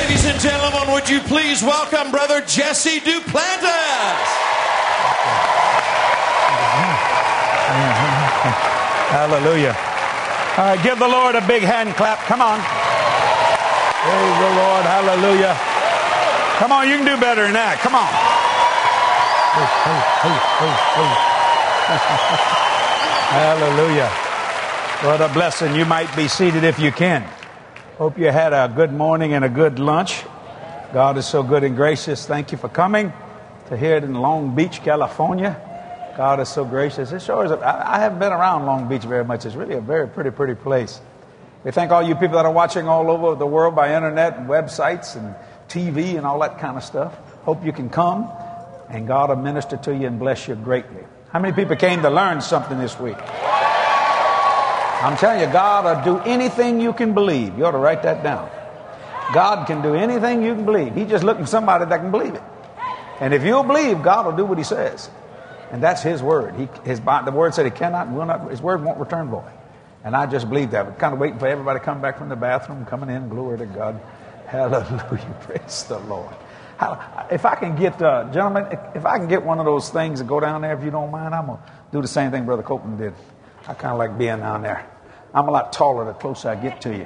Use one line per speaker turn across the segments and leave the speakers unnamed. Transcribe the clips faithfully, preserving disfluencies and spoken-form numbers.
Ladies and gentlemen, would you please welcome Brother Jesse Duplantis?
Hallelujah. All right, give the Lord a big hand clap. Come on. Praise the Lord. Hallelujah. Come on, you can do better than that. Come on. Hallelujah. What a blessing. You might be seated if you can. Hope you had a good morning and a good lunch. God is so good and gracious. Thank you for coming to hear it in Long Beach, California. God is so gracious. It sure is. A, I, I haven't been around Long Beach very much. It's really a very pretty, pretty place. We thank all you people that are watching all over the world by internet and websites and T V and all that kind of stuff. Hope you can come and God will minister to you and bless you greatly. How many people came to learn something this week? I'm telling you, God will do anything you can believe. You ought to write that down. God can do anything you can believe. He's just looking for somebody that can believe it. And if you'll believe, God will do what he says. And that's his word. He, his, the word said he cannot and will not, his word won't return void. And I just believe that. We're kind of waiting for everybody to come back from the bathroom, coming in. Glory to God. Hallelujah. Praise the Lord. How, if I can get, uh, gentlemen, if, if I can get one of those things and go down there, if you don't mind, I'm going to do the same thing Brother Copeland did. I kind of like being down there. I'm a lot taller the closer I get to you.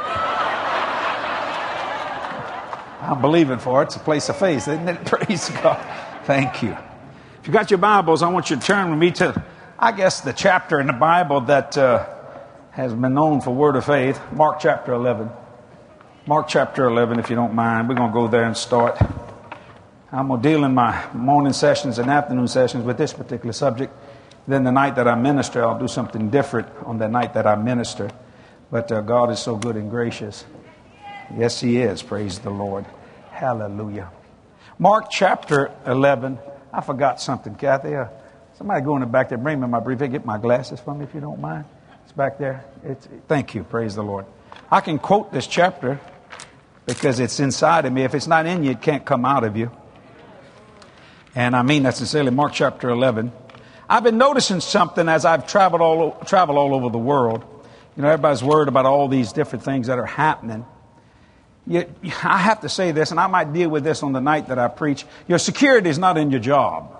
I'm believing for it. It's a place of faith, isn't it? Praise God. Thank you. If you got your Bibles, I want you to turn with me to, I guess, the chapter in the Bible that uh, has been known for Word of Faith, Mark chapter eleven. Mark chapter eleven, if you don't mind. We're going to go there and start. I'm going to deal in my morning sessions and afternoon sessions with this particular subject. Then the night that I minister, I'll do something different on the night that I minister. But uh, God is so good and gracious. Yes, he is. Praise the Lord. Hallelujah. Mark chapter eleven. I forgot something, Kathy. Uh, somebody go in the back there. Bring me my briefcase. Get my glasses for me if you don't mind. It's back there. It's, thank you. Praise the Lord. I can quote this chapter because it's inside of me. If it's not in you, it can't come out of you. And I mean that sincerely. Mark chapter eleven. I've been noticing something as I've traveled all traveled all over the world. You know, everybody's worried about all these different things that are happening. You, I have to say this, and I might deal with this on the night that I preach. Your security is not in your job.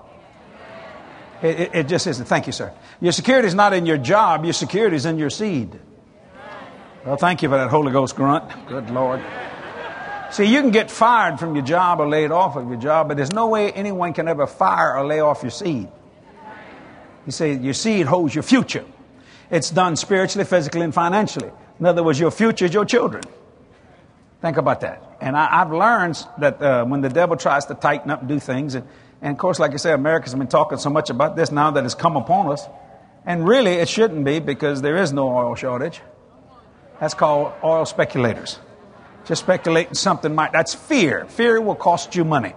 It, it, it just isn't. Thank you, sir. Your security is not in your job. Your security is in your seed. Well, thank you for that Holy Ghost grunt. Good Lord. See, you can get fired from your job or laid off of your job, but there's no way anyone can ever fire or lay off your seed. You say your seed holds your future. It's done spiritually, physically, and financially. In other words, your future is your children. Think about that. And I, I've learned that uh, when the devil tries to tighten up and do things, and, and of course, like I say, America's been talking so much about this now that it's come upon us. And really, it shouldn't be because there is no oil shortage. That's called oil speculators. Just speculating something might. That's fear. Fear will cost you money.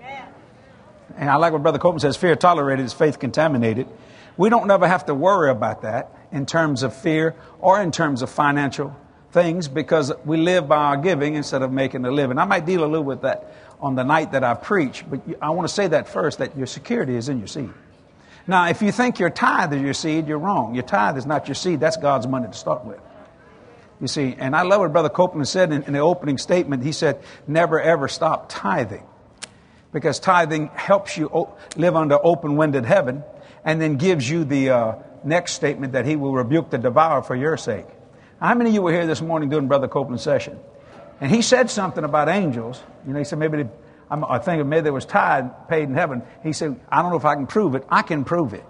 And I like what Brother Copeland says, fear tolerated is faith contaminated. We don't never have to worry about that in terms of fear or in terms of financial things because we live by our giving instead of making a living. I might deal a little with that on the night that I preach, but I want to say that first, that your security is in your seed. Now, if you think your tithe is your seed, you're wrong. Your tithe is not your seed. That's God's money to start with. You see, and I love what Brother Copeland said in, in the opening statement. He said, never ever stop tithing. Because tithing helps you o- live under open-winded heaven and then gives you the uh, next statement that he will rebuke the devourer for your sake. Now, how many of you were here this morning during Brother Copeland's session? And he said something about angels. You know, he said maybe, they, I'm, I think maybe there was tithe paid in heaven. He said, I don't know if I can prove it. I can prove it.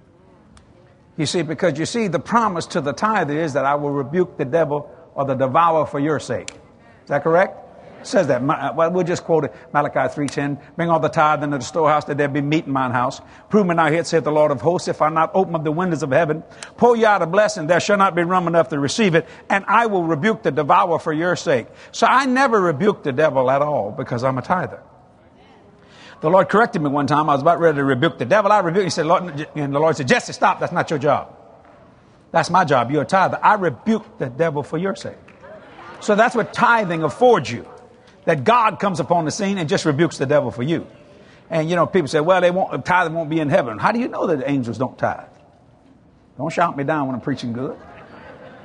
You see, because you see, the promise to the tither is that I will rebuke the devil or the devourer for your sake. Is that correct? It says that. Well, we'll just quote it. Malachi three ten. Bring all the tithe into the storehouse that there be meat in mine house. Prove me now here, saith the Lord of hosts, if I not open up the windows of heaven, pour you out a blessing, there shall not be room enough to receive it, and I will rebuke the devourer for your sake. So I never rebuke the devil at all because I'm a tither. The Lord corrected me one time. I was about ready to rebuke the devil. I rebuked him. He said, Lord, and the Lord said, Jesse, stop. That's not your job. That's my job. You're a tither. I rebuke the devil for your sake. So that's what tithing affords you. That God comes upon the scene and just rebukes the devil for you. And, you know, people say, well, they won't, tithing won't be in heaven. How do you know that the angels don't tithe? Don't shout me down when I'm preaching good.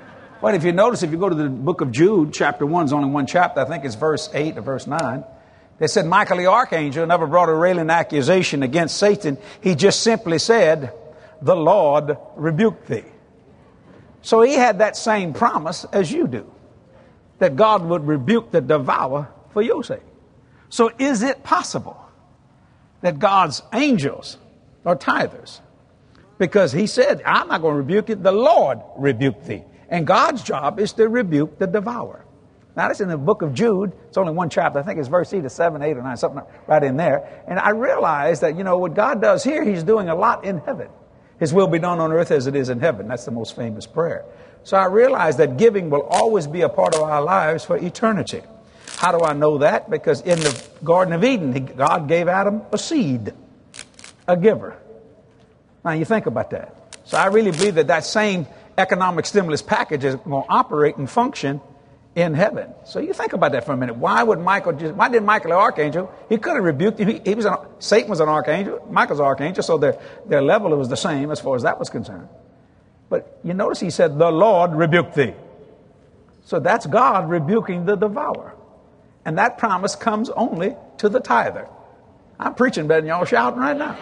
Well, if you notice, if you go to the book of Jude, chapter one is only one chapter. I think it's verse eight or verse nine. They said Michael the archangel never brought a railing accusation against Satan. He just simply said, the Lord rebuked thee. So he had that same promise as you do, that God would rebuke the devourer for your sake. So is it possible that God's angels are tithers? Because he said, I'm not going to rebuke it. The Lord rebuked thee. And God's job is to rebuke the devourer. Now, that's in the book of Jude. It's only one chapter. I think it's verse either seven, eight, or nine, something right in there. And I realized that, you know, what God does here, he's doing a lot in heaven. His will be done on earth as it is in heaven. That's the most famous prayer. So I realized that giving will always be a part of our lives for eternity. How do I know that? Because in the Garden of Eden, he, God gave Adam a seed, a giver. Now, you think about that. So I really believe that that same economic stimulus package is going to operate and function in heaven. So you think about that for a minute. Why would Michael just, why did Michael the archangel, he could have rebuked him. He, he was an, Satan was an archangel, Michael's an archangel, so their, their level was the same as far as that was concerned. But you notice he said, the Lord rebuked thee. So that's God rebuking the devourer. And that promise comes only to the tither. I'm preaching better than y'all shouting right now.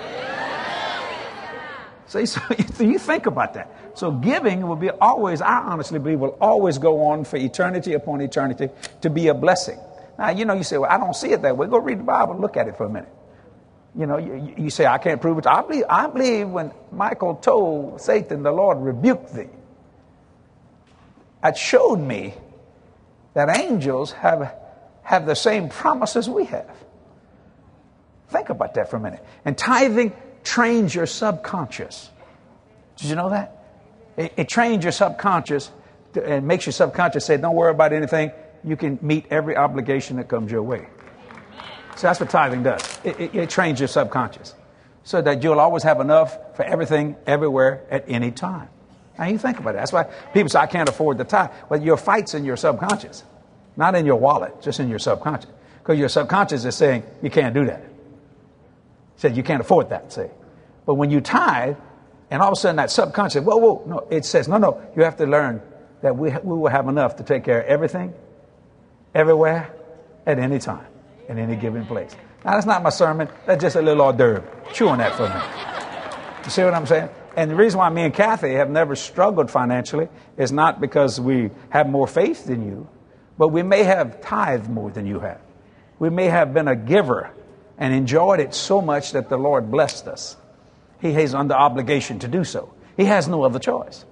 See, so you think about that. So giving will be always, I honestly believe, will always go on for eternity upon eternity to be a blessing. Now, you know, you say, well, I don't see it that way. Go read the Bible and look at it for a minute. You know, you, you say, I can't prove it. I believe, I believe when Michael told Satan, the Lord rebuked thee, that showed me that angels have, have the same promises we have. Think about that for a minute. And tithing trains your subconscious. Did you know that? It, it trains your subconscious to, and makes your subconscious say, don't worry about anything. You can meet every obligation that comes your way. So that's what tithing does. It, it, it trains your subconscious so that you'll always have enough for everything, everywhere, at any time. Now you think about it. That's why people say, I can't afford to tithe. Well, your fight's in your subconscious, not in your wallet, just in your subconscious. Because your subconscious is saying, you can't do that. Said you can't afford that, say. But when you tithe, and all of a sudden that subconscious, whoa, whoa, no, it says, no, no, you have to learn that we, we will have enough to take care of everything, everywhere, at any time, in any given place. Now, that's not my sermon. That's just a little hors d'oeuvre. Chew on that for a minute. You see what I'm saying? And the reason why me and Kathy have never struggled financially is not because we have more faith than you, but we may have tithed more than you have. We may have been a giver and enjoyed it so much that the Lord blessed us. He is under obligation to do so. He has no other choice.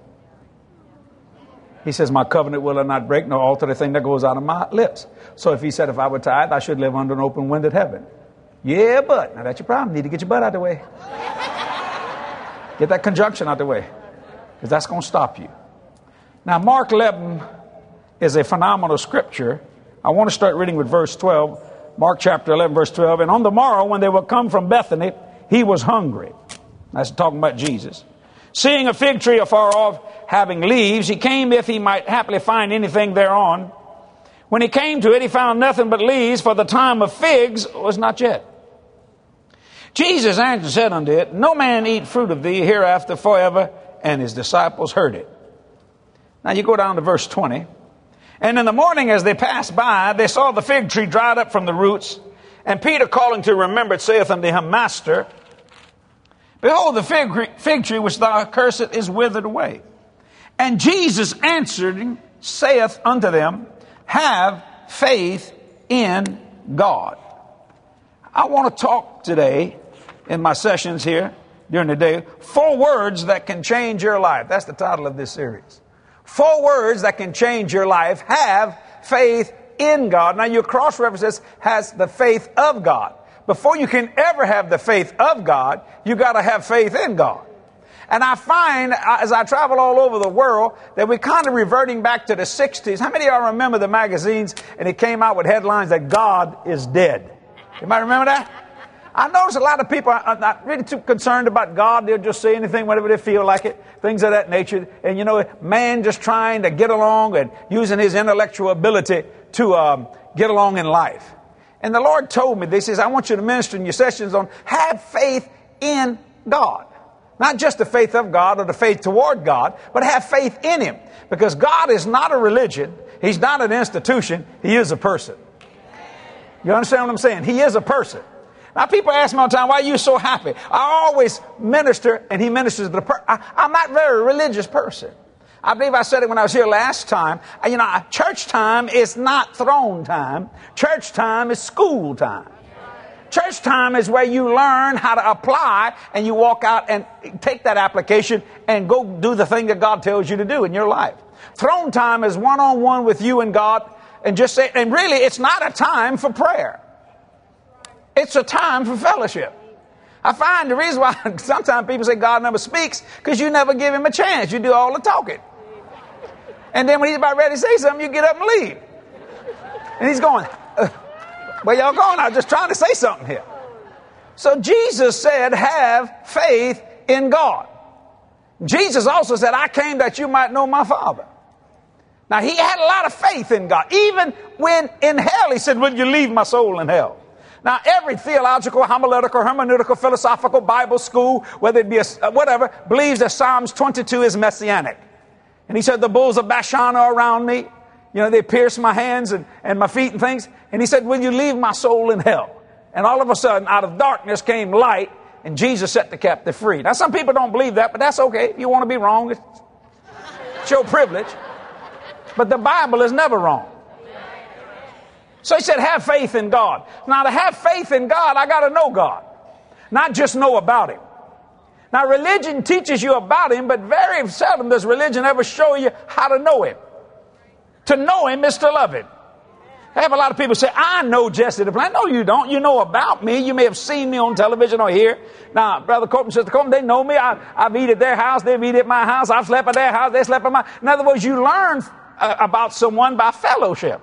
He says, my covenant will I not break, nor alter the thing that goes out of my lips. So if he said, if I were tithe, I should live under an open winded heaven. Yeah, but. Now that's your problem. You need to get your butt out of the way. Get that conjunction out of the way. Because that's going to stop you. Now, Mark eleven is a phenomenal scripture. I want to start reading with verse twelve. Mark chapter eleven, verse twelve. And on the morrow, when they were come from Bethany, he was hungry. That's talking about Jesus. Seeing a fig tree afar off, having leaves, he came if he might happily find anything thereon. When he came to it, he found nothing but leaves, for the time of figs was not yet. Jesus answered and said unto it, no man eat fruit of thee hereafter forever. And his disciples heard it. Now you go down to verse twenty. And in the morning as they passed by, they saw the fig tree dried up from the roots. And Peter, calling to remembrance, saith unto him, Master, behold, the fig, fig tree which thou cursest is withered away. And Jesus answering saith unto them, have faith in God. I want to talk today in my sessions here during the day, four words that can change your life. That's the title of this series. Four words that can change your life. Have faith in God. Now your cross-reference has the faith of God. Before you can ever have the faith of God, you got to have faith in God. And I find, as I travel all over the world, that we're kind of reverting back to the sixties. How many of y'all remember the magazines and it came out with headlines that God is dead? Anybody remember that? I notice a lot of people are not really too concerned about God. They'll just say anything whenever they feel like it, things of that nature. And, you know, man just trying to get along and using his intellectual ability to um, get along in life. And the Lord told me, He says, I want you to minister in your sessions on have faith in God. Not just the faith of God or the faith toward God, but have faith in Him. Because God is not a religion. He's not an institution. He is a person. You understand what I'm saying? He is a person. Now, people ask me all the time, why are you so happy? I always minister, and He ministers to the person. I'm not a very religious person. I believe I said it when I was here last time. You know, church time is not throne time. Church time is school time. Church time is where you learn how to apply, and you walk out and take that application and go do the thing that God tells you to do in your life. Throne time is one-on-one with you and God, and just say, and really it's not a time for prayer. It's a time for fellowship. I find the reason why sometimes people say God never speaks, because you never give Him a chance. You do all the talking. And then when He's about ready to say something, you get up and leave. And He's going, uh, where y'all going? I was just trying to say something here. So Jesus said, have faith in God. Jesus also said, I came that you might know my Father. Now, He had a lot of faith in God. Even when in hell, He said, will you leave my soul in hell? Now, every theological, homiletical, hermeneutical, philosophical, Bible school, whether it be a, whatever, believes that Psalms twenty-two is messianic. And He said, the bulls of Bashan are around me. You know, they pierce my hands and, and my feet and things. And He said, will you leave my soul in hell? And all of a sudden, out of darkness came light, and Jesus set the captive free. Now, some people don't believe that, but that's okay. If you want to be wrong, it's your privilege. But the Bible is never wrong. So He said, have faith in God. Now, to have faith in God, I got to know God, not just know about Him. Now, religion teaches you about Him, but very seldom does religion ever show you how to know Him. To know Him is to love Him. I have a lot of people say, I know Jesse Duplantis. No, you don't. You know about me. You may have seen me on television or here. Now, Brother Copeland, Sister Copeland, they know me. I, I've eaten at their house. They've eaten at my house. I've slept at their house. They slept at mine. In other words, you learn uh, about someone by fellowship.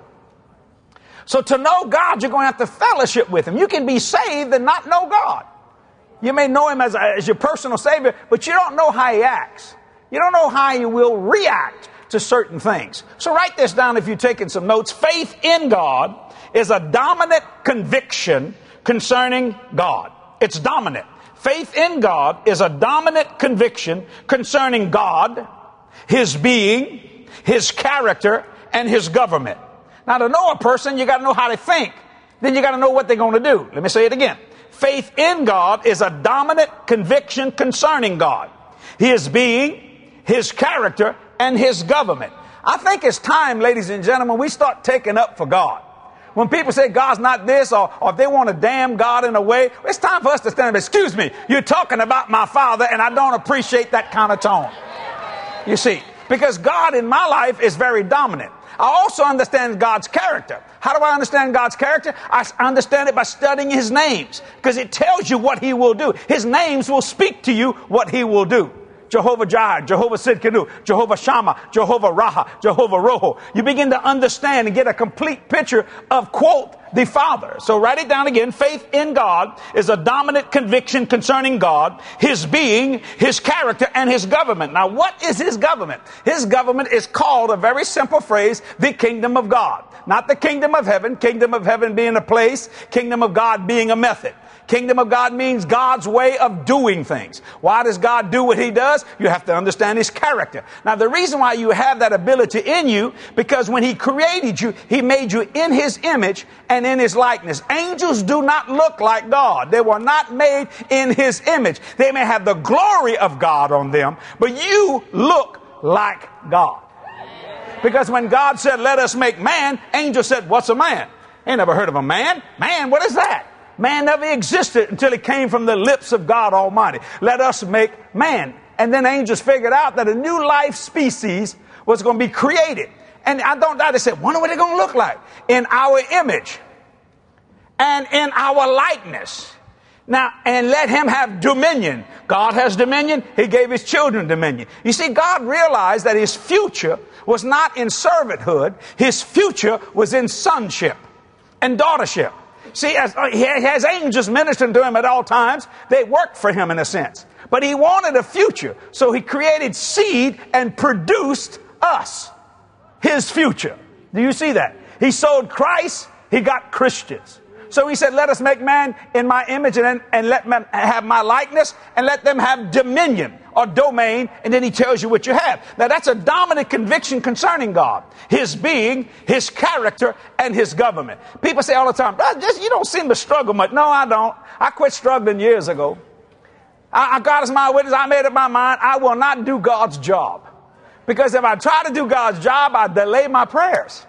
So to know God, you're going to have to fellowship with Him. You can be saved and not know God. You may know Him as, a, as your personal Savior, but you don't know how He acts. You don't know how He will react to certain things. So write this down if you're taking some notes. Faith in God is a dominant conviction concerning God. It's dominant. Faith in God is a dominant conviction concerning God, His being, His character, and His government. Now, to know a person, you got to know how they think. Then you got to know what they're going to do. Let me say it again. Faith in God is a dominant conviction concerning God, His being, His character, and His government. I think it's time, ladies and gentlemen, we start taking up for God. When people say God's not this, or, or if they want to damn God in a way, it's time for us to stand up. Excuse me, you're talking about my Father, and I don't appreciate that kind of tone. You see, because God in my life is very dominant. I also understand God's character. How do I understand God's character? I understand it by studying His names, because it tells you what He will do. His names will speak to you what He will do. Jehovah Jireh, Jehovah Sidkenu, Jehovah Shammah, Jehovah Raha, Jehovah Roho. You begin to understand and get a complete picture of, quote, the Father. So write it down again. Faith in God is a dominant conviction concerning God, His being, His character, and His government. Now, what is His government? His government is called, a very simple phrase, the kingdom of God. Not the kingdom of heaven, kingdom of heaven being a place, kingdom of God being a method. Kingdom of God means God's way of doing things. Why does God do what He does? You have to understand His character. Now, the reason why you have that ability in you, because when He created you, He made you in His image and in His likeness. Angels do not look like God. They were not made in His image. They may have the glory of God on them, but you look like God. Because when God said, let us make man, angels said, what's a man? Ain't never heard of a man. Man, what is that? Man never existed until it came from the lips of God Almighty. Let us make man. And then angels figured out that a new life species was going to be created. And I don't doubt, they said, wonder what they're going to look like. In our image and in our likeness. Now, and let him have dominion. God has dominion. He gave His children dominion. You see, God realized that His future was not in servanthood. His future was in sonship and daughtership. See, as He has angels ministering to Him at all times. They worked for Him in a sense. But He wanted a future. So He created seed and produced us. His future. Do you see that? He sowed Christ. He got Christians. So he said, let us make man in my image and, and let man have my likeness and let them have dominion or domain. And then he tells you what you have. Now that's a dominant conviction concerning God, his being, his character, and his government. People say all the time, just, you don't seem to struggle much. No, I don't. I quit struggling years ago. I, I, God is my witness. I made up my mind. I will not do God's job. Because if I try to do God's job, I delay my prayers.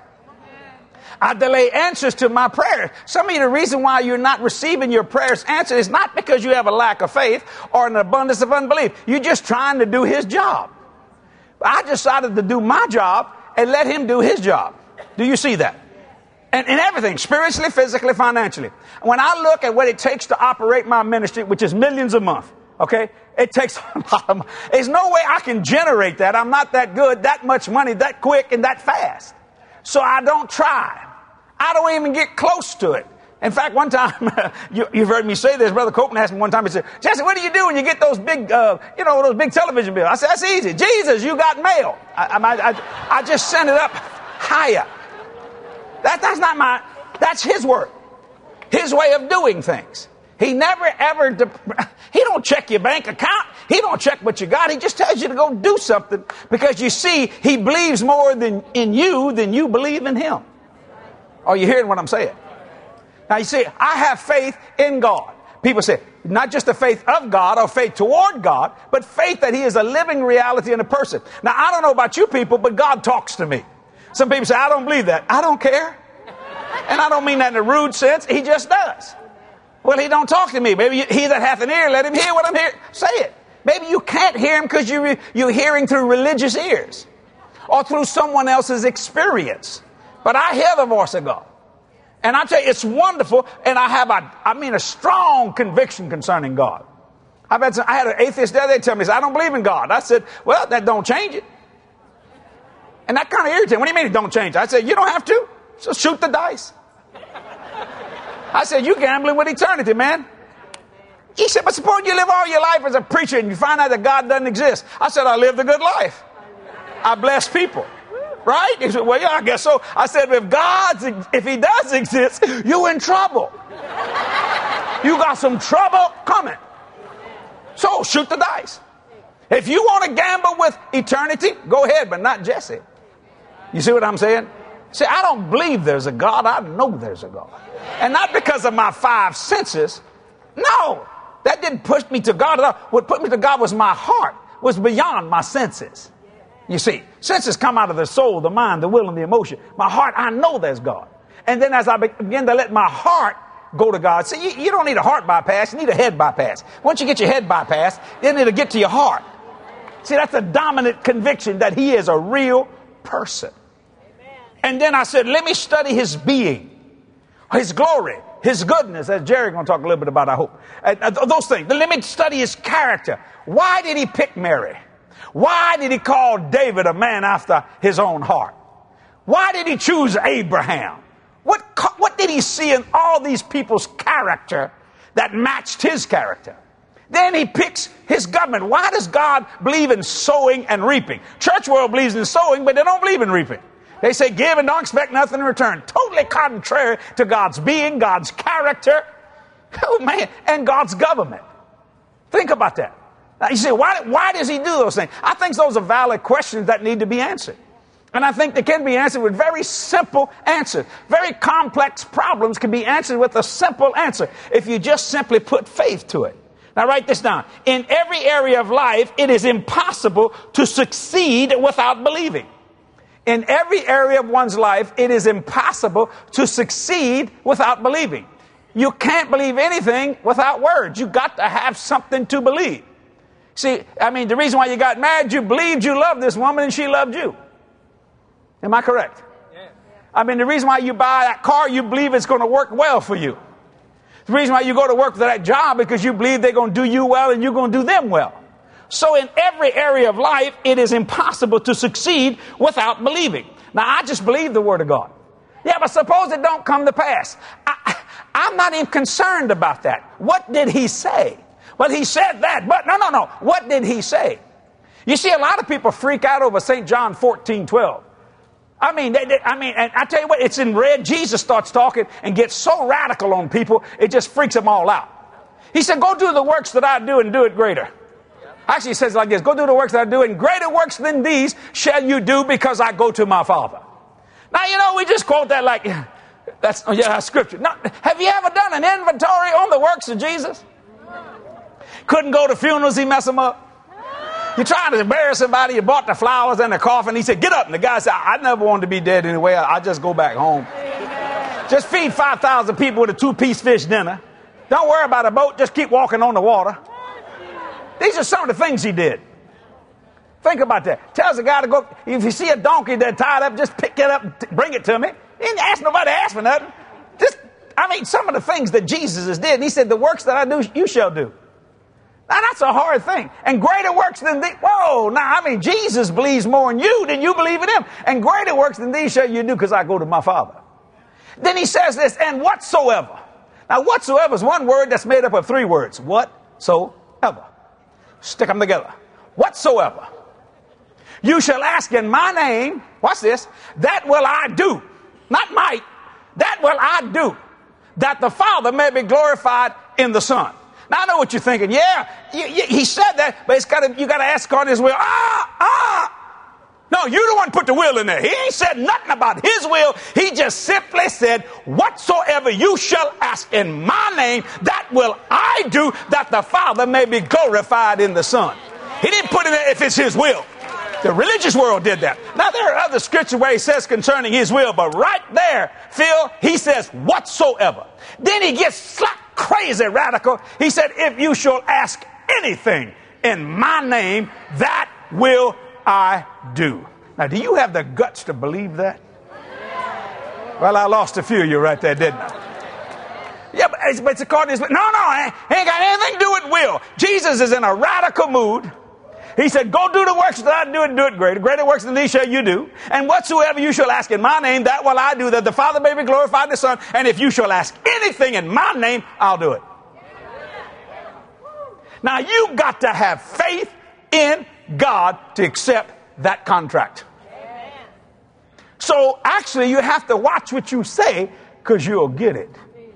I delay answers to my prayers. Some of you, the reason why you're not receiving your prayers answered is not because you have a lack of faith or an abundance of unbelief. You're just trying to do his job. I decided to do my job and let him do his job. Do you see that? And in everything, spiritually, physically, financially. When I look at what it takes to operate my ministry, which is millions a month, okay, it takes a lot of money. There's no way I can generate that. I'm not that good, that much money, that quick, and that fast. So I don't try. I don't even get close to it. In fact, one time, you, you've heard me say this, Brother Copeland asked me one time, he said, Jesse, what do you do when you get those big, uh, you know, those big television bills? I said, that's easy. Jesus, you got mail. I, I, I, I just send it up higher. That, that's not my, that's his work. His way of doing things. He never ever, de- he don't check your bank account. He don't check what you got. He just tells you to go do something because you see, he believes more than in you than you believe in him. Are you hearing what I'm saying? Now you see, I have faith in God. People say, not just the faith of God or faith toward God, but faith that he is a living reality in a person. Now I don't know about you people, but God talks to me. Some people say, I don't believe that. I don't care. And I don't mean that in a rude sense. He just does. Well, he don't talk to me. Maybe he that hath an ear, let him hear what I'm hearing. Say it. Maybe you can't hear him because you, you're hearing through religious ears or through someone else's experience. But I hear the voice of God. And I tell you, it's wonderful. And I have, a, I mean, a strong conviction concerning God. I've had some, I had an atheist the other day tell me, I don't believe in God. I said, well, that don't change it. And that kind of irritated. What do you mean it don't change? I said, you don't have to. So shoot the dice. I said, you gambling with eternity, man. He said, but suppose you live all your life as a preacher and you find out that God doesn't exist. I said, I lived a good life. I bless people. Right? He said, well, yeah, I guess so. I said, if God's, if he does exist, you're in trouble. You got some trouble coming. So shoot the dice. If you want to gamble with eternity, go ahead, but not Jesse. You see what I'm saying? See, I don't believe there's a God. I know there's a God. And not because of my five senses. No, that didn't push me to God at all. What put me to God was my heart, was beyond my senses. You see, senses come out of the soul, the mind, the will, and the emotion. My heart, I know there's God. And then as I begin to let my heart go to God, see, you, you don't need a heart bypass, you need a head bypass. Once you get your head bypassed, then it'll get to your heart. See, that's a dominant conviction that he is a real person. And then I said, let me study his being, his glory, his goodness, as Jerry's going to talk a little bit about, I hope. Uh, those things. Then let me study his character. Why did he pick Mary? Why did he call David a man after his own heart? Why did he choose Abraham? What, what did he see in all these people's character that matched his character? Then he picks his government. Why does God believe in sowing and reaping? Church world believes in sowing, but they don't believe in reaping. They say give and don't expect nothing in return. Totally contrary to God's being, God's character, oh man, and God's government. Think about that. Now you say, why, why does he do those things? I think those are valid questions that need to be answered. And I think they can be answered with very simple answers. Very complex problems can be answered with a simple answer if you just simply put faith to it. Now write this down. In every area of life, it is impossible to succeed without believing. In every area of one's life, it is impossible to succeed without believing. You can't believe anything without words. You got to have something to believe. See, I mean, the reason why you got married, you believed you loved this woman and she loved you. Am I correct? Yeah. I mean, the reason why you buy that car, you believe it's going to work well for you. The reason why you go to work for that job, because you believe they're going to do you well and you're going to do them well. So in every area of life, it is impossible to succeed without believing. Now, I just believe the word of God. Yeah, but suppose it don't come to pass. I, I'm not even concerned about that. What did he say? Well, he said that, but no, no, no. What did he say? You see, a lot of people freak out over Saint John fourteen twelve. I mean, they, they, I mean, and I tell you what, it's in red. Jesus starts talking and gets so radical on people, it just freaks them all out. He said, go do the works that I do and do it greater. Actually, he says it like this, go do the works that I do, and greater works than these shall you do because I go to my Father. Now, you know, we just quote that like, that's, oh, yeah, that's scripture. Now, have you ever done an inventory on the works of Jesus? Couldn't go to funerals, he messed them up. You're trying to embarrass somebody, you bought the flowers and the coffin, he said, get up. And the guy said, I never wanted to be dead anyway, I, I just go back home. Amen. Just feed five thousand people with a two-piece fish dinner. Don't worry about a boat, just keep walking on the water. These are some of the things he did. Think about that. Tells the guy to go, if you see a donkey that's tied up, just pick it up, bring it to me. He didn't ask nobody to ask for nothing. Just, I mean, some of the things that Jesus did. And he said, the works that I do, you shall do. Now, that's a hard thing. And greater works than these. Whoa, now, I mean, Jesus believes more in you than you believe in him. And greater works than these shall you do because I go to my Father. Then he says this, and whatsoever. Now, whatsoever is one word that's made up of three words. Whatsoever. Stick them together. Whatsoever you shall ask in my name, watch this, that will I do. Not might, that will I do. That the Father may be glorified in the Son. Now, I know what you're thinking. Yeah, you, you, he said that, but it's gotta, you got to ask on his will. Ah, ah. No, you're the one who put the will in there. He ain't said nothing about his will. He just simply said, whatsoever you shall ask in my name, that will I do, that the Father may be glorified in the Son. He didn't put it in there if it's his will. The religious world did that. Now, there are other scriptures where he says concerning his will, but right there, Phil, he says whatsoever. Then he gets slap crazy radical. He said, if you shall ask anything in my name, that will I do. Now, do you have the guts to believe that? Well, I lost a few of you right there, didn't I? Yeah, but it's, but it's according to his, no, no, it ain't got anything to do with will. Jesus is in a radical mood. He said, go do the works that I do and do it greater. Greater works than these shall you do. And whatsoever you shall ask in my name, that will I do, that the Father may be glorified in the Son. And if you shall ask anything in my name, I'll do it. Now, you got to have faith in God to accept that contract. So, actually, you have to watch what you say because you'll get it.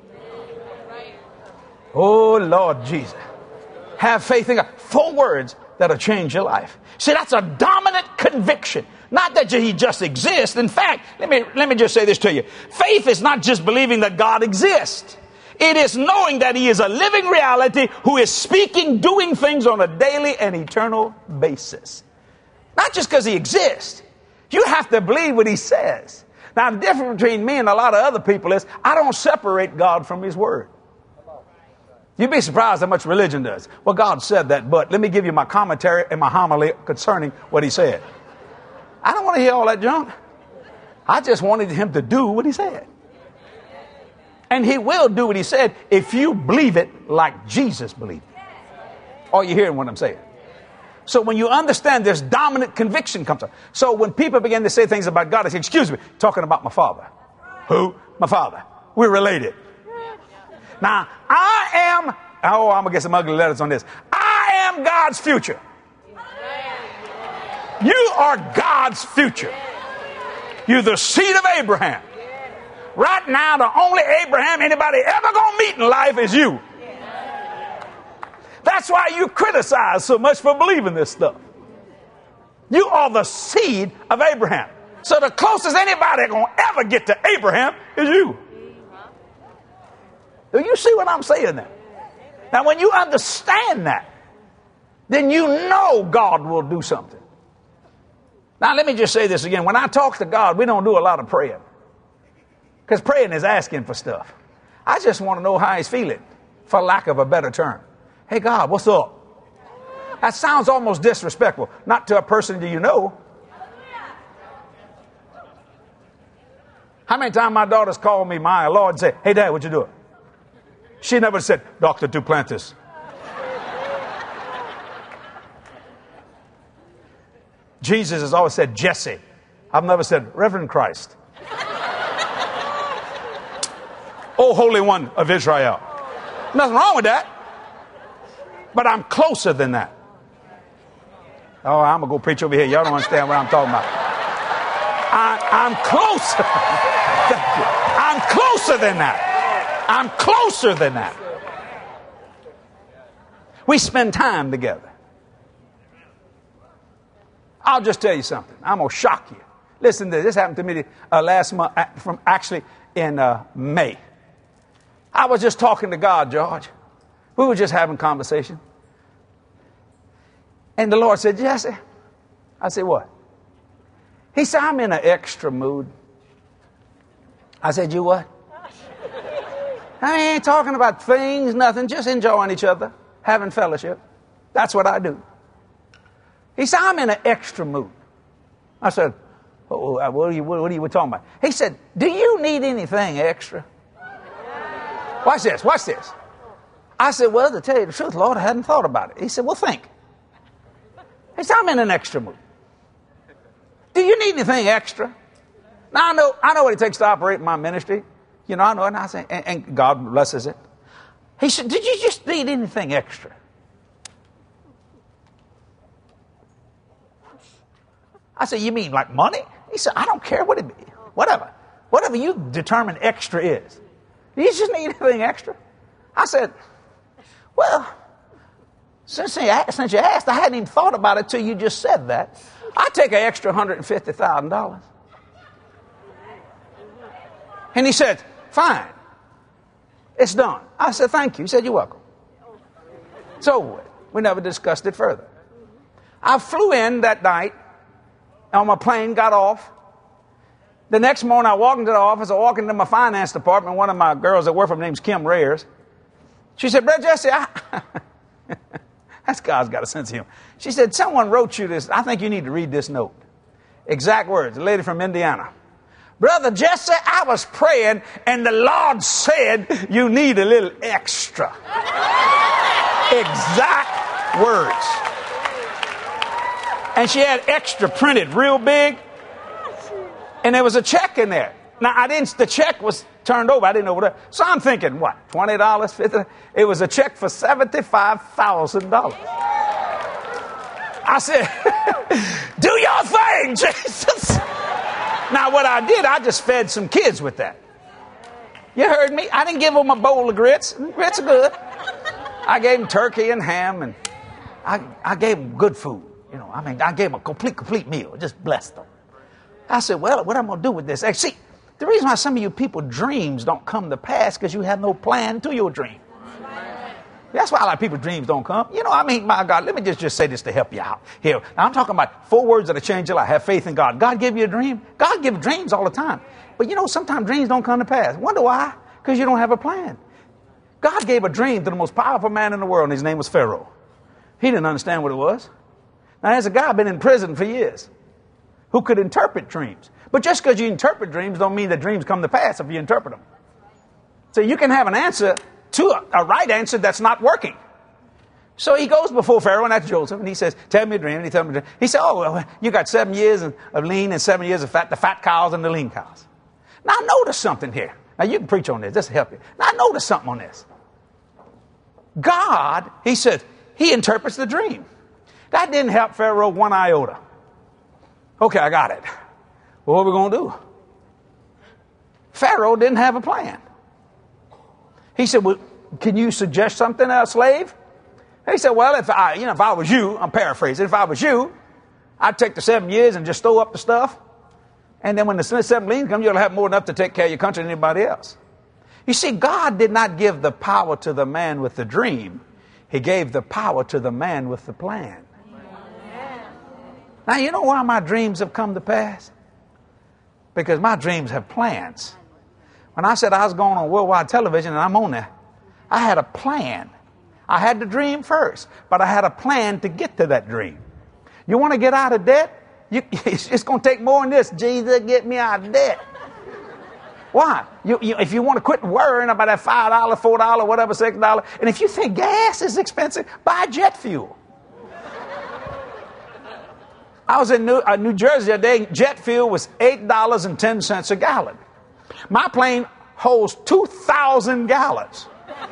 Oh, Lord Jesus. Have faith in God. Four words that'll change your life. See, that's a dominant conviction. Not that he just exists. In fact, let me, let me just say this to you. Faith is not just believing that God exists. It is knowing that he is a living reality who is speaking, doing things on a daily and eternal basis. Not just because he exists. You have to believe what he says. Now, the difference between me and a lot of other people is I don't separate God from his word. You'd be surprised how much religion does. Well, God said that, but let me give you my commentary and my homily concerning what he said. I don't want to hear all that junk. I just wanted him to do what he said. And he will do what he said if you believe it like Jesus believed it. Are you hearing what I'm saying? So when you understand this dominant conviction comes up. So when people begin to say things about God, I say, excuse me, talking about my father. Who? My father. We're related. Now, I am, oh, I'm going to get some ugly letters on this. I am God's future. You are God's future. You're the seed of Abraham. Right now, the only Abraham anybody ever going to meet in life is you. That's why you criticize so much for believing this stuff. You are the seed of Abraham. So the closest anybody going to ever get to Abraham is you. Do you see what I'm saying there? Now, when you understand that, then you know God will do something. Now, let me just say this again. When I talk to God, we don't do a lot of praying. Because praying is asking for stuff. I just want to know how he's feeling, for lack of a better term. Hey, God, what's up? That sounds almost disrespectful. Not to a person do you know. How many times my daughters call me my Lord and say, hey, Dad, what you doing? She never said, Doctor Duplantis. Jesus has always said, Jesse. I've never said, Reverend Christ. Oh, Holy One of Israel. Nothing wrong with that. But I'm closer than that. Oh, I'm going to go preach over here. Y'all don't understand what I'm talking about. I, I'm closer. Thank you. I'm closer than that. I'm closer than that. We spend time together. I'll just tell you something. I'm going to shock you. Listen to this. This happened to me uh, last month, uh, from actually in uh, May. I was just talking to God, George. We were just having conversation. And the Lord said, Jesse. I said, what? He said, I'm in an extra mood. I said, you what? I ain't talking about things, nothing, just enjoying each other, having fellowship. That's what I do. He said, I'm in an extra mood. I said, oh, what are you, what are you talking about? He said, do you need anything extra? Watch this, watch this. I said, well, to tell you the truth, Lord, I hadn't thought about it. He said, well, think. He said, I'm in an extra mood. Do you need anything extra? Now, I know, I know what it takes to operate my ministry. You know, I know, and I say, and, and God blesses it. He said, did you just need anything extra? I said, you mean like money? He said, I don't care what it be. Whatever. Whatever you determine extra is. Do you just need anything extra? I said, well, since you, since you asked, I hadn't even thought about it till you just said that. I take an extra one hundred fifty thousand dollars. And he said, fine. It's done. I said, thank you. He said, you're welcome. It's over with. We never discussed it further. I flew in that night on my plane, got off. The next morning, I walked into the office. I walked into my finance department. One of my girls that work for me, name's Kim Reyes. She said, Brother Jesse, I... That's God's got a sense of humor. She said, someone wrote you this. I think you need to read this note. Exact words. A lady from Indiana. Brother Jesse, I was praying and the Lord said you need a little extra. Exact words. And she had extra printed real big. And there was a check in there. Now, I didn't, the check was turned over. I didn't know what. So I'm thinking, what, twenty dollars, fifty dollars? It was a check for seventy-five thousand dollars. I said, do your thing, Jesus. Now, what I did, I just fed some kids with that. You heard me? I didn't give them a bowl of grits. Grits are good. I gave them turkey and ham, and I, I gave them good food. You know, I mean, I gave them a complete, complete meal. Just blessed them. I said, well, what am I going to do with this? Hey, see, the reason why some of you people dreams don't come to pass because you have no plan to your dream. That's why a lot of people's dreams don't come. You know, I mean, my God, let me just, just say this to help you out here. Now, I'm talking about four words that'll change your life. Have faith in God. God give you a dream. God gives dreams all the time. But you know, sometimes dreams don't come to pass. Wonder why? Because you don't have a plan. God gave a dream to the most powerful man in the world, and his name was Pharaoh. He didn't understand what it was. Now, there's a guy been in prison for years who could interpret dreams. But just because you interpret dreams don't mean that dreams come to pass if you interpret them. So you can have an answer to a, a right answer that's not working. So he goes before Pharaoh, and that's Joseph, and he says, tell me a dream. And he tells me a dream. He said, oh, well, you got seven years of lean and seven years of fat, the fat cows and the lean cows. Now, notice something here. Now, you can preach on this. This will help you. Now, notice something on this. God, he said, he interprets the dream. That didn't help Pharaoh one iota. Okay, I got it. Well, what are we going to do? Pharaoh didn't have a plan. He said, well, can you suggest something, a slave? He said, well, if I, you know, if I was you, I'm paraphrasing, if I was you, I'd take the seven years and just store up the stuff. And then when the seven leans come, you'll have more than enough to take care of your country than anybody else. You see, God did not give the power to the man with the dream. He gave the power to the man with the plan. Now, you know why my dreams have come to pass? Because my dreams have plans. When I said I was going on worldwide television and I'm on there, I had a plan. I had the dream first, but I had a plan to get to that dream. You want to get out of debt? You, it's going to take more than this. Jesus, get me out of debt. Why? You, you, if you want to quit worrying about that five dollars, four dollars, whatever, six dollars, and if you think gas is expensive, buy jet fuel. I was in New, uh, New Jersey the other day. Jet fuel was eight dollars and ten cents a gallon. My plane holds two thousand gallons.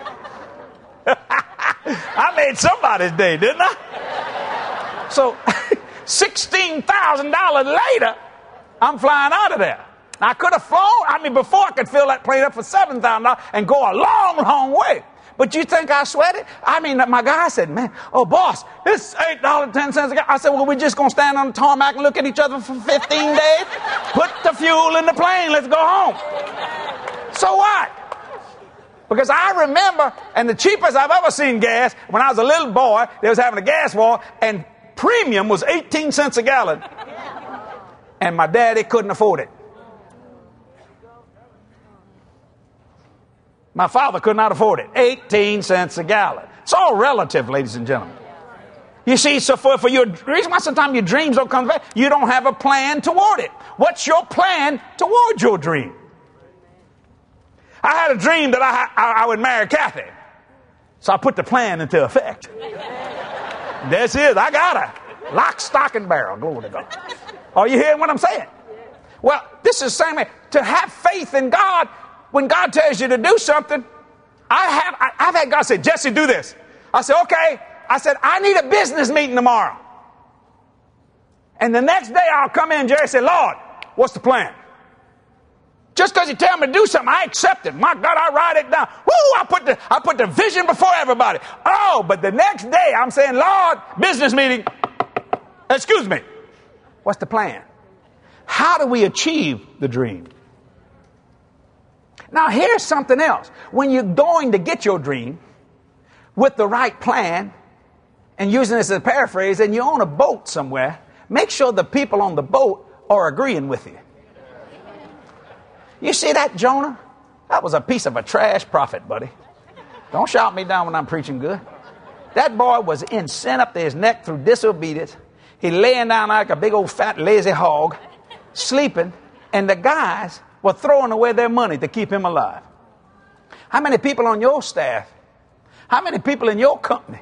I made somebody's day, didn't I? So sixteen thousand dollars later, I'm flying out of there. Now, I could have flown. I mean, before I could fill that plane up for seven thousand dollars and go a long, long way. But you think I sweated? I mean, my guy said, man, oh, boss, it's eight dollars and ten cents a gallon. I said, well, we're just going to stand on the tarmac and look at each other for fifteen days? Put the fuel in the plane. Let's go home. So what? Because I remember, and the cheapest I've ever seen gas, when I was a little boy, they was having a gas war, and premium was eighteen cents a gallon. And my daddy couldn't afford it. My father could not afford it. eighteen cents a gallon. It's all relative, ladies and gentlemen. You see, so for, for your reason why sometimes your dreams don't come back, you don't have a plan toward it. What's your plan toward your dream? I had a dream that I, I, I would marry Kathy. So I put the plan into effect. There she is. I got her. Lock, stock, and barrel. Glory to God. Are you hearing what I'm saying? Well, this is the same way. To have faith in God, when God tells you to do something, I have, I, I've had God say, Jesse, do this. I said, okay. I said, I need a business meeting tomorrow. And the next day I'll come in, Jerry said, Lord, what's the plan? Just because you tell me to do something, I accept it. My God, I write it down. Woo! I put the I put the vision before everybody. Oh, but the next day I'm saying, Lord, business meeting. Excuse me. What's the plan? How do we achieve the dream? Now, here's something else. When you're going to get your dream with the right plan, and using this as a paraphrase, and you're on a boat somewhere, make sure the people on the boat are agreeing with you. You see that, Jonah? That was a piece of a trash prophet, buddy. Don't shout me down when I'm preaching good. That boy was in sin up to his neck through disobedience. He laying down like a big old fat lazy hog, sleeping, and the guys were throwing away their money to keep him alive. How many people on your staff? How many people in your company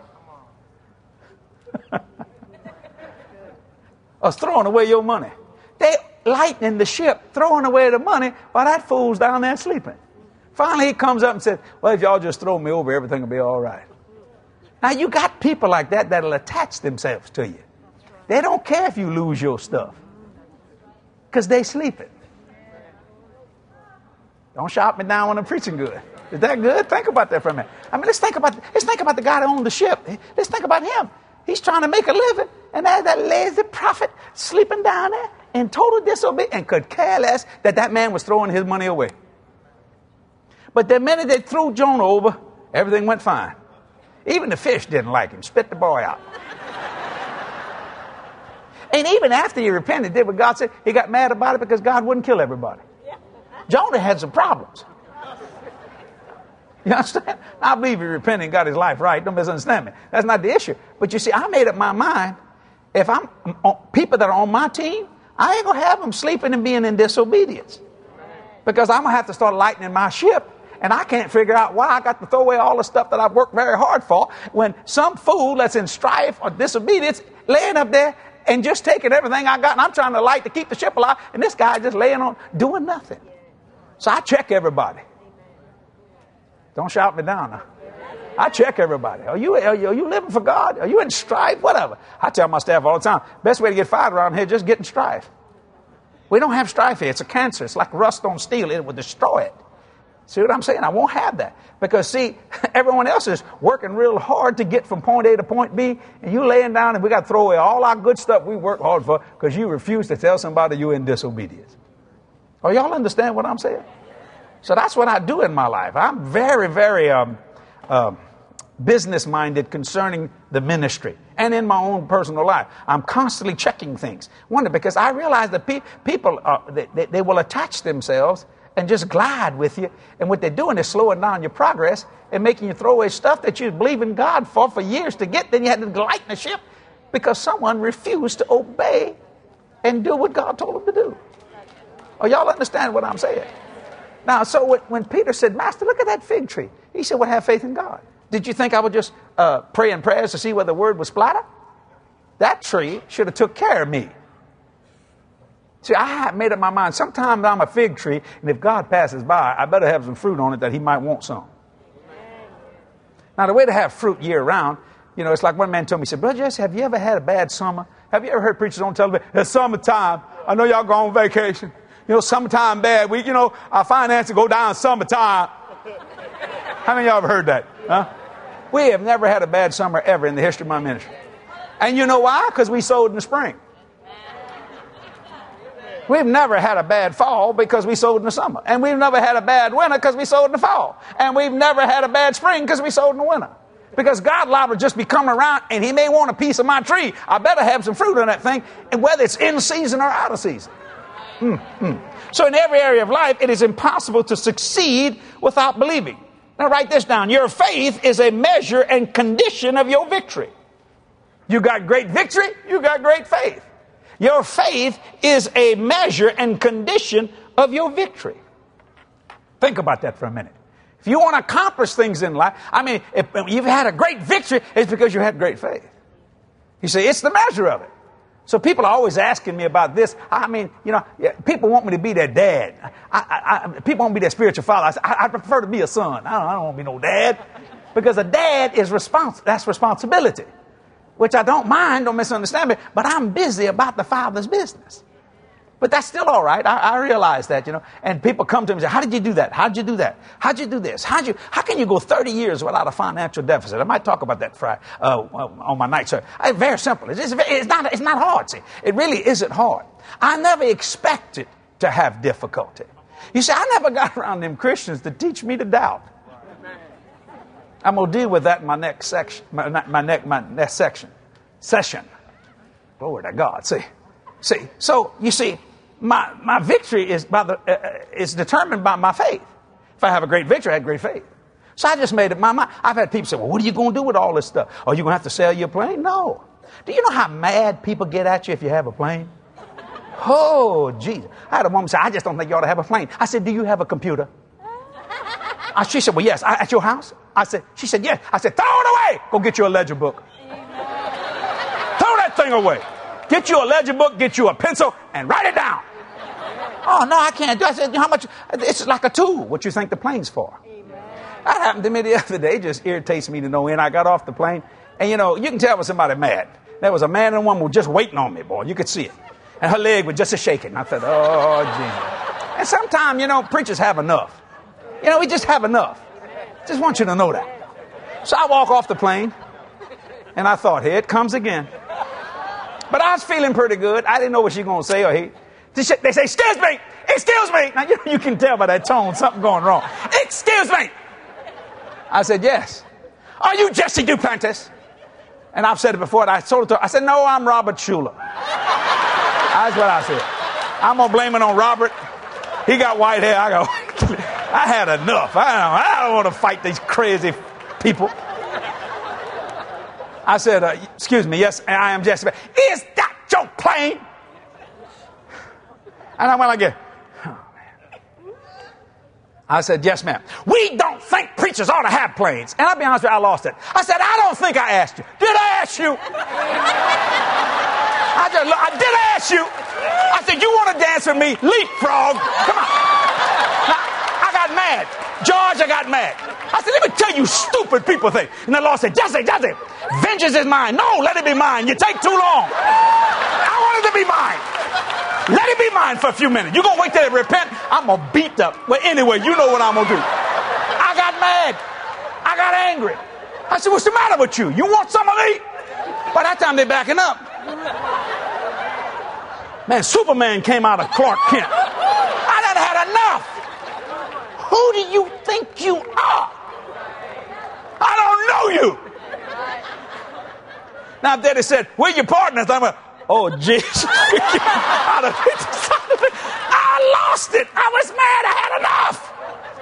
are throwing away your money? They lightening the ship, throwing away the money while that fool's down there sleeping. Finally, he comes up and says, well, if y'all just throw me over, everything will be all right. Now, you got people like that that'll attach themselves to you. They don't care if you lose your stuff because they sleeping. Don't shout me down when I'm preaching good. Is that good? Think about that for a minute. I mean, let's think about let's think about the guy that owned the ship. Let's think about him. He's trying to make a living, and there's that lazy prophet sleeping down there in total disobedience and could care less that that man was throwing his money away. But the minute they threw Jonah over, everything went fine. Even the fish didn't like him. Spit the boy out. And even after he repented, did what God said, he got mad about it because God wouldn't kill everybody. Jonah had some problems. You understand? I believe he repented and got his life right. Don't misunderstand me. That's not the issue. But you see, I made up my mind. If I'm people that are on my team, I ain't going to have them sleeping and being in disobedience. Because I'm going to have to start lightening my ship. And I can't figure out why I got to throw away all the stuff that I've worked very hard for when some fool that's in strife or disobedience laying up there and just taking everything I got. And I'm trying to light to keep the ship alive. And this guy just laying on doing nothing. So I check everybody. Don't shout me down now. I check everybody. Are you, are you are you living for God? Are you in strife? Whatever. I tell my staff all the time, best way to get fired around here, just get in strife. We don't have strife here. It's a cancer. It's like rust on steel. It will destroy it. See what I'm saying? I won't have that. Because, see, everyone else is working real hard to get from point A to point B, and you laying down and we got to throw away all our good stuff we work hard for because you refuse to tell somebody you're in disobedience. Oh, y'all understand what I'm saying? So that's what I do in my life. I'm very, very um, uh, business-minded concerning the ministry and in my own personal life. I'm constantly checking things. Wonder because I realize that pe- people, are, they, they, they will attach themselves and just glide with you. And what they're doing is slowing down your progress and making you throw away stuff that you believe in God for for years to get. Then you had to lighten the ship because someone refused to obey and do what God told them to do. Oh, y'all understand what I'm saying? Now, so when, when Peter said, Master, look at that fig tree. He said, well, have faith in God. Did you think I would just uh, pray in prayers to see whether the word was splattered? That tree should have took care of me. See, I had made up my mind. Sometimes I'm a fig tree, and if God passes by, I better have some fruit on it that he might want some. Now, the way to have fruit year-round, you know, it's like one man told me, he said, Brother Jesse, have you ever had a bad summer? Have you ever heard preachers on television? It's summertime. I know y'all go on vacation. You know, summertime bad. We, you know, our finances go down summertime. How many of y'all have heard that? Huh? We have never had a bad summer ever in the history of my ministry. And you know why? Because we sowed in the spring. We've never had a bad fall because we sowed in the summer. And we've never had a bad winter because we sowed in the fall. And we've never had a bad spring because we sowed in the winter. Because God allowed to just be coming around, and he may want a piece of my tree. I better have some fruit on that thing, and whether it's in season or out of season. Mm-hmm. So in every area of life, it is impossible to succeed without believing. Now write this down. Your faith is a measure and condition of your victory. You got great victory, you got great faith. Your faith is a measure and condition of your victory. Think about that for a minute. If you want to accomplish things in life, I mean, if you've had a great victory, it's because you had great faith. You see, it's the measure of it. So people are always asking me about this. I mean, you know, people want me to be their dad. I, I, I, people want me to be their spiritual father. I, I, I prefer to be a son. I don't, I don't want to be no dad. Because a dad is respons- that's responsibility. Which I don't mind, don't misunderstand me, but I'm busy about the Father's business. But that's still all right. I, I realize that, you know. And people come to me and say, how did you do that? How did you do that? How did you do this? How'd you, how can you go thirty years without a financial deficit? I might talk about that Friday, uh, on my night service. It's very simple. It's, just, it's, not, it's not hard. See, it really isn't hard. I never expected to have difficulty. You see, I never got around them Christians to teach me to doubt. I'm going to deal with that in my next section, my, my, next, my next section, session. Glory to God. See, see. So you see, my my victory is by the uh, is determined by my faith. If I have a great victory, I have great faith. So I just made up my mind. I've had people say, "Well, what are you going to do with all this stuff? Are you going to have to sell your plane?" No. Do you know how mad people get at you if you have a plane? Oh, Jesus! I had a woman say, "I just don't think you ought to have a plane." I said, "Do you have a computer?" Uh, she said, well, yes. I, at your house? I said, she said, yes. I said, throw it away. Go get you a ledger book. Throw that thing away. Get you a ledger book, get you a pencil, and write it down. Oh, no, I can't do it. I said, how much? It's like a tool. What you think the plane's for? That happened to me the other day. It just irritates me to no end. I got off the plane, and, you know, you can tell when somebody mad. There was a man and a woman who were just waiting on me, boy. You could see it. And her leg was just a shaking. I thought, oh, Jesus. And sometimes, you know, preachers have enough. You know, we just have enough. Just want you to know that. So I walk off the plane, and I thought, here it comes again. But I was feeling pretty good. I didn't know what she was going to say or he. They say, excuse me, excuse me. Now, you know, you can tell by that tone something going wrong. Excuse me. I said, yes. Are you Jesse Duplantis? And I've said it before, and I told it to her. I said, no, I'm Robert Schuller. That's what I said. I'm going to blame it on Robert. He got white hair. I got white hair. I had enough. I don't, I don't want to fight these crazy people. I said, uh, excuse me, yes, I am Jesse. Is that your plane? And I went like this. Oh, man. I said, yes, ma'am. We don't think preachers ought to have planes. And I'll be honest with you, I lost it. I said, I don't think I asked you. Did I ask you? I just, I did ask you. I said, you want to dance with me? Leapfrog. Come on. Now, I got mad. George, I got mad. I said, let me tell you stupid people think. And the Lord said, Jesse, Jesse, vengeance is mine. No, let it be mine. You take too long. I want it to be mine. Let it be mine for a few minutes. You're going to wait till they repent? I'm going to beat them. Well, anyway, you know what I'm going to do. I got mad. I got angry. I said, what's the matter with you? You want some of me? By that time, they're backing up. Man, Superman came out of Clark Kent. I done had enough. Who do you think you are? I don't know you. Now, if they said, we're your partners, I'm like, oh, Jesus. I lost it. I was mad. I had enough.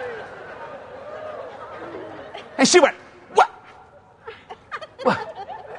And she went, what? What?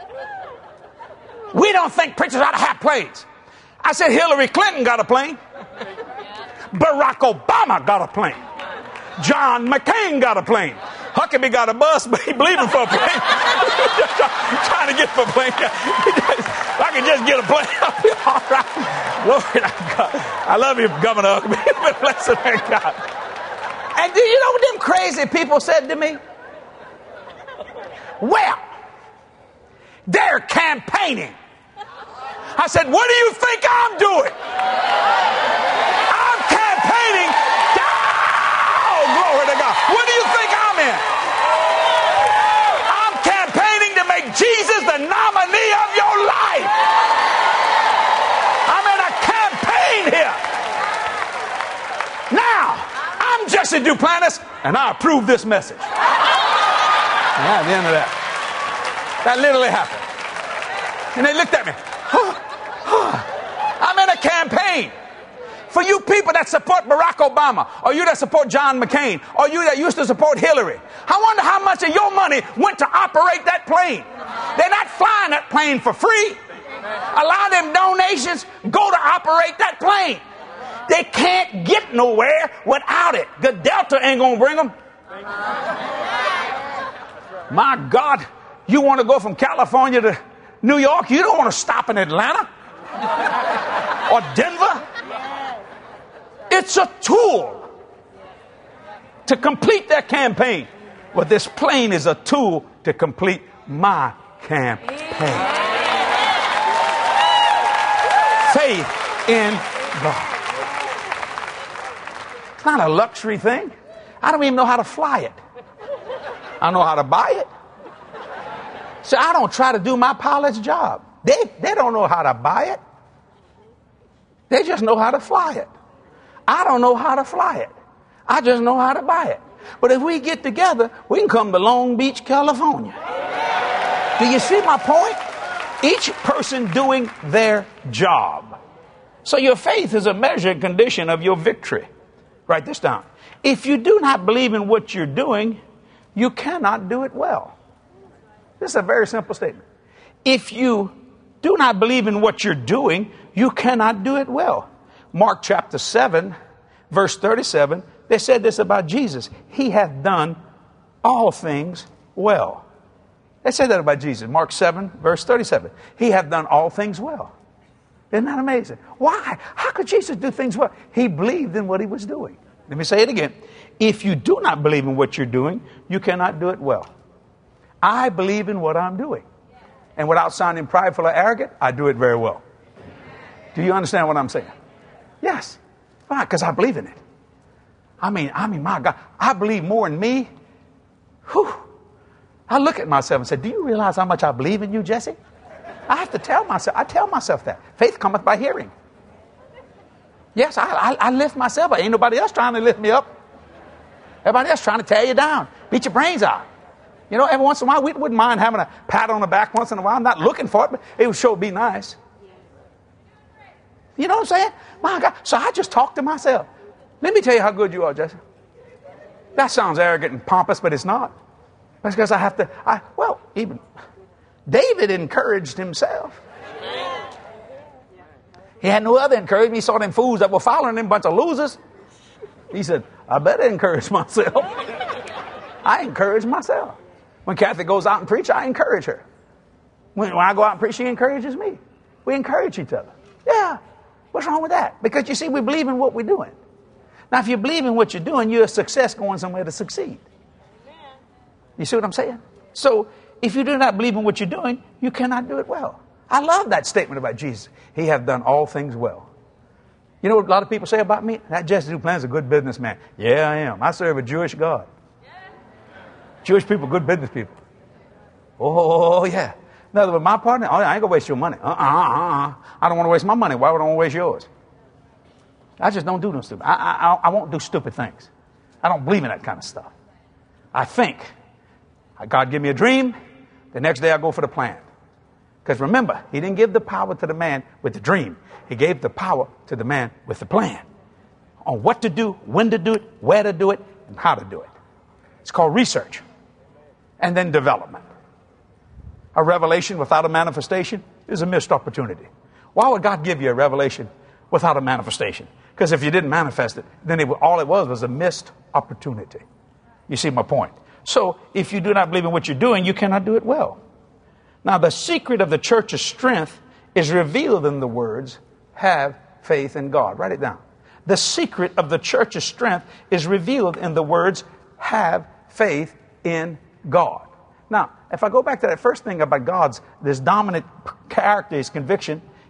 We don't think preachers ought to have planes. I said, Hillary Clinton got a plane. Barack Obama got a plane. John McCain got a plane. Huckabee got a bus, but he believing for a plane. Trying to get for a plane. If I can just get a plane, I'll be all right. Glory to God. I love you, Governor Huckabee. Blessed be God. And do you know what them crazy people said to me? Well, they're campaigning. I said, what do you think I'm doing? I'm campaigning. Oh, glory to God. What do you think I'm in? I'm campaigning to make Jesus the nominee of your life. I'm in a campaign here. Now, I'm Jesse Duplantis, and I approve this message. And at the end of that, that literally happened. And they looked at me. I'm in a campaign. For you people that support Barack Obama, or you that support John McCain, or you that used to support Hillary, I wonder how much of your money went to operate that plane. They're not flying that plane for free. A lot of them donations go to operate that plane. They can't get nowhere without it. The Delta ain't going to bring them. My God, you want to go from California to New York? You don't want to stop in Atlanta or Denver. It's a tool to complete their campaign. But this plane is a tool to complete my campaign. Faith in God. It's not a luxury thing. I don't even know how to fly it. I know how to buy it. So I don't try to do my pilot's job. They, they don't know how to buy it. They just know how to fly it. I don't know how to fly it. I just know how to buy it. But if we get together, we can come to Long Beach, California. Do you see my point? Each person doing their job. So your faith is a measure and condition of your victory. Write this down. If you do not believe in what you're doing, you cannot do it well. This is a very simple statement. If you do not believe in what you're doing, you cannot do it well. Mark chapter seven, verse thirty-seven, they said this about Jesus. He hath done all things well. They said that about Jesus. Mark seven, verse thirty-seven. He hath done all things well. Isn't that amazing? Why? How could Jesus do things well? He believed in what he was doing. Let me say it again. If you do not believe in what you're doing, you cannot do it well. I believe in what I'm doing. And without sounding prideful or arrogant, I do it very well. Do you understand what I'm saying? Yes. Why? Because I believe in it. I mean, I mean, my God, I believe more in me. Whew. I look at myself and say, do you realize how much I believe in you, Jesse? I have to tell myself, I tell myself that. Faith cometh by hearing. Yes, I, I, I lift myself up. Ain't nobody else trying to lift me up. Everybody else trying to tear you down, beat your brains out. You know, every once in a while, we wouldn't mind having a pat on the back once in a while. I'm not looking for it, but it would sure be nice. You know what I'm saying? My God. So I just talk to myself. Let me tell you how good you are, Jesse. That sounds arrogant and pompous, but it's not. That's because I have to, I, well, even David encouraged himself. He had no other encouragement. He saw them fools that were following him, bunch of losers. He said, I better encourage myself. I encourage myself. When Kathy goes out and preach, I encourage her. When, when I go out and preach, she encourages me. We encourage each other. Yeah. What's wrong with that? Because you see, we believe in what we're doing. Now, if you believe in what you're doing, you're a success going somewhere to succeed. You see what I'm saying? So, if you do not believe in what you're doing, you cannot do it well. I love that statement about Jesus. He hath done all things well. You know what a lot of people say about me? That Jesse Duplantis is a good businessman. Yeah, I am. I serve a Jewish God. Jewish people, good business people. Oh, yeah. In other words, my partner, oh, I ain't going to waste your money. Uh-uh, uh-uh. I don't want to waste my money. Why would I want to waste yours? I just don't do no stupid. I, I, I won't do stupid things. I don't believe in that kind of stuff. I think. God give me a dream. The next day I go for the plan. Because remember, he didn't give the power to the man with the dream. He gave the power to the man with the plan. On what to do, when to do it, where to do it, and how to do it. It's called research. And then development. A revelation without a manifestation is a missed opportunity. Why would God give you a revelation without a manifestation? Because if you didn't manifest it, then it, all it was was a missed opportunity. You see my point? So if you do not believe in what you're doing, you cannot do it well. Now, the secret of the church's strength is revealed in the words, have faith in God. Write it down. The secret of the church's strength is revealed in the words, have faith in God. Now, if I go back to that first thing about God's, this dominant character, his conviction,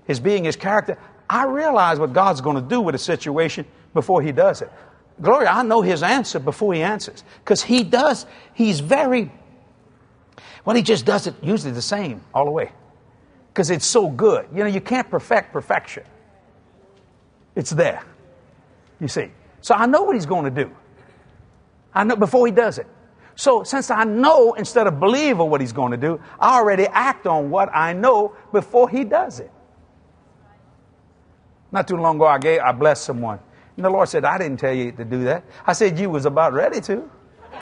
his being, his character, I realize what God's going to do with a situation before he does it. Gloria, I know his answer before he answers. Because he does, he's very, well, he just does it usually the same all the way. Because it's so good. You know, you can't perfect perfection. It's there. You see. So I know what he's going to do. I know before he does it. So since I know instead of believe what he's going to do, I already act on what I know before he does it. Not too long ago, I gave, I blessed someone. And the Lord said, I didn't tell you to do that. I said, you was about ready to.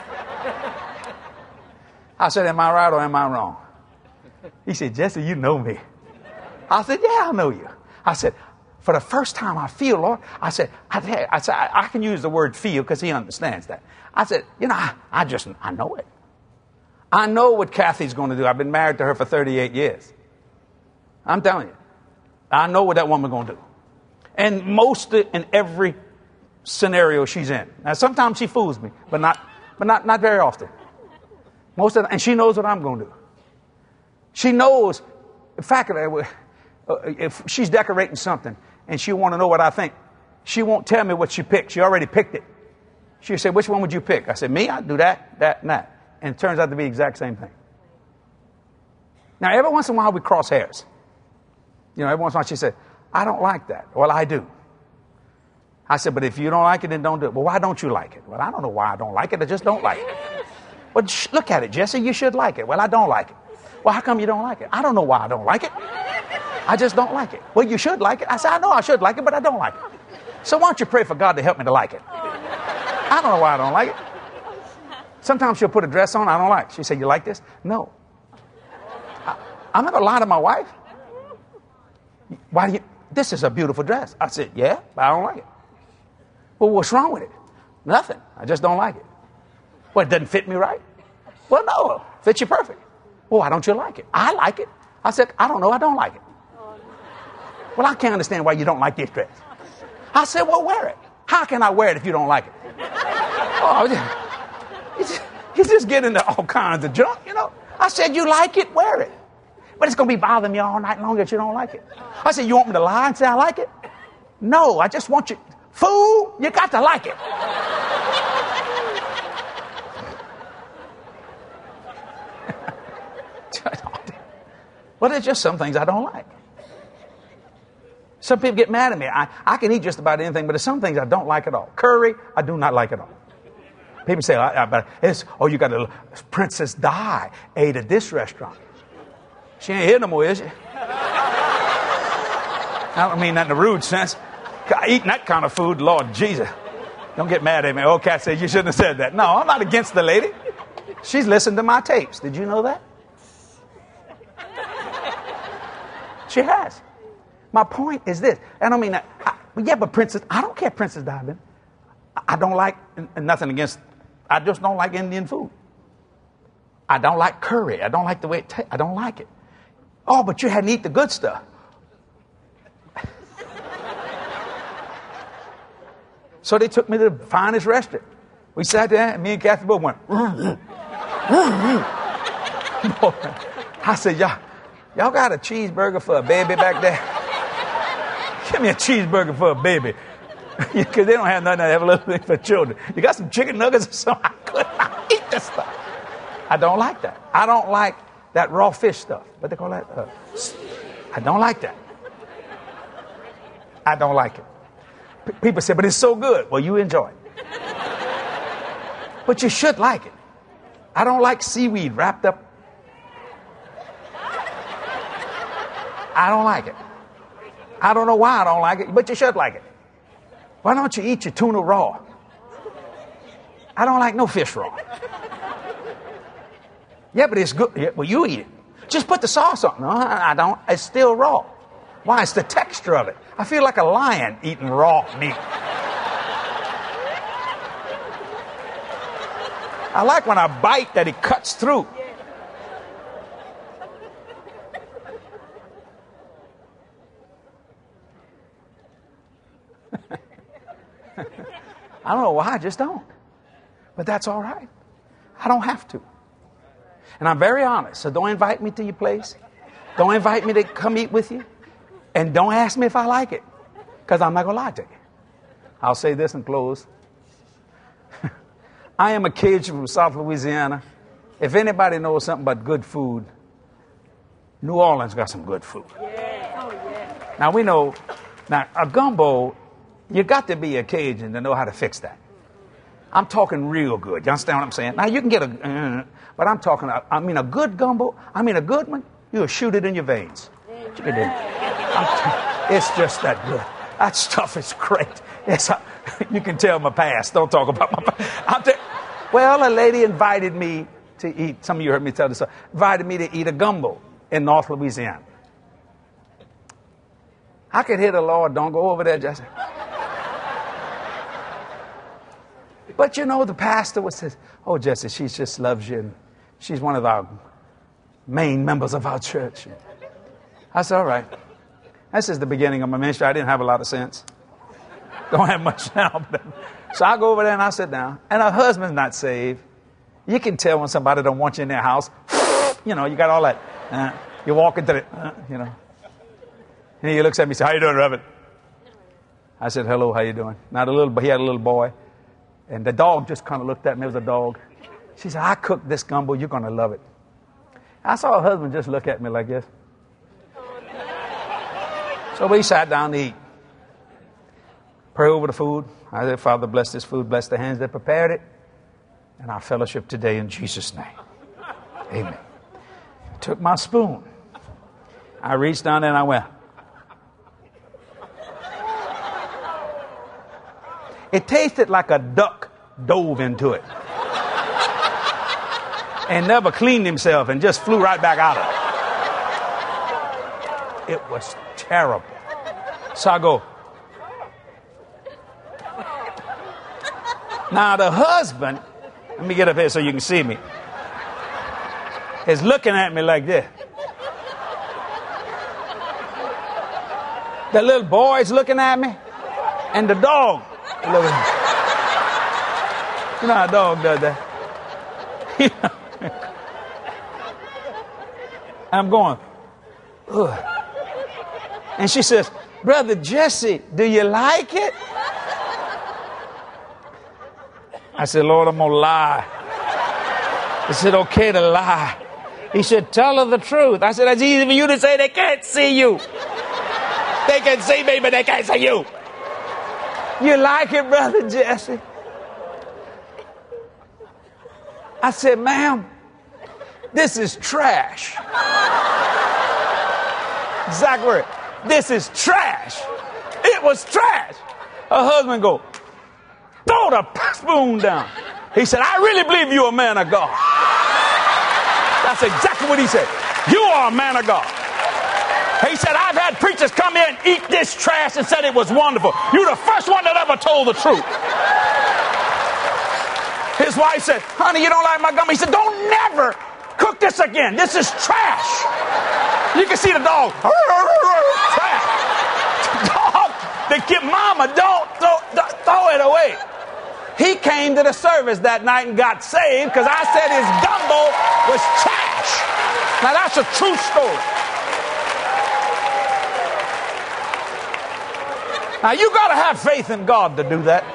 I said, am I right or am I wrong? He said, Jesse, you know me. I said, yeah, I know you. I said, for the first time I feel, Lord, I said, I, I, said, I, I can use the word feel because he understands that. I said, you know, I, I just, I know it. I know what Kathy's going to do. I've been married to her for thirty-eight years. I'm telling you. I know what that woman's going to do. And most in every scenario she's in. Now, sometimes she fools me, but not, but not, not very often. Most of the, and she knows what I'm going to do. She knows, in fact, if she's decorating something and she want to know what I think, she won't tell me what she picked. She already picked it. She said, which one would you pick? I said, me, I'd do that, that, and that. And it turns out to be the exact same thing. Now, every once in a while we cross hairs. You know, every once in a while she said, I don't like that. Well, I do. I said, but if you don't like it, then don't do it. Well, why don't you like it? Well, I don't know why I don't like it. I just don't like it. Well, sh- look at it, Jesse. You should like it. Well, I don't like it. Well, how come you don't like it? I don't know why I don't like it. I just don't like it. Well, you should like it. I said, I know I should like it, but I don't like it. So why don't you pray for God to help me to like it? I don't know why I don't like it. Sometimes she'll put a dress on I don't like. She said, you like this? No. I, I'm not going to lie to my wife. Why do you, this is a beautiful dress. I said, yeah, but I don't like it. Well, what's wrong with it? Nothing. I just don't like it. Well, it doesn't fit me right? Well, no, it fits you perfect. Well, why don't you like it? I like it. I said, I don't know, I don't like it. Well, I can't understand why you don't like this dress. I said, well, wear it. How can I wear it if you don't like it? Oh, he's, he's just getting into all kinds of junk, you know. I said, you like it, wear it. But it's going to be bothering me all night long that you don't like it. I said, you want me to lie and say I like it? No, I just want you. Fool, you got to like it. Well, there's just some things I don't like. Some people get mad at me. I, I can eat just about anything, but there's some things I don't like at all. Curry, I do not like at all. People say, I, I, but it's, oh, you got a Princess Di ate at this restaurant. She ain't here no more, is she? I don't mean that in a rude sense. Eating that kind of food, Lord Jesus. Don't get mad at me. Oh, Cat said you shouldn't have said that. No, I'm not against the lady. She's listened to my tapes. Did you know that? She has. My point is this. I don't mean that. I, yeah, but Princess, I don't care, Princess Diamond. I don't like, and nothing against, I just don't like Indian food. I don't like curry. I don't like the way it tastes. I don't like it. Oh, but you hadn't eaten the good stuff. So they took me to the finest restaurant. We sat there, and me and Kathy both went, mm, mm, mm, mm. I said, y'all, y'all got a cheeseburger for a baby back there? Give me a cheeseburger for a baby. Because they don't have nothing. They have a little thing for children. You got some chicken nuggets or something? I could not eat that stuff. I don't like that. I don't like that raw fish stuff. What they call that? Uh, I don't like that. I don't like it. P- people say, but it's so good. Well, you enjoy it. But you should like it. I don't like seaweed wrapped up. I don't like it. I don't know why I don't like it, but you should like it. Why don't you eat your tuna raw? I don't like no fish raw. Yeah, but it's good. Yeah, well, you eat it. Just put the sauce on. No, I don't. It's still raw. Why? It's the texture of it. I feel like a lion eating raw meat. I like when I bite that it cuts through. I don't know why, I just don't. But that's all right. I don't have to. And I'm very honest, so don't invite me to your place. Don't invite me to come eat with you. And don't ask me if I like it, because I'm not going to lie to you. I'll say this and close. I am a Cajun from South Louisiana. If anybody knows something about good food, New Orleans got some good food.
Yeah. Oh, yeah.
Now, we know, now, a gumbo, you got to be a Cajun to know how to fix that. I'm talking real good. You understand what I'm saying? Now, you can get a, uh, but I'm talking, I mean, a good gumbo, I mean, a good one, you'll shoot it in your veins. You can do it. I'm t- It's just that good. That stuff is great. It's, uh, you can tell my past. Don't talk about my past. I'm t- well, a lady invited me to eat, some of you heard me tell this, invited me to eat a gumbo in North Louisiana. I could hear the Lord, don't go over there, Jesse. But you know, the pastor was says, oh, Jesse, she just loves you. And she's one of our main members of our church. I said, all right. This is the beginning of my ministry. I didn't have a lot of sense. Don't have much now. So I go over there and I sit down. And her husband's not saved. You can tell when somebody don't want you in their house. You know, you got all that. Uh, you walk into the, uh, you know. And he looks at me and says, how you doing, Reverend? I said, hello, how you doing? Now, the little, he had a little boy. And the dog just kind of looked at me. It was a dog. She said, I cooked this gumbo. You're going to love it. I saw her husband just look at me like this. So we sat down to eat. Pray over the food. I said, Father, bless this food. Bless the hands that prepared it. And our fellowship today in Jesus' name. Amen. I took my spoon. I reached down there and I went. It tasted like a duck dove into it. And never cleaned himself and just flew right back out of it. It was terrible. So I go. Now the husband, let me get up here so you can see me, is looking at me like this. The little boy's looking at me, and the dog looking at me. You know how a dog does that. I'm going, ugh. And she says, Brother Jesse, do you like it? I said, Lord, I'm going to lie. He said, okay to lie. He said, tell her the truth. I said, that's easy for you to say. They can't see you. They can see me, but they can't see you. You like it, Brother Jesse? I said, ma'am, this is trash. Exactly right. This is trash. It was trash. Her husband go, throw the spoon down. He said, I really believe you're a man of God. That's exactly what he said. You are a man of God. He said, I've had preachers come in, eat this trash, and said it was wonderful. You're the first one that ever told the truth. His wife said, honey, you don't like my gum? He said, don't never cook this again. This is trash. You can see the dog. Trash. Dog, the kid, mama, don't throw, don't throw it away. He came to the service that night and got saved because I said his gumbo was trash. Now that's a true story. Now you got to have faith in God to do that.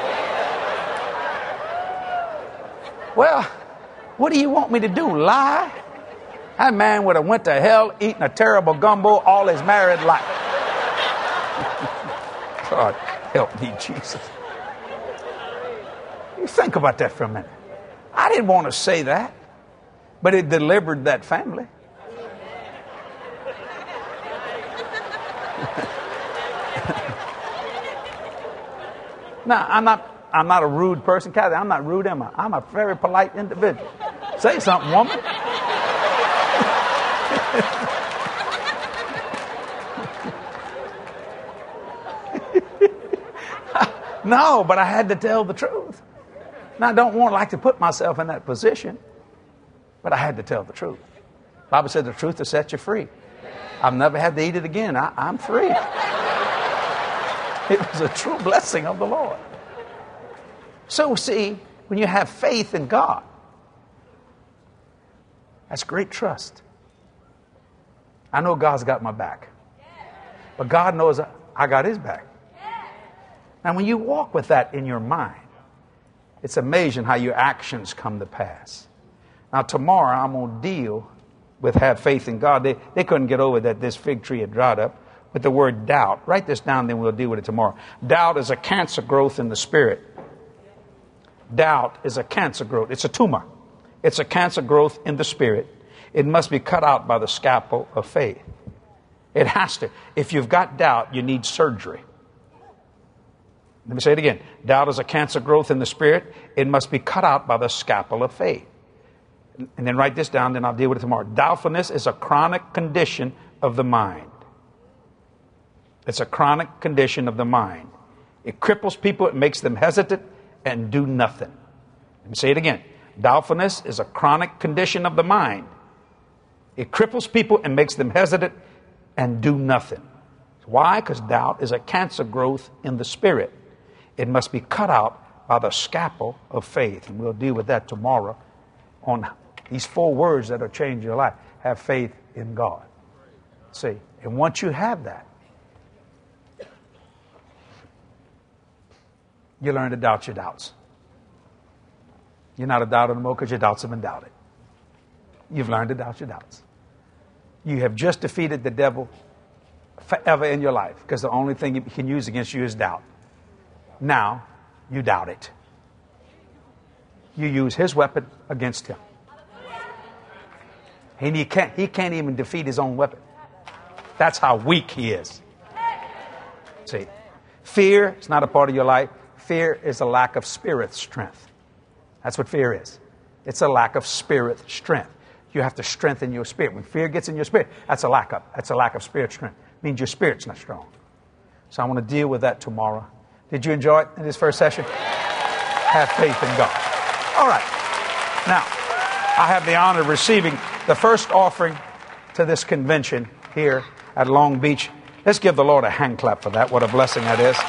Well, what do you want me to do? Lie? That man would have went to hell eating a terrible gumbo all his married life. God help me, Jesus. You think about that for a minute. I didn't want to say that, but it delivered that family. Now, I'm not I'm not a rude person, Kathy. I'm not rude, am I? I'm a very polite individual. Say something, woman. No, but I had to tell the truth. Now, I don't want like to put myself in that position, but I had to tell the truth. The Bible said the truth will set you free. I've never had to eat it again. I, I'm free. It was a true blessing of the Lord. So, see, when you have faith in God, that's great trust. I know God's got my back. But God knows I got his back. And when you walk with that in your mind, it's amazing how your actions come to pass. Now, tomorrow I'm going to deal with have faith in God. They, they couldn't get over that this fig tree had dried up with the word doubt. Write this down, then we'll deal with it tomorrow. Doubt is a cancer growth in the spirit. Doubt is a cancer growth. It's a tumor. It's a cancer growth in the spirit. It must be cut out by the scalpel of faith. It has to. If you've got doubt, you need surgery. Let me say it again. Doubt is a cancer growth in the spirit. It must be cut out by the scalpel of faith. And then write this down, then I'll deal with it tomorrow. Doubtfulness is a chronic condition of the mind. It's a chronic condition of the mind. It cripples people. It makes them hesitant and do nothing. Let me say it again. Doubtfulness is a chronic condition of the mind. It cripples people and makes them hesitant and do nothing. Why? Because doubt is a cancer growth in the spirit. It must be cut out by the scalpel of faith. And we'll deal with that tomorrow on these four words that will change your life. Have faith in God. See, and once you have that, you learn to doubt your doubts. You're not a doubter anymore because your doubts have been doubted. You've learned to doubt your doubts. You have just defeated the devil forever in your life because the only thing he can use against you is doubt. Now, you doubt it. You use his weapon against him. And he can't, he can't even defeat his own weapon. That's how weak he is. See, fear is not a part of your life. Fear is a lack of spirit strength. That's what fear is. It's a lack of spirit strength. You have to strengthen your spirit. When fear gets in your spirit, that's a lack of, that's a lack of spirit strength. It means your spirit's not strong. So I want to deal with that tomorrow. Did you enjoy it in this first session? Have faith in God. All right. Now, I have the honor of receiving the first offering to this convention here at Long Beach. Let's give the Lord a hand clap for that. What a blessing that is.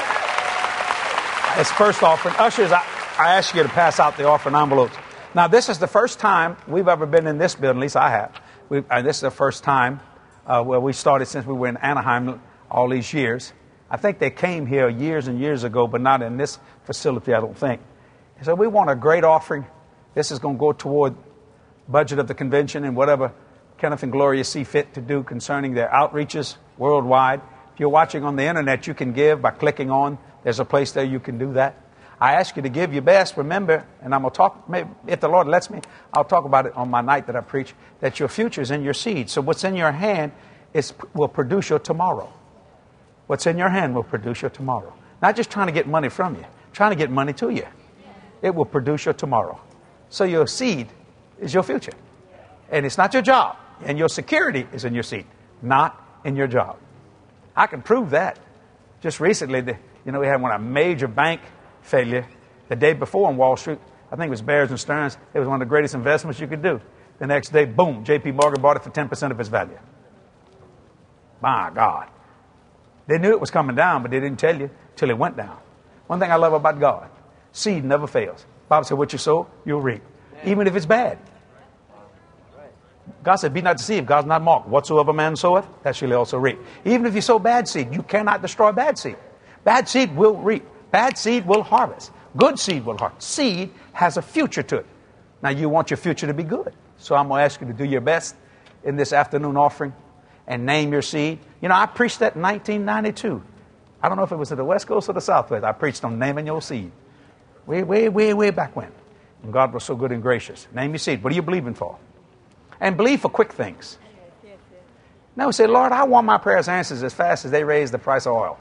It's first offering. Ushers, I, I ask you to pass out the offering envelopes. Now, this is the first time we've ever been in this building, at least I have. We've, and this is the first time uh, where we started since we were in Anaheim all these years. I think they came here years and years ago, but not in this facility, I don't think. So we want a great offering. This is going to go toward budget of the convention and whatever Kenneth and Gloria see fit to do concerning their outreaches worldwide. If you're watching on the internet, you can give by clicking on. There's a place there you can do that. I ask you to give your best. Remember, and I'm going to talk, maybe if the Lord lets me, I'll talk about it on my night that I preach, that your future is in your seed. So what's in your hand is, will produce your tomorrow. What's in your hand will produce your tomorrow. Not just trying to get money from you, trying to get money to you. It will produce your tomorrow. So your seed is your future. And it's not your job. And your security is in your seed, not in your job. I can prove that. Just recently, the, you know, we had one a major bank failure the day before on Wall Street. I think it was Bears and Stearns. It was one of the greatest investments you could do. The next day, boom, J P Morgan bought it for ten percent of its value. My God. They knew it was coming down, but they didn't tell you till it went down. One thing I love about God, seed never fails. Bible said, what you sow, you'll reap. Even if it's bad. God said, be not deceived. God's not mocked. Whatsoever man soweth, that shall he also reap. Even if you sow bad seed, you cannot destroy bad seed. Bad seed will reap. Bad seed will harvest. Good seed will harvest. Seed has a future to it. Now, you want your future to be good. So I'm going to ask you to do your best in this afternoon offering and name your seed. You know, I preached that in nineteen ninety-two. I don't know if it was at the West Coast or the Southwest. I preached on naming your seed. Way, way, way, way back when. And God was so good and gracious. Name your seed. What are you believing for? And believe for quick things. Now we say, Lord, I want my prayers answered as fast as they raise the price of oil.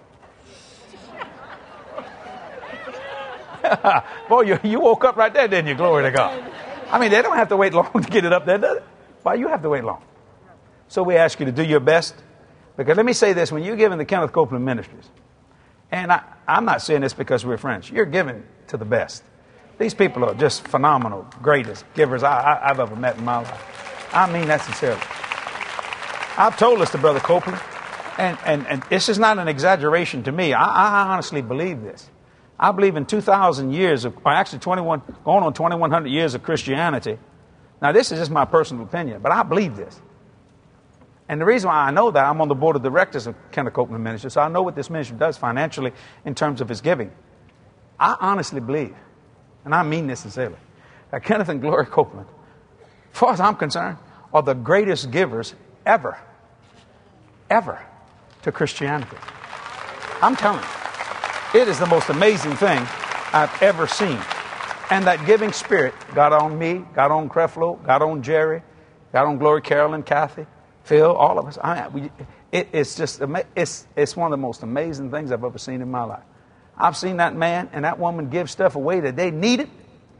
Boy, you, you woke up right there, didn't you? Glory to God. I mean, they don't have to wait long to get it up there, does it? Why you have to wait long? So we ask you to do your best. Because let me say this, when you're giving the Kenneth Copeland Ministries, and I, I'm not saying this because we're friends, you're giving to the best. These people are just phenomenal, greatest givers I, I, I've ever met in my life. I mean that sincerely. I've told this to Brother Copeland, and, and, and this is not an exaggeration to me. I, I honestly believe this. I believe in two thousand years of, or actually twenty-one, going on twenty-one hundred years of Christianity. Now, this is just my personal opinion, but I believe this. And the reason why I know that, I'm on the board of directors of Kenneth Copeland Ministry, so I know what this ministry does financially in terms of his giving. I honestly believe, and I mean this sincerely, that Kenneth and Gloria Copeland, as far as I'm concerned, are the greatest givers ever, ever to Christianity. I'm telling you, it is the most amazing thing I've ever seen. And that giving spirit got on me, got on Creflo, got on Jerry, got on Gloria Carolyn, Kathy, Phil, all of us. I mean, we, it, it's just, it's, it's one of the most amazing things I've ever seen in my life. I've seen that man and that woman give stuff away that they needed,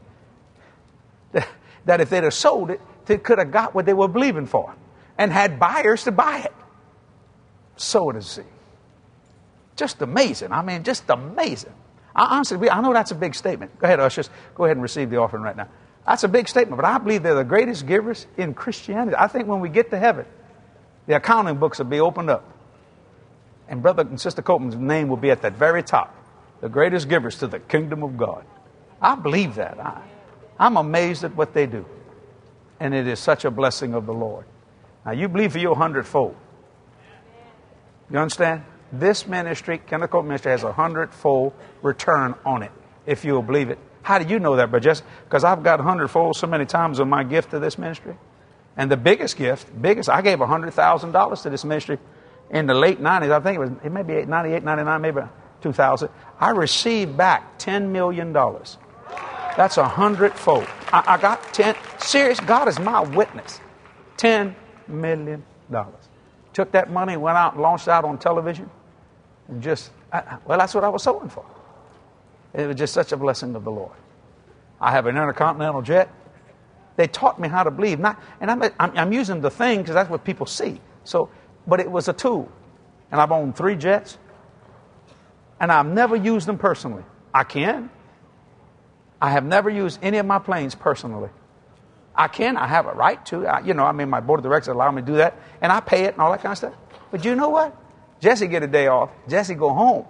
that if they'd have sold it, they could have got what they were believing for and had buyers to buy it. Sow it as seed. Just amazing. I mean, just amazing. I honestly, I know that's a big statement. Go ahead, ushers. Go ahead and receive the offering right now. That's a big statement, but I believe they're the greatest givers in Christianity. I think when we get to heaven, the accounting books will be opened up. And Brother and Sister Copeland's name will be at that very top. The greatest givers to the kingdom of God. I believe that. I, I'm amazed at what they do. And it is such a blessing of the Lord. Now, you believe for your hundredfold. You understand? This ministry, Kenneth Copeland Ministry, has a hundredfold return on it, if you'll believe it. How do you know that, Brother Jesse? Because I've got hundredfold so many times on my gift to this ministry. And the biggest gift, biggest, I gave one hundred thousand dollars to this ministry in the late nineties. I think it was, it may be ninety-eight, ninety-nine, maybe two thousand. I received back ten million dollars. That's a hundredfold. I, I got ten, serious, God is my witness. ten million dollars. Took that money, went out and launched out on television. And just, I, well, that's what I was sowing for. It was just such a blessing of the Lord. I have an intercontinental jet. They taught me how to believe. Not, and I'm, I'm, I'm using the thing because that's what people see. So, but it was a tool. And I've owned three jets. And I've never used them personally. I can. I have never used any of my planes personally. I can. I have a right to. I, you know, I mean, my board of directors allow me to do that. And I pay it and all that kind of stuff. But you know what? Jesse get a day off. Jesse go home.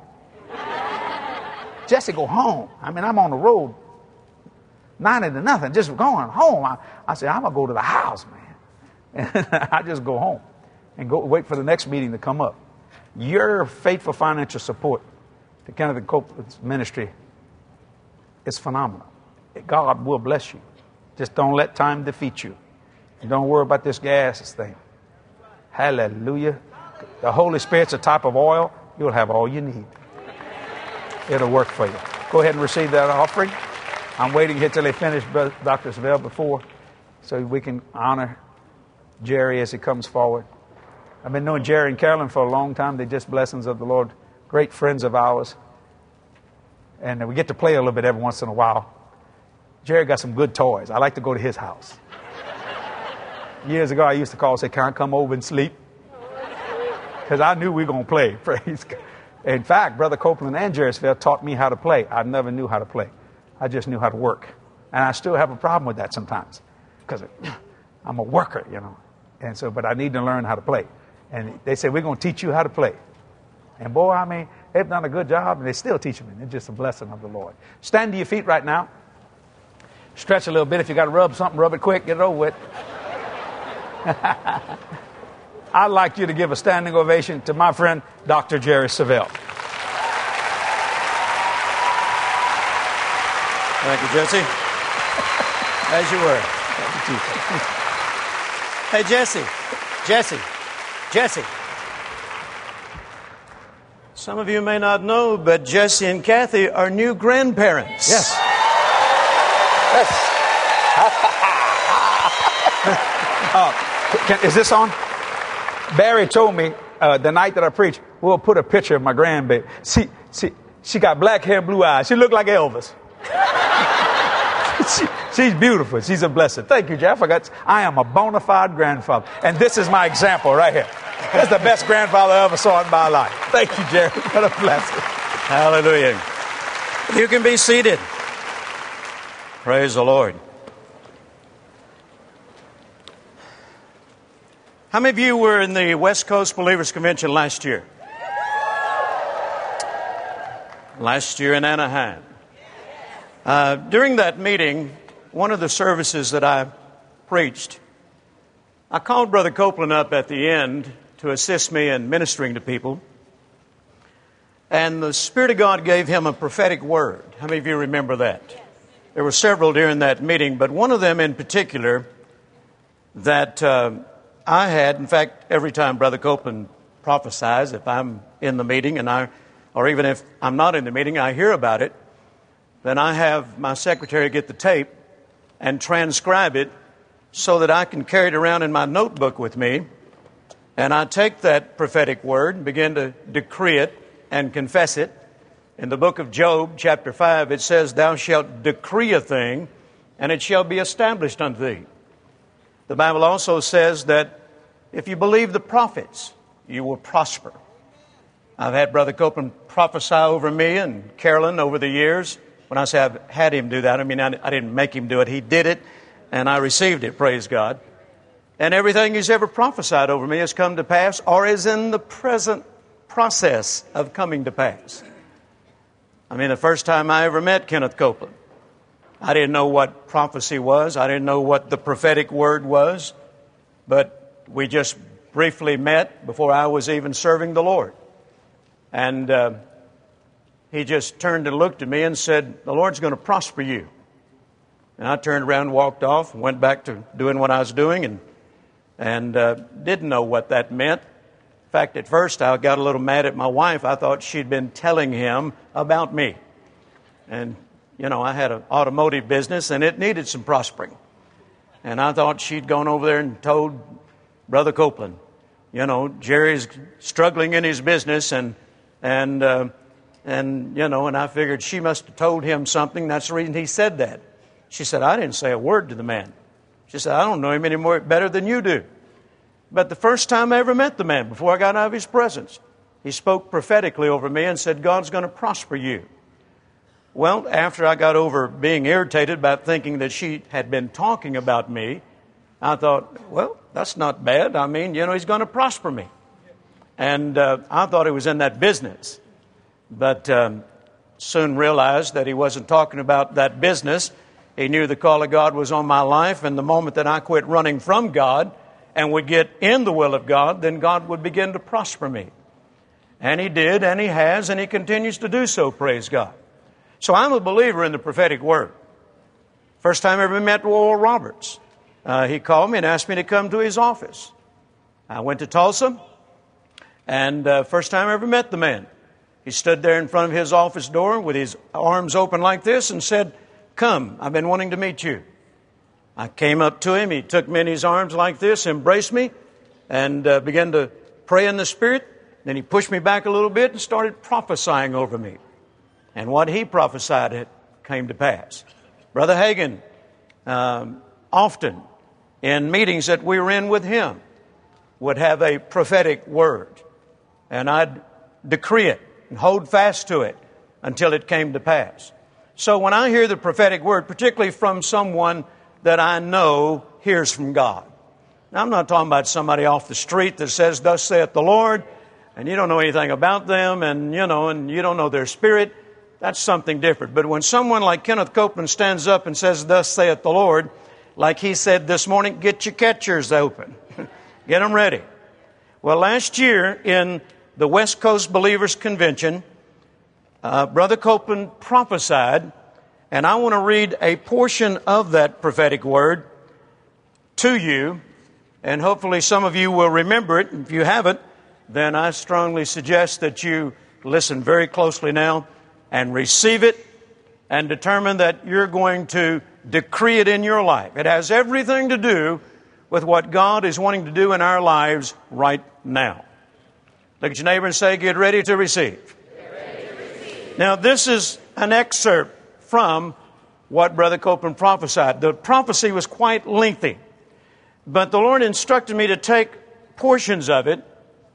Jesse go home. I mean, I'm on the road. ninety to nothing. Just going home. I, I said, I'm going to go to the house, man. And I just go home and go wait for the next meeting to come up. Your faithful financial support to Kenneth and Copeland's ministry is phenomenal. God will bless you. Just don't let time defeat you. And don't worry about this gas thing. Hallelujah. The Holy Spirit's a type of oil. You'll have all you need. It'll work for you. Go ahead and receive that offering. I'm waiting here till they finish Doctor Savelle before, so we can honor Jerry as he comes forward. I've been knowing Jerry and Carolyn for a long time. They're just blessings of the Lord. Great friends of ours. And we get to play a little bit every once in a while. Jerry got some good toys. I like to go to his house. Years ago, I used to call and say, can I come over and sleep? Because I knew we were going to play. Praise God. In fact, Brother Copeland and Jerry Savelle taught me how to play. I never knew how to play. I just knew how to work. And I still have a problem with that sometimes. Because I'm a worker, you know. And so, but I need to learn how to play. And they said, we're going to teach you how to play. And boy, I mean, they've done a good job, and they still teach me. It's just a blessing of the Lord. Stand to your feet right now. Stretch a little bit. If you got to rub something, rub it quick. Get it over with. I'd like you to give a standing ovation to my friend, Doctor Jerry Savelle.
Thank you, Jesse. As you were. Hey, Jesse. Jesse. Jesse. Some of you may not know, but Jesse and Kathy are new grandparents.
Yes. Yes. uh, can, is this on? Barry told me uh, the night that I preached, we'll put a picture of my grandbaby. See, see, she got black hair and blue eyes. She looked like Elvis. she, she's beautiful. She's a blessing. Thank you, Jeff. I forgot. I am a bona fide grandfather. And this is my example right here. That's the best grandfather I ever saw in my life. Thank you, Jerry. What a blessing.
Hallelujah. You can be seated. Praise the Lord. How many of you were in the West Coast Believers Convention last year? Last year in Anaheim. Uh, during that meeting, one of the services that I preached, I called Brother Copeland up at the end to assist me in ministering to people. And the Spirit of God gave him a prophetic word. How many of you remember that? There were several during that meeting, but one of them in particular that uh, I had, in fact, every time Brother Copeland prophesies, if I'm in the meeting and I, or even if I'm not in the meeting, I hear about it, then I have my secretary get the tape and transcribe it so that I can carry it around in my notebook with me. And I take that prophetic word and begin to decree it and confess it. In the book of Job, chapter five, it says, "Thou shalt decree a thing, and it shall be established unto thee." The Bible also says that if you believe the prophets, you will prosper. I've had Brother Copeland prophesy over me and Carolyn over the years. When I say I've had him do that, I mean I, I didn't make him do it. He did it, and I received it, praise God. And everything he's ever prophesied over me has come to pass or is in the present process of coming to pass. I mean, the first time I ever met Kenneth Copeland, I didn't know what prophecy was. I didn't know what the prophetic word was. But we just briefly met before I was even serving the Lord. And uh, he just turned and looked at me and said, "The Lord's going to prosper you." And I turned around and walked off and went back to doing what I was doing and, and uh, didn't know what that meant. In fact, at first I got a little mad at my wife. I thought she'd been telling him about me. And, you know, I had an automotive business and it needed some prospering. And I thought she'd gone over there and told Brother Copeland, you know, Jerry's struggling in his business and, and, uh, and, you know, and I figured she must have told him something. That's the reason he said that. She said, "I didn't say a word to the man." She said, "I don't know him any more better than you do." But the first time I ever met the man, before I got out of his presence, he spoke prophetically over me and said, "God's going to prosper you." Well, after I got over being irritated about thinking that she had been talking about me, I thought, well, that's not bad. I mean, you know, he's going to prosper me. And uh, I thought he was in that business. But um, soon realized that he wasn't talking about that business. He knew the call of God was on my life. And the moment that I quit running from God and would get in the will of God, then God would begin to prosper me. And he did, and he has, and he continues to do so, praise God. So I'm a believer in the prophetic word. First time I ever met Oral Roberts, uh, he called me and asked me to come to his office. I went to Tulsa, and uh, first time I ever met the man. He stood there in front of his office door with his arms open like this and said, "Come, I've been wanting to meet you." I came up to him. He took me in his arms like this, embraced me, and uh, began to pray in the Spirit. Then he pushed me back a little bit and started prophesying over me. And what he prophesied had came to pass. Brother Hagin, um, often in meetings that we were in with him, would have a prophetic word. And I'd decree it and hold fast to it until it came to pass. So when I hear the prophetic word, particularly from someone that I know hears from God. Now, I'm not talking about somebody off the street that says, "Thus saith the Lord," and you don't know anything about them, and, you know, and you don't know their spirit. That's something different. But when someone like Kenneth Copeland stands up and says, "Thus saith the Lord," like he said this morning, get your catchers open. Get them ready. Well, last year in the West Coast Believers Convention, uh, Brother Copeland prophesied, and I want to read a portion of that prophetic word to you, and hopefully some of you will remember it. If you haven't, then I strongly suggest that you listen very closely now and receive it and determine that you're going to decree it in your life. It has everything to do with what God is wanting to do in our lives right now. Look at your neighbor and say, "Get ready to receive." Get ready to receive. Now, this is an excerpt from what Brother Copeland prophesied. The prophecy was quite lengthy, but the Lord instructed me to take portions of it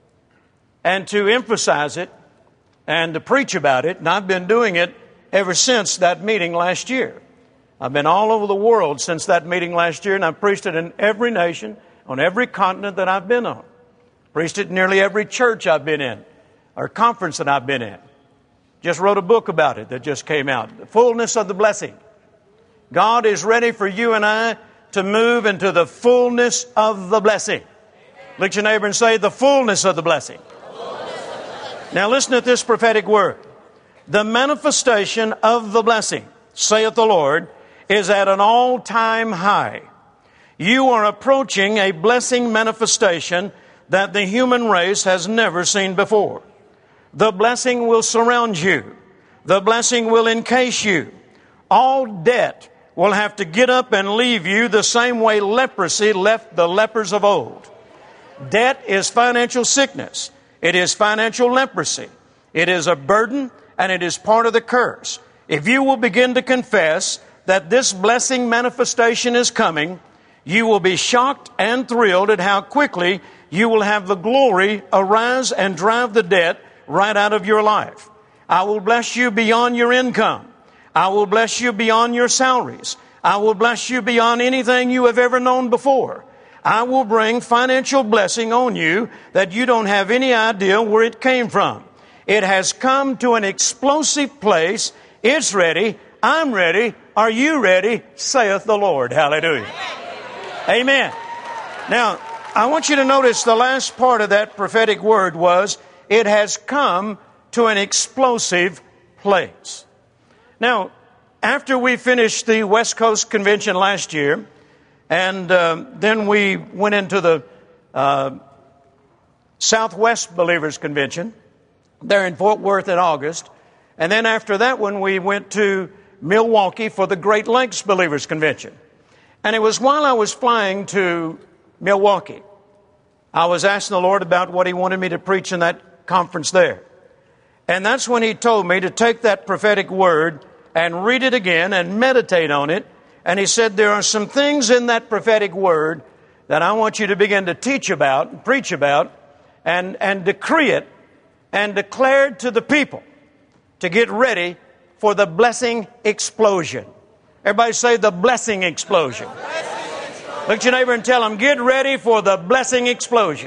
and to emphasize it and to preach about it, and I've been doing it ever since that meeting last year. I've been all over the world since that meeting last year, and I've preached it in every nation, on every continent that I've been on. Preached it in nearly every church I've been in, or conference that I've been in. Just wrote a book about it that just came out, The Fullness of the Blessing. God is ready for you and I to move into the fullness of the blessing. Look at your neighbor and say, the fullness of the blessing. Now listen to this prophetic word. The manifestation of the blessing, saith the Lord, is at an all-time high. You are approaching a blessing manifestation that the human race has never seen before. The blessing will surround you. The blessing will encase you. All debt will have to get up and leave you the same way leprosy left the lepers of old. Debt is financial sickness. It is financial leprosy. It is a burden, and it is part of the curse. If you will begin to confess that this blessing manifestation is coming, you will be shocked and thrilled at how quickly you will have the glory arise and drive the debt right out of your life. I will bless you beyond your income. I will bless you beyond your salaries. I will bless you beyond anything you have ever known before. I will bring financial blessing on you that you don't have any idea where it came from. It has come to an explosive place. It's ready. I'm ready. Are you ready? Saith the Lord. Hallelujah. Amen. Now, I want you to notice the last part of that prophetic word was, it has come to an explosive place. Now, after we finished the West Coast Convention last year, and uh, then we went into the uh, Southwest Believers Convention there in Fort Worth in August. And then after that one, we went to Milwaukee for the Great Lakes Believers Convention. And it was while I was flying to Milwaukee, I was asking the Lord about what He wanted me to preach in that conference there. And that's when He told me to take that prophetic word and read it again and meditate on it. And He said, there are some things in that prophetic word that I want you to begin to teach about, and preach about, and, and decree it, and declare it to the people to get ready for the blessing explosion. Everybody say the blessing explosion. The blessing explosion. Look at your neighbor and tell them, get ready for the blessing explosion.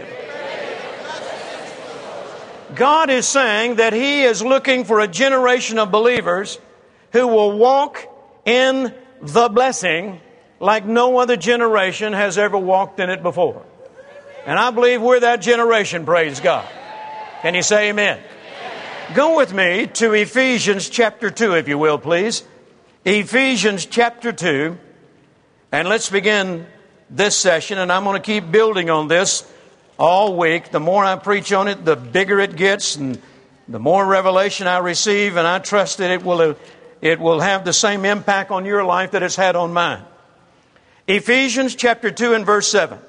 God is saying that He is looking for a generation of believers who will walk in the blessing like no other generation has ever walked in it before. And I believe we're that generation, praise God. Can you say amen? Go with me to Ephesians chapter two, if you will, please. Ephesians chapter two. And let's begin this session. And I'm going to keep building on this all week. The more I preach on it, the bigger it gets, and the more revelation I receive. And I trust that it will, it will have the same impact on your life that it's had on mine. Ephesians chapter two and verse seven.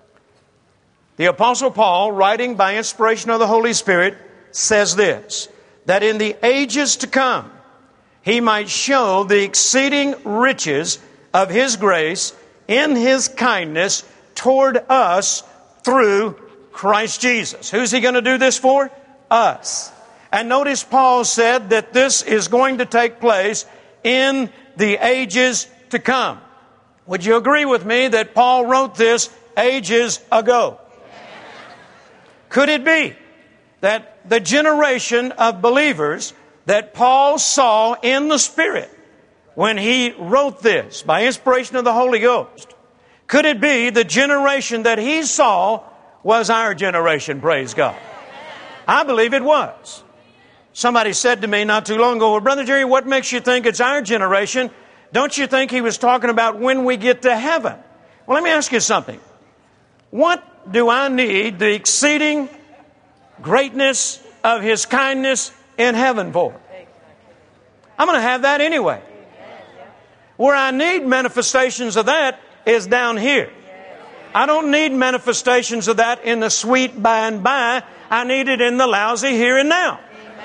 The Apostle Paul, writing by inspiration of the Holy Spirit, says this, that in the ages to come, He might show the exceeding riches of His grace in His kindness toward us through Christ Jesus. Who's He going to do this for? Us. And notice Paul said that this is going to take place in the ages to come. Would you agree with me that Paul wrote this ages ago? Could it be that the generation of believers that Paul saw in the Spirit when he wrote this by inspiration of the Holy Ghost, could it be the generation that he saw was our generation, praise God? I believe it was. Somebody said to me not too long ago, well, Brother Jerry, what makes you think it's our generation? Don't you think he was talking about when we get to heaven? Well, let me ask you something. What do I need the exceeding greatness of His kindness in heaven for? I'm going to have that anyway. Where I need manifestations of that is down here. I don't need manifestations of that in the sweet by and by. I need it in the lousy here and now.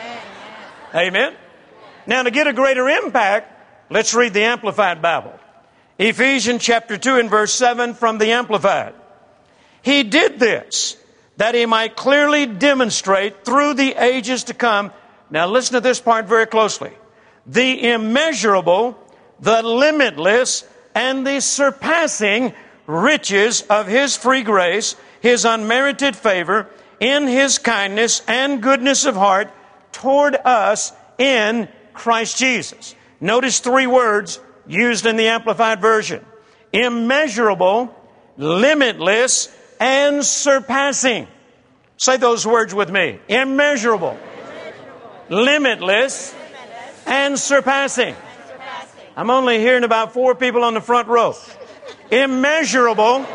Amen. Now, to get a greater impact, let's read the Amplified Bible. Ephesians chapter two and verse seven from the Amplified. He did this that He might clearly demonstrate through the ages to come. Now listen to this part very closely. The immeasurable, the limitless, and the surpassing riches of His free grace, His unmerited favor, in His kindness and goodness of heart toward us in Christ Jesus. Notice three words used in the Amplified Version. immeasurable, limitless, and surpassing. Say those words with me. Immeasurable, limitless, and surpassing. I'm only hearing about four people on the front row. Immeasurable,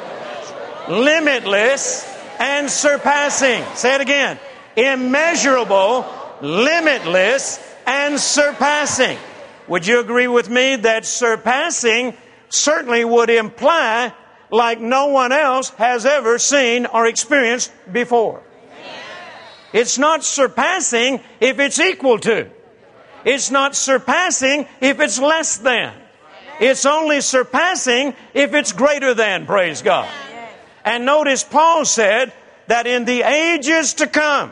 limitless, and surpassing. Say it again. Immeasurable, limitless, and surpassing. Would you agree with me that surpassing certainly would imply like no one else has ever seen or experienced before? It's not surpassing if it's equal to. It's not surpassing if it's less than. It's only surpassing if it's greater than, praise God. And notice Paul said that in the ages to come,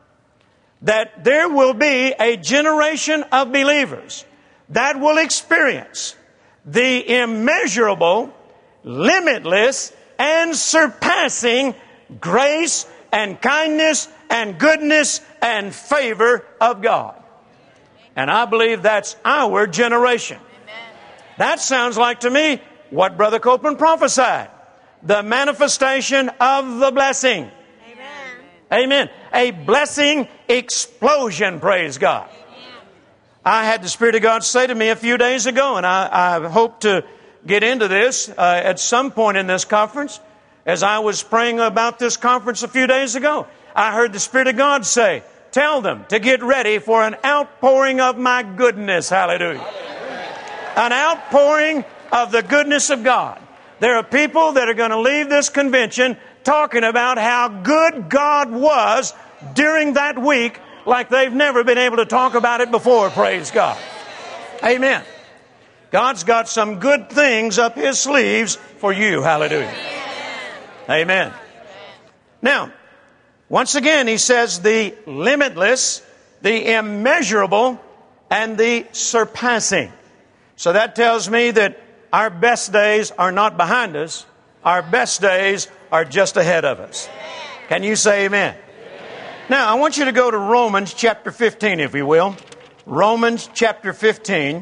that there will be a generation of believers that will experience the immeasurable, limitless, and surpassing grace and kindness and goodness and favor of God. And I believe that's our generation. That sounds like to me what Brother Copeland prophesied. The manifestation of the blessing. Amen. Amen. A blessing explosion, praise God. I had the Spirit of God say to me a few days ago, and I, I hope to get into this uh, at some point in this conference. As I was praying about this conference a few days ago, I heard the Spirit of God say, tell them to get ready for an outpouring of my goodness. Hallelujah. An outpouring of the goodness of God. There are people that are going to leave this convention talking about how good God was during that week like they've never been able to talk about it before, praise God. Amen. God's got some good things up His sleeves for you. Hallelujah. Amen. Now, once again, He says the limitless, the immeasurable, and the surpassing. So that tells me that our best days are not behind us. Our best days are just ahead of us. Can you say amen? Amen. Now, I want you to go to Romans chapter fifteen, if you will. Romans chapter fifteen.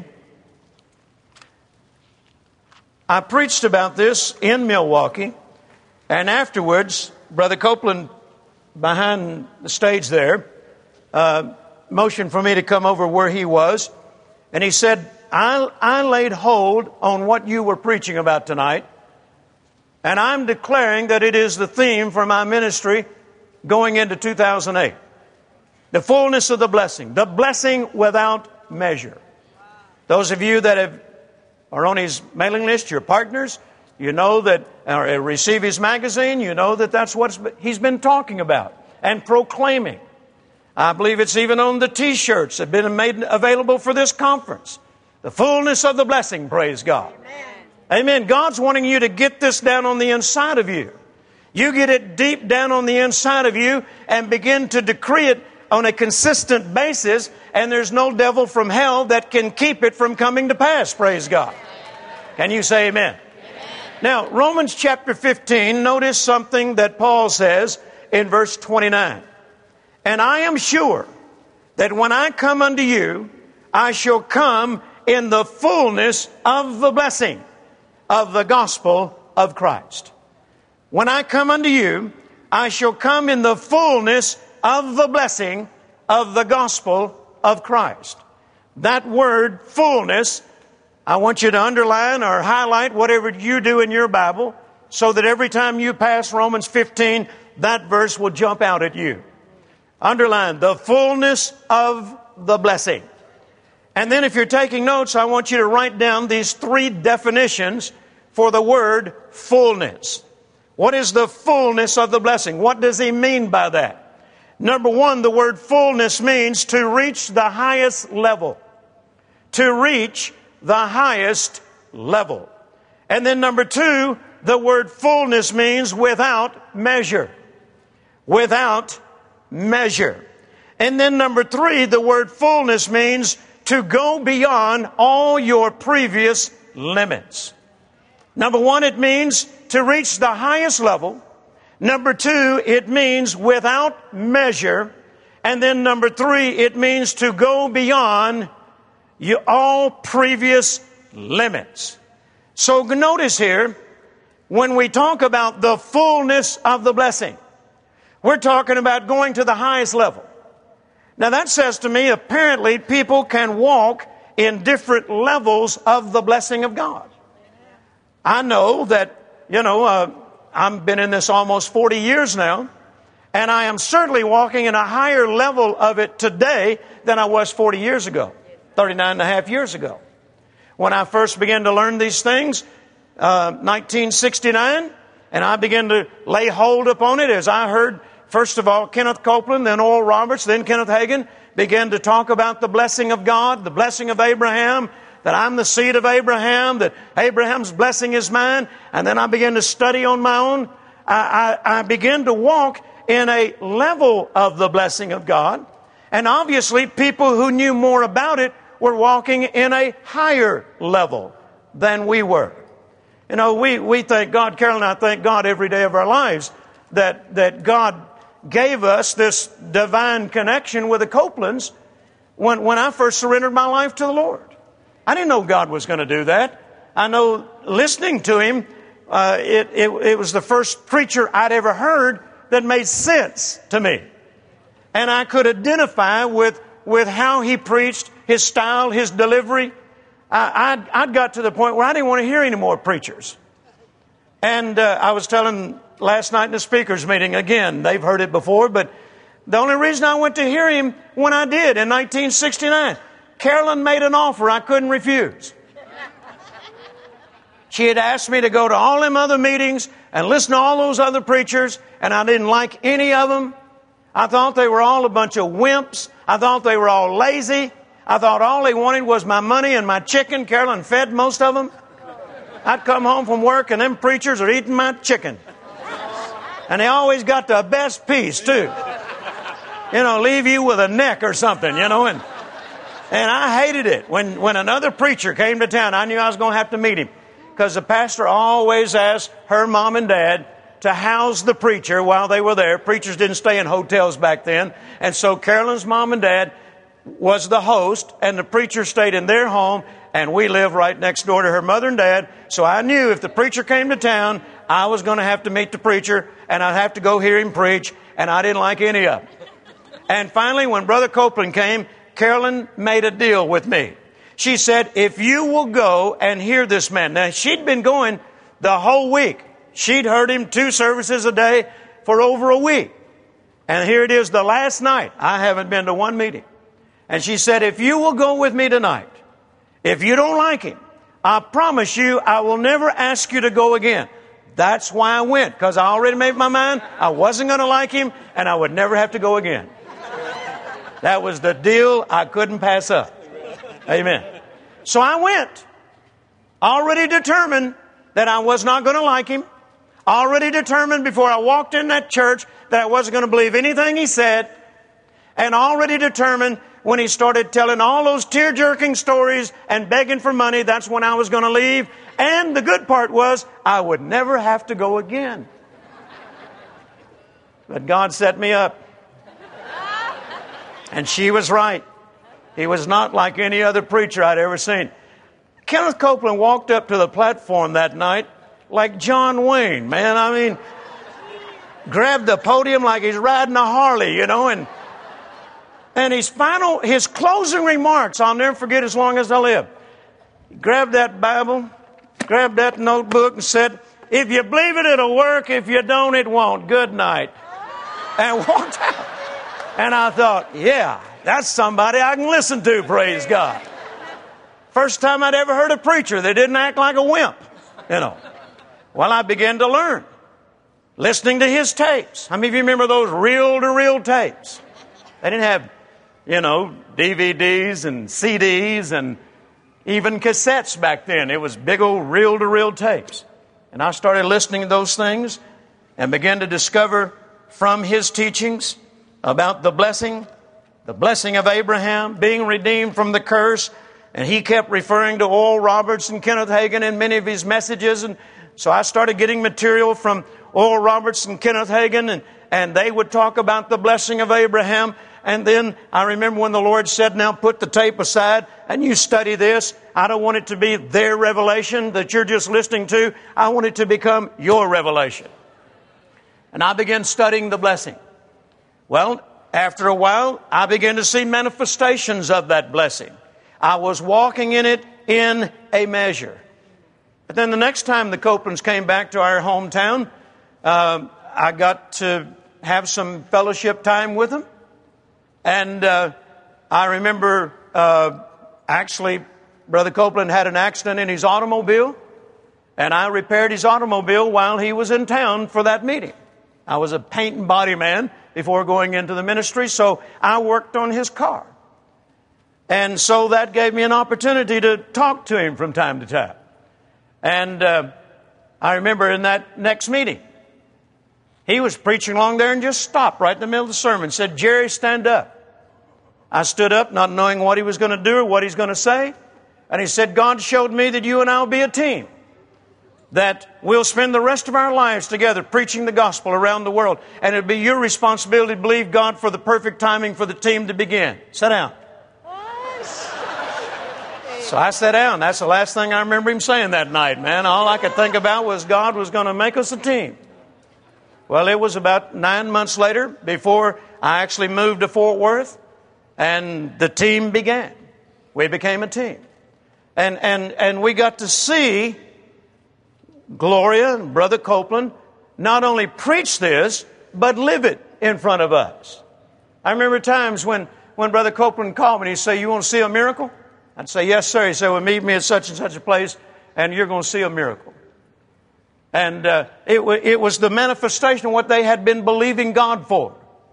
I preached about this in Milwaukee, and afterwards, Brother Copeland, behind the stage there, uh, motioned for me to come over where he was, and he said, I, I laid hold on what you were preaching about tonight, and I'm declaring that it is the theme for my ministry going into two thousand eight. The fullness of the blessing. The blessing without measure. Those of you that have, are on his mailing list, your partners, you know that, or receive his magazine, you know that that's what he's been talking about and proclaiming. I believe it's even on the T-shirts that have been made available for this conference. The fullness of the blessing, praise God. Amen. Amen. God's wanting you to get this down on the inside of you. You get it deep down on the inside of you and begin to decree it on a consistent basis, and there's no devil from hell that can keep it from coming to pass, praise God. Can you say amen? Amen. Now, Romans chapter fifteen, notice something that Paul says in verse twenty-nine. And I am sure that when I come unto you, I shall come in the fullness of the blessing of the gospel of Christ. When I come unto you, I shall come in the fullness of the blessing of the gospel of Christ. That word fullness, I want you to underline or highlight whatever you do in your Bible so that every time you pass Romans fifteen, that verse will jump out at you. Underline the fullness of the blessing. And then if you're taking notes, I want you to write down these three definitions for the word fullness. What is the fullness of the blessing? What does he mean by that? Number one, the word fullness means to reach the highest level. To reach the highest level. And then number two, the word fullness means without measure. Without measure. And then number three, the word fullness means to go beyond all your previous limits. Number one, it means to reach the highest level. Number two, it means without measure. And then number three, it means to go beyond your, all previous limits. So notice here, when we talk about the fullness of the blessing, we're talking about going to the highest level. Now that says to me, apparently people can walk in different levels of the blessing of God. I know that, you know, uh, I've been in this almost forty years now, and I am certainly walking in a higher level of it today than I was forty years ago, thirty-nine and a half years ago. When I first began to learn these things, uh, nineteen sixty-nine, and I began to lay hold upon it as I heard, first of all, Kenneth Copeland, then Oral Roberts, then Kenneth Hagin began to talk about the blessing of God, the blessing of Abraham, that I'm the seed of Abraham, that Abraham's blessing is mine. And then I began to study on my own. I, I, I began to walk in a level of the blessing of God. And obviously, people who knew more about it were walking in a higher level than we were. You know, we, we thank God, Carol and I thank God every day of our lives that, that God gave us this divine connection with the Copelands when, when I first surrendered my life to the Lord. I didn't know God was going to do that. I know listening to Him, uh, it, it, it was the first preacher I'd ever heard that made sense to me. And I could identify with, with how he preached, his style, his delivery. I, I'd, I'd got to the point where I didn't want to hear any more preachers. And uh, I was telling last night in the speakers meeting, again, they've heard it before, but the only reason I went to hear him when I did in nineteen sixty-nine, Carolyn made an offer I couldn't refuse. She had asked me to go to all them other meetings and listen to all those other preachers, and I didn't like any of them. I thought they were all a bunch of wimps. I thought they were all lazy. I thought all they wanted was my money and my chicken. Carolyn fed most of them. I'd come home from work and them preachers are eating my chicken. And they always got the best piece, too. You know, leave you with a neck or something, you know. And and I hated it. When, when another preacher came to town, I knew I was going to have to meet him. Because the pastor always asked her mom and dad to house the preacher while they were there. Preachers didn't stay in hotels back then. And so Carolyn's mom and dad was the host, and the preacher stayed in their home, and we lived right next door to her mother and dad. So I knew if the preacher came to town, I was going to have to meet the preacher, and I'd have to go hear him preach, and I didn't like any of it. And finally, when Brother Copeland came, Carolyn made a deal with me. She said, if you will go and hear this man. Now, she'd been going the whole week. She'd heard him two services a day for over a week. And here it is the last night. I haven't been to one meeting. And she said, if you will go with me tonight, if you don't like him, I promise you I will never ask you to go again. That's why I went, because I already made my mind I wasn't going to like him, and I would never have to go again. That was the deal I couldn't pass up. Amen. So I went, already determined that I was not going to like him, already determined before I walked in that church that I wasn't going to believe anything he said, and already determined when he started telling all those tear-jerking stories and begging for money, that's when I was going to leave. And the good part was I would never have to go again. But God set me up. And she was right. He was not like any other preacher I'd ever seen. Kenneth Copeland walked up to the platform that night like John Wayne, man. I mean, grabbed the podium like he's riding a Harley, you know, and and his final, his closing remarks, I'll never forget as long as I live. He grabbed that Bible, grabbed that notebook and said, if you believe it, it'll work. If you don't, it won't. Good night. And walked out. And I thought, yeah, that's somebody I can listen to, praise God. First time I'd ever heard a preacher that didn't act like a wimp, you know. Well, I began to learn, listening to his tapes. How many of you remember those reel-to-reel tapes? They didn't have, you know, D V Ds and C Ds and even cassettes back then. It was big old reel-to-reel tapes. And I started listening to those things and began to discover from his teachings about the blessing, the blessing of Abraham, being redeemed from the curse. And he kept referring to Oral Roberts and Kenneth Hagin in many of his messages. And so I started getting material from Oral Roberts and Kenneth Hagin, and, and they would talk about the blessing of Abraham. And then I remember when the Lord said, now put the tape aside and you study this. I don't want it to be their revelation that you're just listening to. I want it to become your revelation. And I began studying the blessing. Well, after a while, I began to see manifestations of that blessing. I was walking in it in a measure. But then the next time the Copelands came back to our hometown, uh, I got to have some fellowship time with them. And uh, I remember uh, actually Brother Copeland had an accident in his automobile, and I repaired his automobile while he was in town for that meeting. I was a paint and body man before going into the ministry, so I worked on his car. And so that gave me an opportunity to talk to him from time to time. And uh, I remember in that next meeting, he was preaching along there and just stopped right in the middle of the sermon, said, Jerry, stand up. I stood up, not knowing what he was going to do or what he's going to say. And he said, God showed me that you and I will be a team, that we'll spend the rest of our lives together preaching the gospel around the world. And it'll be your responsibility to believe God for the perfect timing for the team to begin. Sit down. So I sat down. That's the last thing I remember him saying that night, man. All I could think about was God was going to make us a team. Well, it was about nine months later before I actually moved to Fort Worth, and the team began. We became a team. And, and, and we got to see Gloria and Brother Copeland not only preach this, but live it in front of us. I remember times when, when Brother Copeland called me and he'd say, you want to see a miracle? I'd say, yes, sir. He said, well, meet me at such and such a place, and you're going to see a miracle. And uh, it, w- it was the manifestation of what they had been believing God for.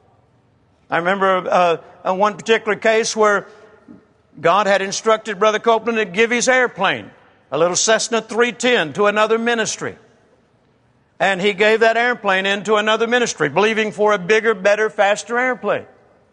I remember uh, uh, one particular case where God had instructed Brother Copeland to give his airplane, a little Cessna three ten, to another ministry. And he gave that airplane into another ministry, believing for a bigger, better, faster airplane.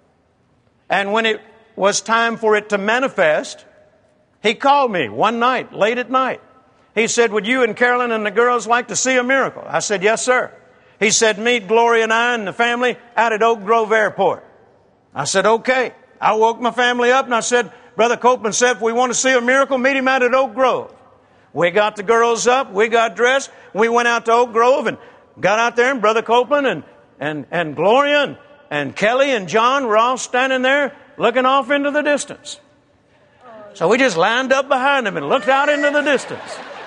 And when it was time for it to manifest, he called me one night, late at night. He said, would you and Carolyn and the girls like to see a miracle? I said, yes, sir. He said, meet Gloria and I and the family out at Oak Grove Airport. I said, okay. I woke my family up and I said, Brother Copeland said, if we want to see a miracle, meet him out at Oak Grove. We got the girls up. We got dressed. We went out to Oak Grove and got out there, and Brother Copeland and, and, and Gloria and, and Kelly and John were all standing there looking off into the distance. So we just lined up behind them and looked out into the distance.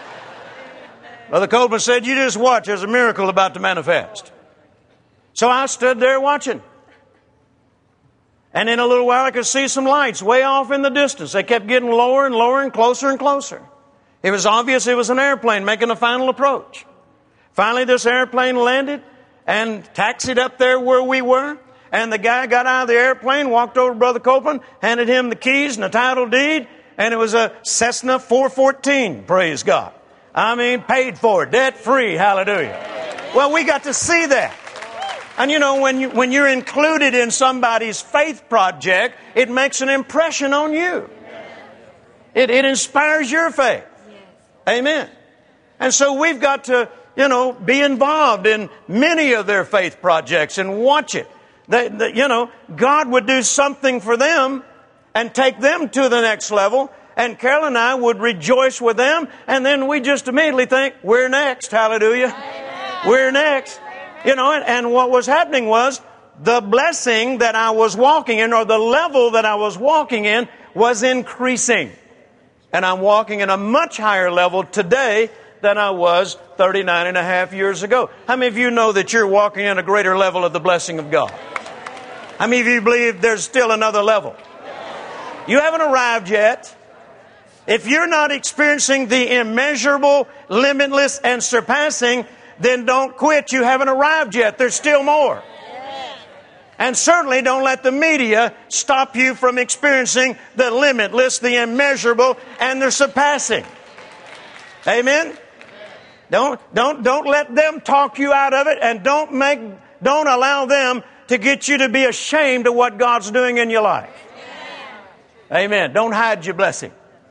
Brother Copeland said, you just watch. There's a miracle about to manifest. So I stood there watching. And in a little while I could see some lights way off in the distance. They kept getting lower and lower and closer and closer. It was obvious it was an airplane making a final approach. Finally, this airplane landed and taxied up there where we were. And the guy got out of the airplane, walked over to Brother Copeland, handed him the keys and the title deed. And it was a Cessna four fourteen, praise God. I mean, paid for, debt-free, hallelujah. Well, we got to see that. And you know, when, you, when you're included in somebody's faith project, it makes an impression on you. It, it inspires your faith. Amen. And so we've got to, you know, be involved in many of their faith projects and watch it. They, they, you know, God would do something for them and take them to the next level. And Carol and I would rejoice with them. And then we just immediately think, we're next. Hallelujah. Amen. We're next. You know, and, and what was happening was the blessing that I was walking in, or the level that I was walking in, was increasing. And I'm walking in a much higher level today than I was thirty-nine and a half years ago. How many of you know that you're walking in a greater level of the blessing of God? How many of you believe there's still another level? You haven't arrived yet. If you're not experiencing the immeasurable, limitless, and surpassing, then don't quit. You haven't arrived yet. There's still more. And certainly don't let the media stop you from experiencing the limitless, the immeasurable, and the surpassing. Amen? Don't, don't, don't let them talk you out of it, and don't make, don't allow them to get you to be ashamed of what God's doing in your life. Amen. Don't hide your blessing.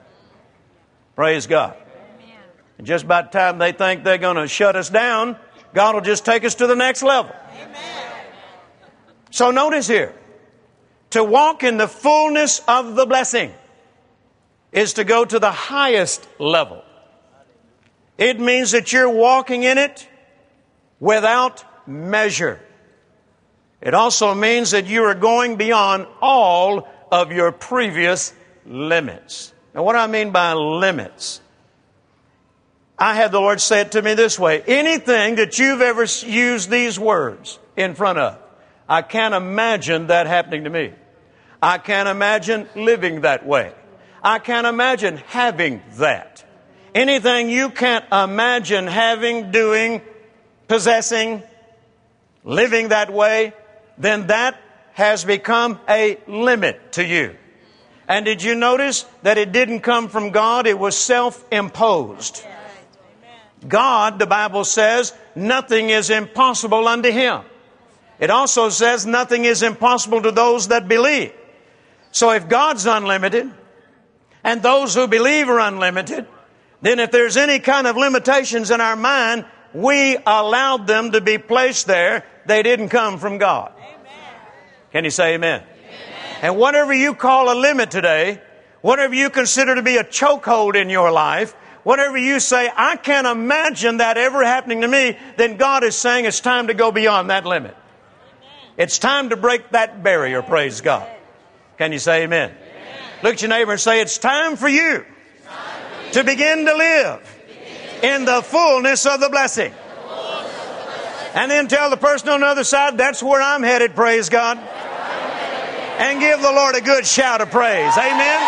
Praise God. And just about the time they think they're going to shut us down, God will just take us to the next level. Amen. So notice here, To walk in the fullness of the blessing is to go to the highest level. It means that you're walking in it without measure. It also means that you are going beyond all of your previous limits. Now, what do I mean by limits? I had the Lord say it to me this way. Anything that you've ever used these words in front of, I can't imagine that happening to me. I can't imagine living that way. I can't imagine having that. Anything you can't imagine having, doing, possessing, living that way, then that has become a limit to you. And did you notice that it didn't come from God? It was self-imposed. God, the Bible says, nothing is impossible unto Him. It also says nothing is impossible to those that believe. So if God's unlimited, and those who believe are unlimited, then if there's any kind of limitations in our mind, we allowed them to be placed there. They didn't come from God. Amen. Can you say amen? Amen? And whatever you call a limit today, whatever you consider to be a chokehold in your life, whatever you say, I can't imagine that ever happening to me, then God is saying it's time to go beyond that limit. It's time to break that barrier, praise God. Can you say amen? Amen. Look at your neighbor and say, it's time for you to begin to live in the fullness of the blessing. And then tell the person on the other side, that's where I'm headed, praise God. And give the Lord a good shout of praise. Amen?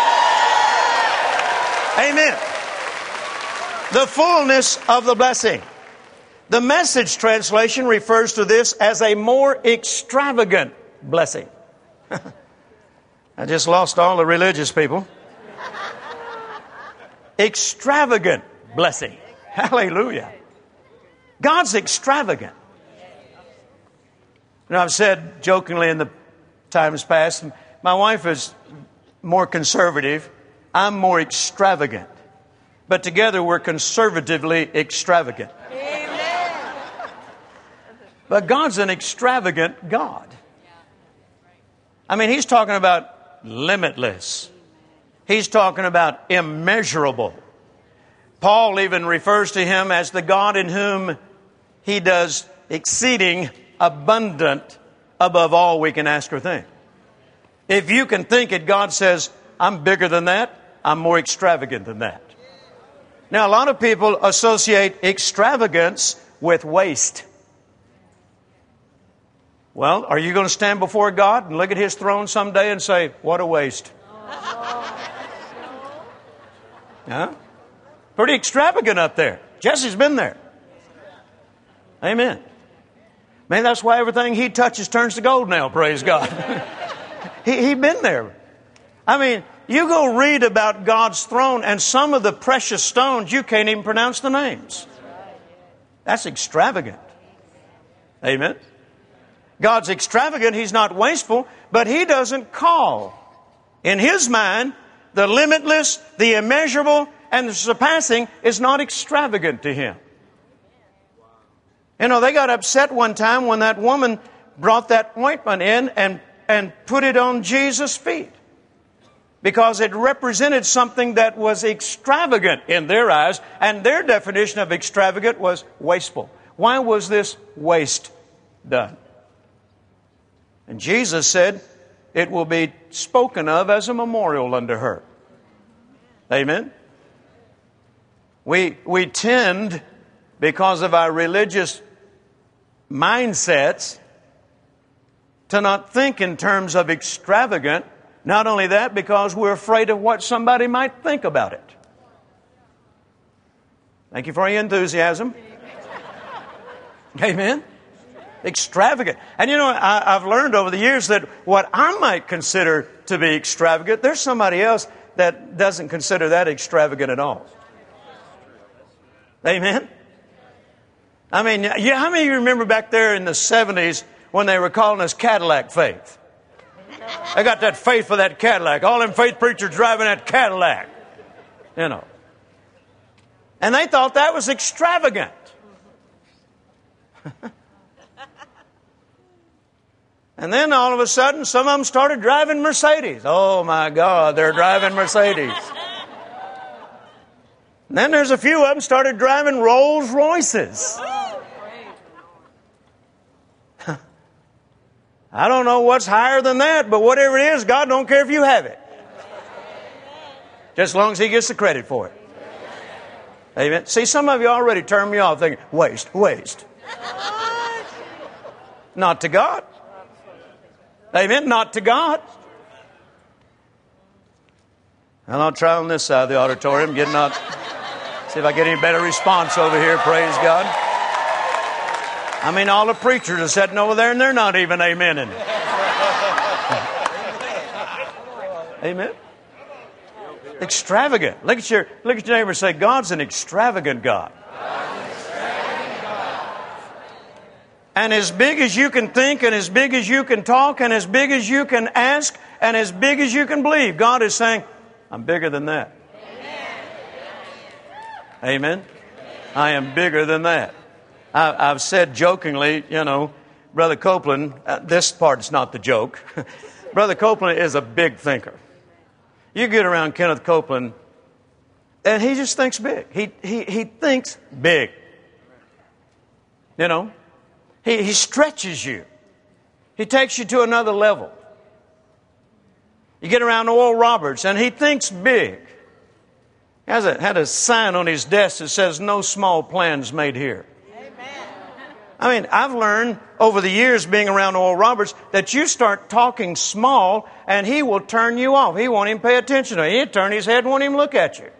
Amen. The fullness of the blessing. The Message translation refers to this as a more extravagant blessing. I just lost all the religious people. Extravagant blessing. Hallelujah. God's extravagant. You know, I've said jokingly in the times past, my wife is more conservative. I'm more extravagant. But together we're conservatively extravagant. Amen. But God's an extravagant God. I mean, He's talking about limitless. He's talking about immeasurable. Paul even refers to Him as the God in whom He does exceeding abundant above all we can ask or think. If you can think it, God says, I'm bigger than that. I'm more extravagant than that. Now, a lot of people associate extravagance with waste. Well, are you going to stand before God and look at His throne someday and say, what a waste? Huh? Pretty extravagant up there. Jesse's been there. Amen. Man, that's why everything he touches turns to gold now, praise God. he, he been there. I mean, you go read about God's throne and some of the precious stones, you can't even pronounce the names. That's extravagant. Amen. God's extravagant. He's not wasteful, but He doesn't call. In His mind, the limitless, the immeasurable, and the surpassing is not extravagant to Him. You know, they got upset one time when that woman brought that ointment in and, and put it on Jesus' feet. Because it represented something that was extravagant in their eyes, and their definition of extravagant was wasteful. Why was this waste done? And Jesus said, it will be spoken of as a memorial unto her. Amen? We, we tend, because of our religious mindsets, to not think in terms of extravagant. Not only that, because we're afraid of what somebody might think about it. Thank you for your enthusiasm. Amen. Extravagant. And you know, I, I've learned over the years that what I might consider to be extravagant, there's somebody else that doesn't consider that extravagant at all. Amen. I mean, yeah, how many of you remember back there in the seventies when they were calling us Cadillac faith? They got that faith for that Cadillac. All them faith preachers driving that Cadillac. You know. And they thought that was extravagant. And And then all of a sudden, some of them started driving Mercedes. Oh my God, they're driving Mercedes. And then there's a few of them started driving Rolls Royces. I don't know what's higher than that, but whatever it is, God don't care if you have it. Just as long as He gets the credit for it. Amen. See, some of you already turned me off thinking, waste, waste. Not to God. Amen. Not to God. And I'll try on this side of the auditorium, get not, see if I get any better response over here. Praise God. I mean, all the preachers are sitting over there and they're not even amening. Amen. Extravagant. Look at your look at your neighbor and say, God's an extravagant God. And as big as you can think, and as big as you can talk, and as big as you can ask, and as big as you can believe, God is saying, I'm bigger than that. Amen. I am bigger than that. I, I've said jokingly, you know, Brother Copeland, uh, this part's not the joke. Brother Copeland is a big thinker. You get around Kenneth Copeland, and he just thinks big. He he he thinks big. You know, he he stretches you. He takes you to another level. You get around Oral Roberts, and he thinks big. He has a, had a sign on his desk that says, "No small plans made here." I mean, I've learned over the years being around Oral Roberts that you start talking small and he will turn you off. He won't even pay attention to you. He'll turn his head and won't even look at you.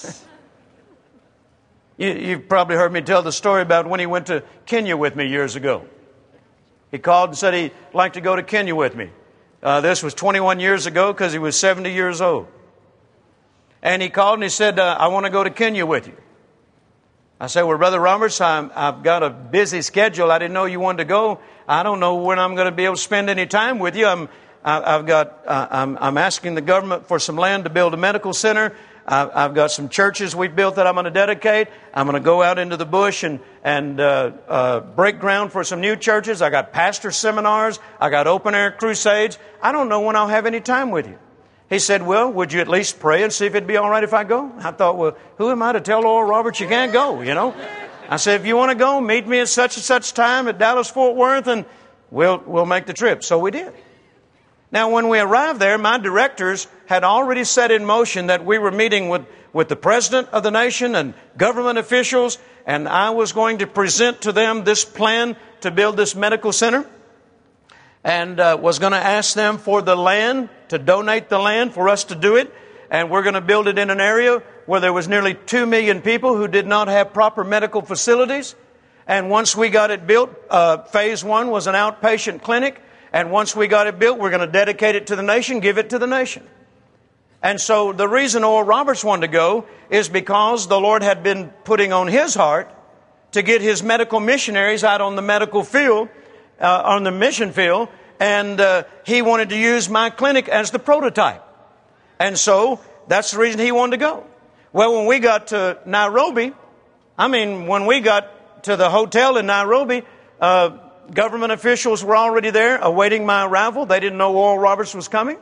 you. You've probably heard me tell the story about when he went to Kenya with me years ago. He called and said he'd like to go to Kenya with me. Uh, this was twenty-one years ago because he was seventy years old. And he called and he said, uh, I want to go to Kenya with you. I said, well, Brother Roberts, I'm, I've got a busy schedule. I didn't know you wanted to go. I don't know when I'm going to be able to spend any time with you. I'm, I, I've got, uh, I'm, I'm asking the government for some land to build a medical center. I, I've got some churches we've built that I'm going to dedicate. I'm going to go out into the bush and, and uh, uh, break ground for some new churches. I got pastor seminars. I got open air crusades. I don't know when I'll have any time with you. He said, well, would you at least pray and see if it'd be all right if I go? I thought, well, who am I to tell Oral Roberts you can't go, you know? I said, if you want to go, meet me at such and such time at Dallas Fort Worth and we'll, we'll make the trip. So we did. Now, when we arrived there, my directors had already set in motion that we were meeting with, with the President of the nation and government officials, and I was going to present to them this plan to build this medical center. And uh, was going to ask them for the land, to donate the land for us to do it. And we're going to build it in an area where there was nearly two million people who did not have proper medical facilities. And once we got it built, uh, phase one was an outpatient clinic. And once we got it built, we're going to dedicate it to the nation, give it to the nation. And so the reason Oral Roberts wanted to go is because the Lord had been putting on his heart to get his medical missionaries out on the medical field, Uh, on the mission field, and uh, he wanted to use my clinic as the prototype. And so that's the reason he wanted to go. Well, when we got to Nairobi, I mean, when we got to the hotel in Nairobi, uh, government officials were already there awaiting my arrival. They didn't know Oral Roberts was coming.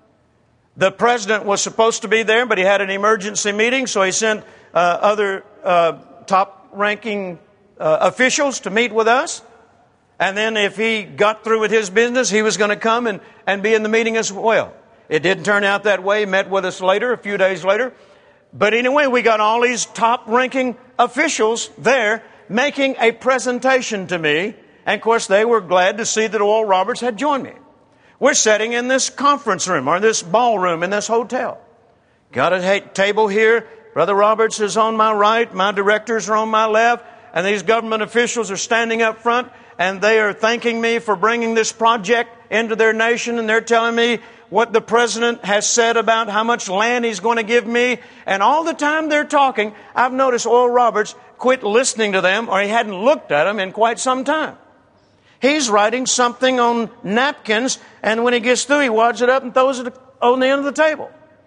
The president was supposed to be there, but he had an emergency meeting, so he sent uh, other uh, top-ranking uh, officials to meet with us. And then if he got through with his business, he was going to come and, and be in the meeting as well. It didn't turn out that way. He met with us later, a few days later. But anyway, we got all these top-ranking officials there making a presentation to me. And, of course, they were glad to see that Oral Roberts had joined me. We're sitting in this conference room or this ballroom in this hotel. Got a table here. Brother Roberts is on my right. My directors are on my left. And these government officials are standing up front. And they are thanking me for bringing this project into their nation. And they're telling me what the president has said about how much land he's going to give me. And all the time they're talking, I've noticed Oral Roberts quit listening to them, or he hadn't looked at them in quite some time. He's writing something on napkins, and when he gets through, he wads it up and throws it on the end of the table.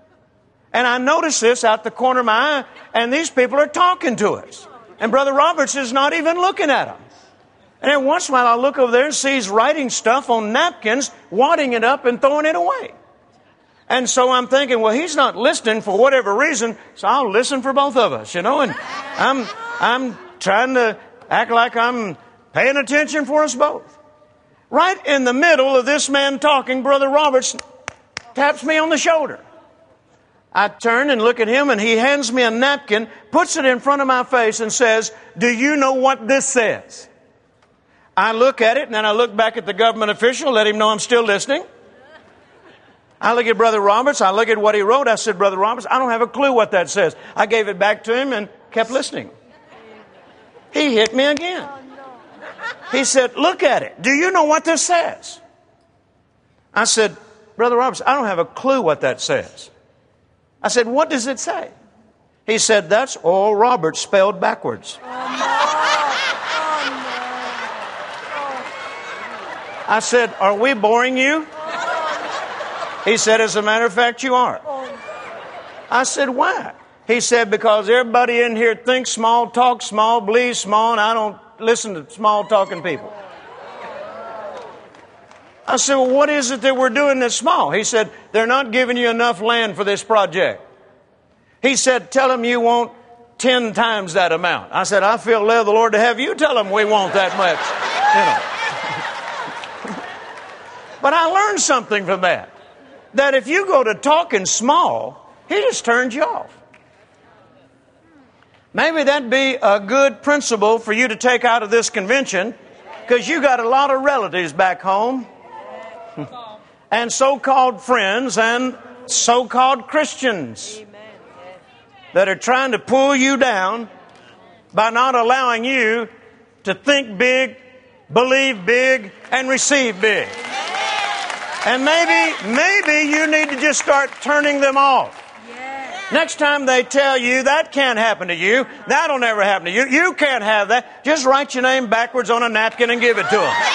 And I notice this out the corner of my eye, and these people are talking to us. And Brother Roberts is not even looking at them. And then once in a while I look over there and see he's writing stuff on napkins, wadding it up and throwing it away. And so I'm thinking, well, he's not listening for whatever reason, so I'll listen for both of us, you know. And I'm, I'm trying to act like I'm paying attention for us both. Right in the middle of this man talking, Brother Roberts taps me on the shoulder. I turn and look at him, and he hands me a napkin, puts it in front of my face, and says, "Do you know what this says?" I look at it, and then I look back at the government official, let him know I'm still listening. I look at Brother Roberts, I look at what he wrote. I said, "Brother Roberts, I don't have a clue what that says." I gave it back to him and kept listening. He hit me again. He said, "Look at it. Do you know what this says?" I said, "Brother Roberts, I don't have a clue what that says." I said, "What does it say?" He said, "That's Oral Roberts spelled backwards." I said, "Are we boring you?" He said, "As a matter of fact, you are." I said, "Why?" He said, "Because everybody in here thinks small, talks small, believes small, and I don't listen to small talking people." I said, "Well, what is it that we're doing that's small?" He said, "They're not giving you enough land for this project." He said, "Tell them you want ten times that amount." I said, "I feel led of the Lord to have you tell them we want that much." You know. But I learned something from that. That if you go to talking small, he just turns you off. Maybe that'd be a good principle for you to take out of this convention, because you got a lot of relatives back home and so-called friends and so-called Christians that are trying to pull you down by not allowing you to think big, believe big, and receive big. And maybe, maybe you need to just start turning them off. Next time they tell you that can't happen to you, that'll never happen to you, you can't have that, just write your name backwards on a napkin and give it to them.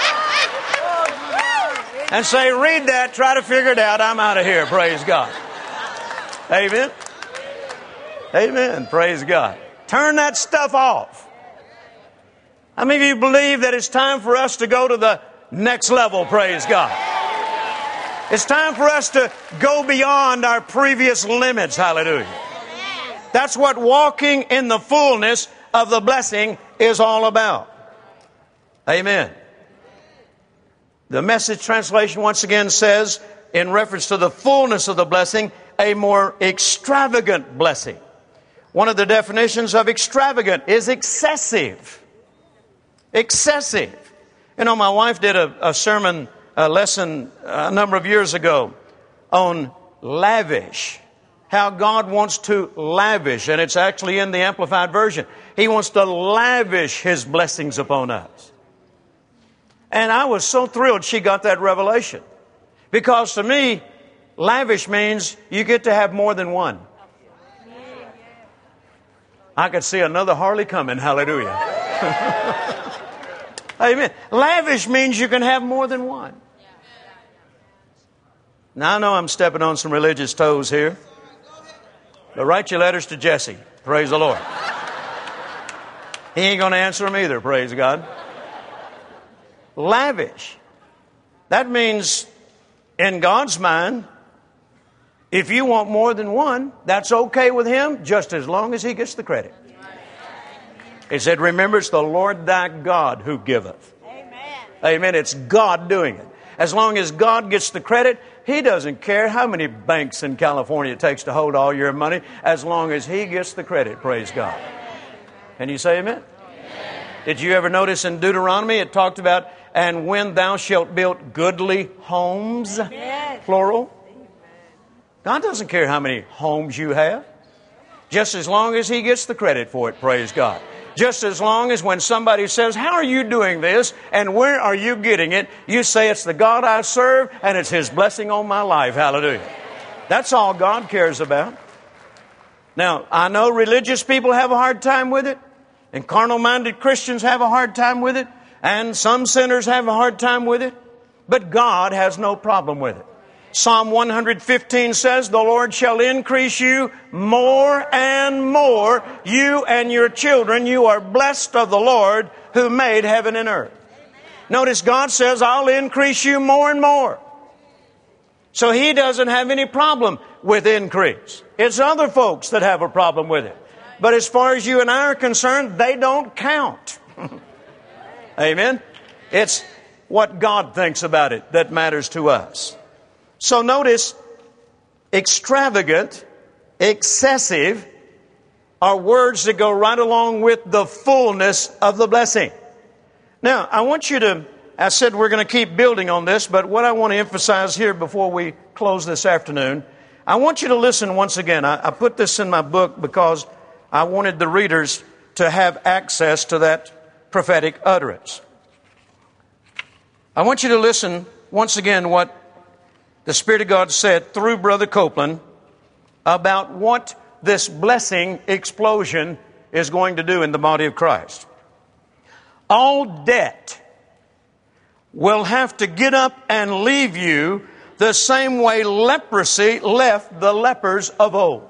And say, "Read that, try to figure it out, I'm out of here." Praise God. Amen. Amen. Praise God. Turn that stuff off. How many of you believe that it's time for us to go to the next level? Praise God. It's time for us to go beyond our previous limits. Hallelujah. That's what walking in the fullness of the blessing is all about. Amen. The Message translation once again says, in reference to the fullness of the blessing, a more extravagant blessing. One of the definitions of extravagant is excessive. Excessive. You know, my wife did a, a sermon a lesson a number of years ago on lavish, how God wants to lavish, and it's actually in the Amplified Version. He wants to lavish His blessings upon us. And I was so thrilled she got that revelation, because to me, lavish means you get to have more than one. I could see another Harley coming. Hallelujah. Amen. Lavish means you can have more than one. Now, I know I'm stepping on some religious toes here, but write your letters to Jesse. Praise the Lord. He ain't going to answer them either. Praise God. Lavish. That means, in God's mind, if you want more than one, that's okay with Him, just as long as He gets the credit. He said, "Remember, it's the Lord thy God who giveth." Amen. Amen. It's God doing it. As long as God gets the credit, He doesn't care how many banks in California it takes to hold all your money, as long as He gets the credit. Praise God. Can you say amen? Amen. Did you ever notice in Deuteronomy it talked about, "And when thou shalt build goodly homes," amen, plural. God doesn't care how many homes you have, just as long as He gets the credit for it. Praise God. Just as long as when somebody says, "How are you doing this? And where are you getting it?" you say, "It's the God I serve, and it's His blessing on my life." Hallelujah. That's all God cares about. Now, I know religious people have a hard time with it, and carnal-minded Christians have a hard time with it, and some sinners have a hard time with it, but God has no problem with it. Psalm one fifteen says, "The Lord shall increase you more and more, you and your children. You are blessed of the Lord. who made heaven and earth. Notice God says, I'll increase you more and more. So He doesn't have any problem with increase. It's other folks that have a problem with it. But as far as you and I are concerned, they don't count. Amen? It's what God thinks about it that matters to us. So notice, extravagant, excessive are words that go right along with the fullness of the blessing. Now, I want you to, I said we're going to keep building on this, but what I want to emphasize here before we close this afternoon, I want you to listen once again. I, I put this in my book because I wanted the readers to have access to that prophetic utterance. I want you to listen once again what the Spirit of God said through Brother Copeland about what this blessing explosion is going to do in the body of Christ. All debt will have to get up and leave you the same way leprosy left the lepers of old.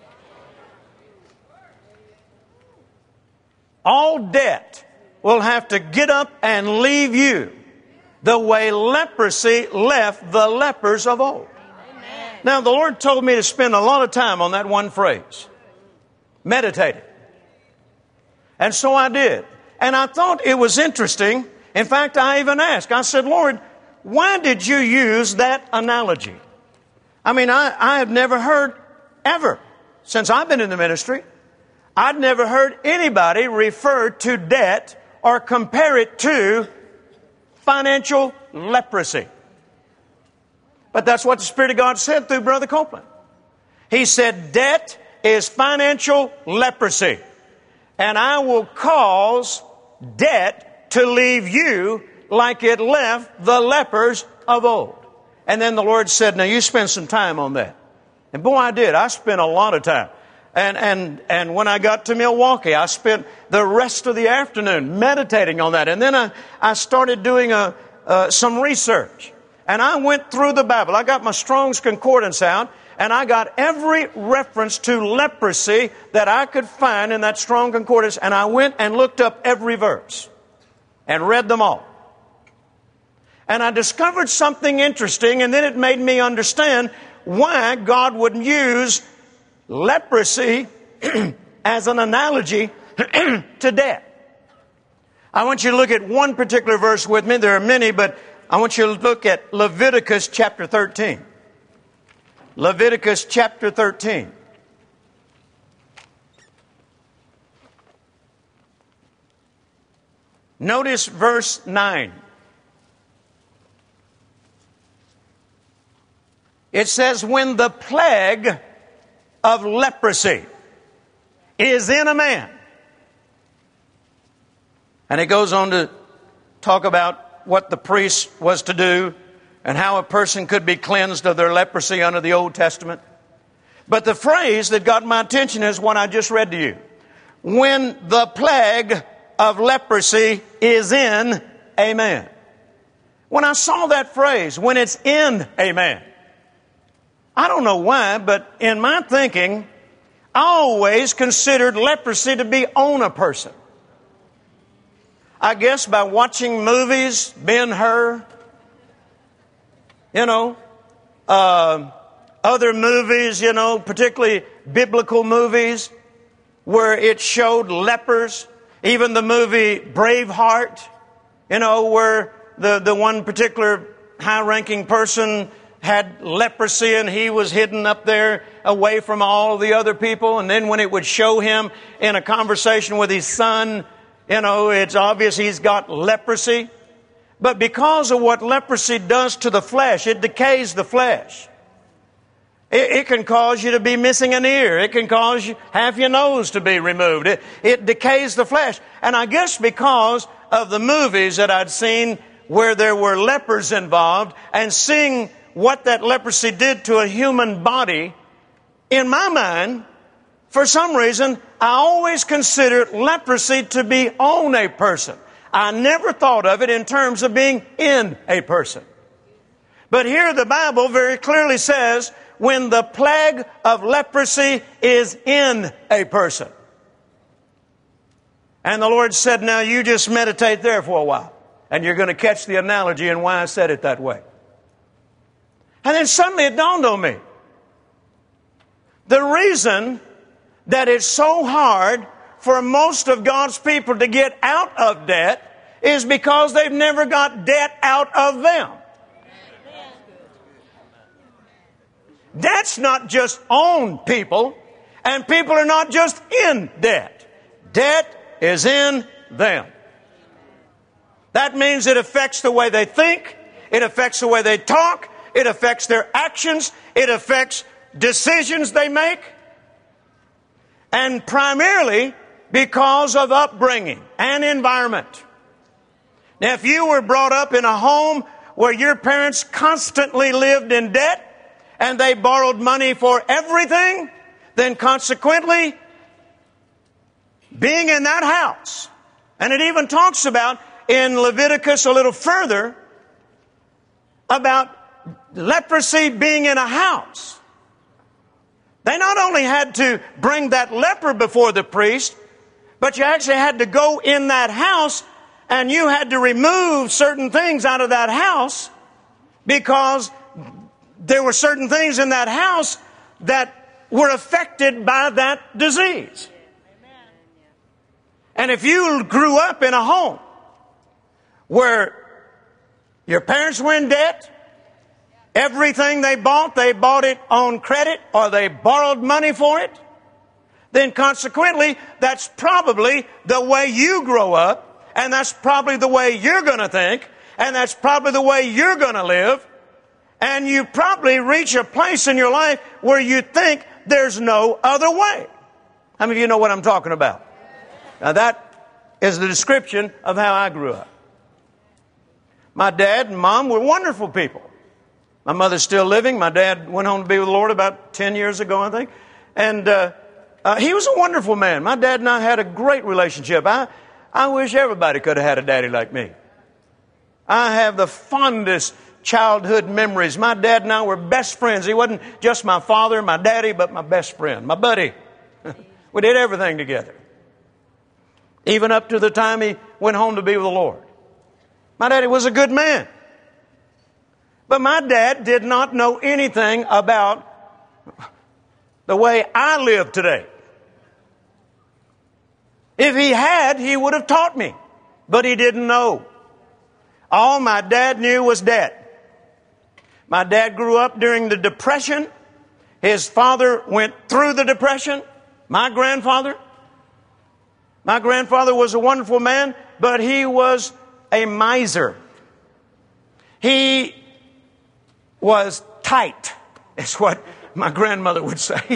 All debt will have to get up and leave you the way leprosy left the lepers of old. Amen. Now, the Lord told me to spend a lot of time on that one phrase. Meditate it. And so I did. And I thought it was interesting. In fact, I even asked. I said, Lord, why did you use that analogy? I mean, I, I have never heard ever, since I've been in the ministry, I'd never heard anybody refer to debt or compare it to financial leprosy. But that's what the Spirit of God said through Brother Copeland. He said, debt is financial leprosy. And I will cause debt to leave you like it left the lepers of old. And then the Lord said, now you spend some time on that. And boy, I did. I spent a lot of time. And, and, and when I got to Milwaukee, I spent the rest of the afternoon meditating on that. And then I, I started doing a, uh, some research. And I went through the Bible. I got my Strong's Concordance out, and I got every reference to leprosy that I could find in that Strong Concordance. And I went and looked up every verse and read them all. And I discovered something interesting, and then it made me understand why God would use leprosy as an analogy to debt. I want you to look at one particular verse with me. There are many, but I want you to look at Leviticus chapter thirteen. Leviticus chapter thirteen. Notice verse nine. It says, when the plague of leprosy is in a man. And it goes on to talk about what the priest was to do and how a person could be cleansed of their leprosy under the Old Testament. But the phrase that got my attention is what I just read to you. When the plague of leprosy is in a man. When I saw that phrase, when it's in a man, I don't know why, but in my thinking, I always considered leprosy to be on a person. I guess by watching movies, Ben-Hur, you know, uh, other movies, you know, particularly biblical movies, where it showed lepers. Even the movie Braveheart, you know, where the, the one particular high-ranking person had leprosy and he was hidden up there away from all the other people. And then when it would show him in a conversation with his son, you know, it's obvious he's got leprosy. But because of what leprosy does to the flesh, it decays the flesh. It, it can cause you to be missing an ear. It can cause you, half your nose to be removed. It, it decays the flesh. And I guess because of the movies that I'd seen where there were lepers involved and seeing what that leprosy did to a human body, in my mind, for some reason, I always considered leprosy to be on a person. I never thought of it in terms of being in a person. But here the Bible very clearly says, when the plague of leprosy is in a person. And the Lord said, now you just meditate there for a while. And you're going to catch the analogy and why I said it that way. And then suddenly it dawned on me. The reason that it's so hard for most of God's people to get out of debt is because they've never got debt out of them. Debt's not just on people, and people are not just in debt. Debt is in them. That means it affects the way they think, it affects the way they talk, it affects their actions, it affects decisions they make, and primarily because of upbringing and environment. Now, if you were brought up in a home where your parents constantly lived in debt and they borrowed money for everything, then consequently, being in that house, and it even talks about in Leviticus a little further about leprosy being in a house. They not only had to bring that leper before the priest, but you actually had to go in that house and you had to remove certain things out of that house because there were certain things in that house that were affected by that disease. And if you grew up in a home where your parents were in debt, everything they bought, they bought it on credit or they borrowed money for it, then consequently, that's probably the way you grow up, and that's probably the way you're going to think, and that's probably the way you're going to live, and you probably reach a place in your life where you think there's no other way. How many of you know what I'm talking about? Now that is the description of how I grew up. My dad and mom were wonderful people. My mother's still living. My dad went home to be with the Lord about ten years ago, I think. And uh, uh, he was a wonderful man. My dad and I had a great relationship. I, I wish everybody could have had a daddy like me. I have the fondest childhood memories. My dad and I were best friends. He wasn't just my father, my daddy, but my best friend, my buddy. We did everything together. Even up to the time he went home to be with the Lord. My daddy was a good man. But my dad did not know anything about the way I live today. If he had, he would have taught me. But he didn't know. All my dad knew was debt. My dad grew up during the Depression. His father went through the Depression. My grandfather. My grandfather was a wonderful man, but he was a miser. He was tight, is what my grandmother would say.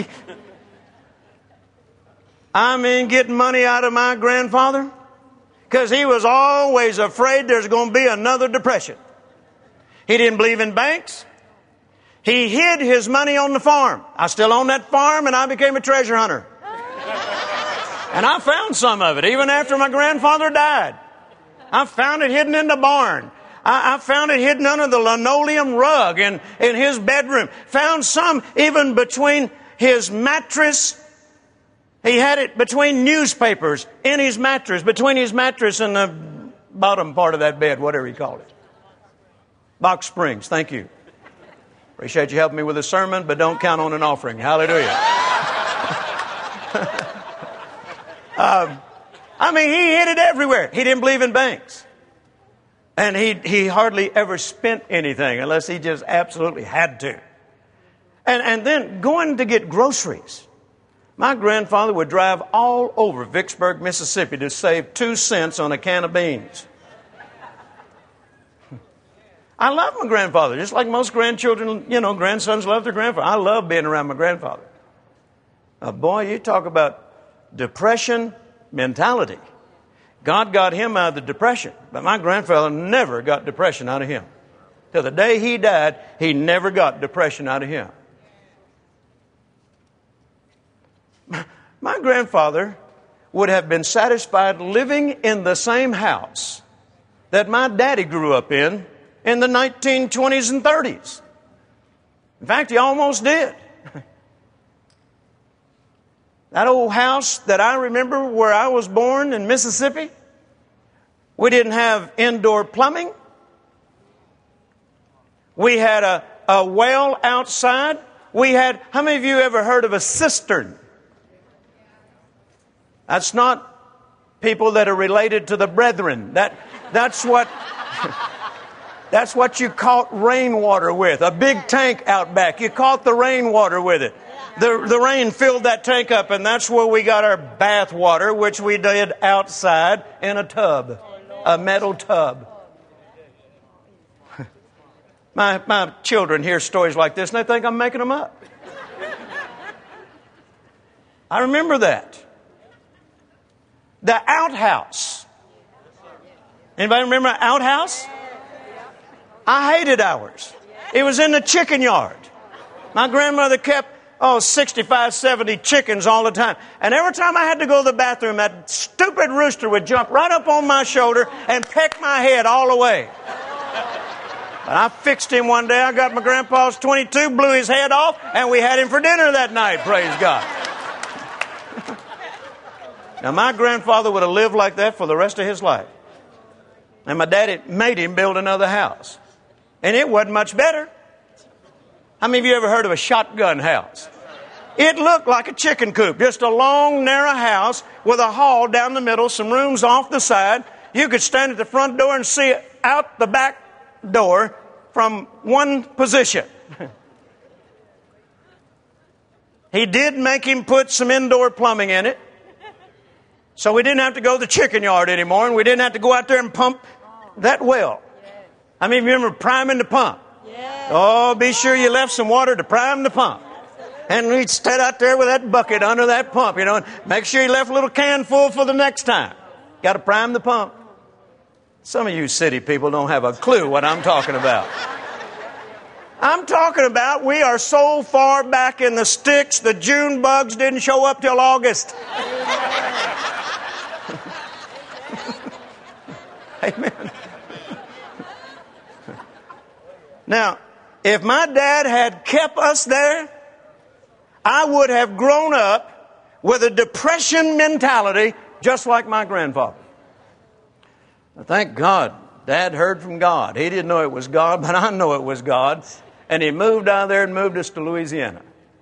I mean, getting money out of my grandfather, because he was always afraid there's going to be another depression. He didn't believe in banks. He hid his money on the farm. I still own that farm, and I became a treasure hunter. And I found some of it, even after my grandfather died. I found it hidden in the barn. I, I found it hidden under the linoleum rug in, in his bedroom. Found some even between his mattress. He had it between newspapers in his mattress, between his mattress and the bottom part of that bed, whatever you call it. Box springs, thank you. Appreciate you helping me with the sermon, but don't count on an offering. Hallelujah. um, I mean, he hid it everywhere. He didn't believe in banks. And he, he hardly ever spent anything unless he just absolutely had to. And, and then going to get groceries. My grandfather would drive all over Vicksburg, Mississippi to save two cents on a can of beans. I love my grandfather, just like most grandchildren, you know, grandsons love their grandfather. I love being around my grandfather. Now, boy, you talk about depression mentality. God got him out of the depression, but my grandfather never got depression out of him. Till the day he died, he never got depression out of him. My grandfather would have been satisfied living in the same house that my daddy grew up in in the nineteen twenties and thirties. In fact, he almost did. That old house that I remember where I was born in Mississippi, we didn't have indoor plumbing. We had a, a well outside. We had, how many of you ever heard of a cistern? That's not people that are related to the brethren. That, that's what, that's what you caught rainwater with. A big tank out back. You caught the rainwater with it. The, the rain filled that tank up, and that's where we got our bath water, which we did outside in a tub, a metal tub. My, my children hear stories like this, and they think I'm making them up. I remember that. The outhouse. Anybody remember an outhouse? I hated ours. It was in the chicken yard. My grandmother kept Oh, sixty-five, seventy chickens all the time. And every time I had to go to the bathroom, that stupid rooster would jump right up on my shoulder and peck my head all the way. But I fixed him one day. I got my grandpa's twenty-two, blew his head off, and we had him for dinner that night, praise God. Now, my grandfather would have lived like that for the rest of his life. And my daddy made him build another house. And it wasn't much better. How many of you ever heard of a shotgun house? It looked like a chicken coop, just a long, narrow house with a hall down the middle, some rooms off the side. You could stand at the front door and see out the back door from one position. He did make him put some indoor plumbing in it, so we didn't have to go to the chicken yard anymore, and we didn't have to go out there and pump that well. How many of you remember priming the pump? Oh, be sure you left some water to prime the pump. And we'd stand out there with that bucket under that pump, you know, and make sure you left a little can full for the next time. Got to prime the pump. Some of you city people don't have a clue what I'm talking about. I'm talking about we are so far back in the sticks, the June bugs didn't show up till August. Amen. Now, if my dad had kept us there, I would have grown up with a depression mentality just like my grandfather. Thank God, Dad heard from God. He didn't know it was God, but I know it was God. And he moved out there and moved us to Louisiana.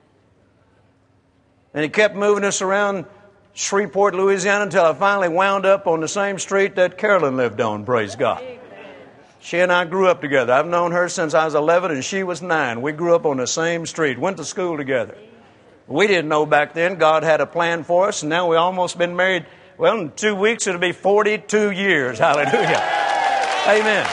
And he kept moving us around Shreveport, Louisiana, until I finally wound up on the same street that Carolyn lived on, praise God. She and I grew up together. I've known her since I was eleven and she was nine. We grew up on the same street, went to school together. We didn't know back then God had a plan for us, and now we've almost been married. Well, in two weeks it'll be forty-two years. Hallelujah. Amen.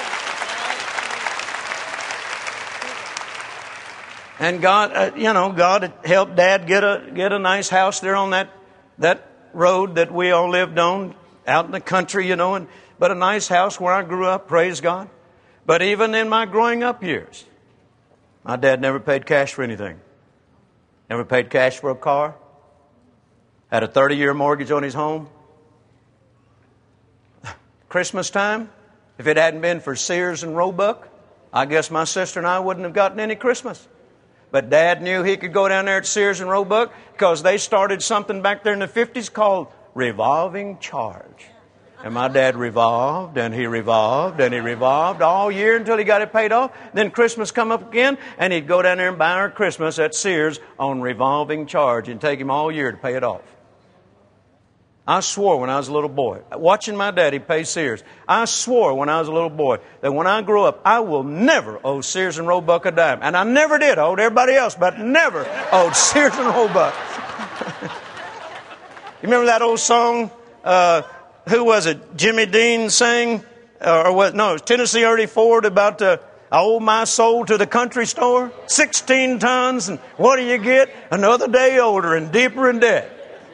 And God, uh, you know, God helped Dad get a get a nice house there on that that road that we all lived on, out in the country, you know, and but a nice house where I grew up, praise God. But even in my growing up years, my dad never paid cash for anything. Never paid cash for a car. Had a thirty-year mortgage on his home. Christmas time, if it hadn't been for Sears and Roebuck, I guess my sister and I wouldn't have gotten any Christmas. But Dad knew he could go down there at Sears and Roebuck because they started something back there in the fifties called revolving charge. And my dad revolved, and he revolved, and he revolved all year until he got it paid off. Then Christmas come up again, and he'd go down there and buy our Christmas at Sears on revolving charge and take him all year to pay it off. I swore when I was a little boy, watching my daddy pay Sears, I swore when I was a little boy that when I grow up, I will never owe Sears and Roebuck a dime. And I never did. I owed everybody else, but never owed Sears and Roebuck. You remember that old song? Uh, who was it? Jimmy Dean sang? Or what? No, it was Tennessee Ernie Ford about uh, I owe my soul to the country store. sixteen tons, and what do you get? Another day older and deeper in debt.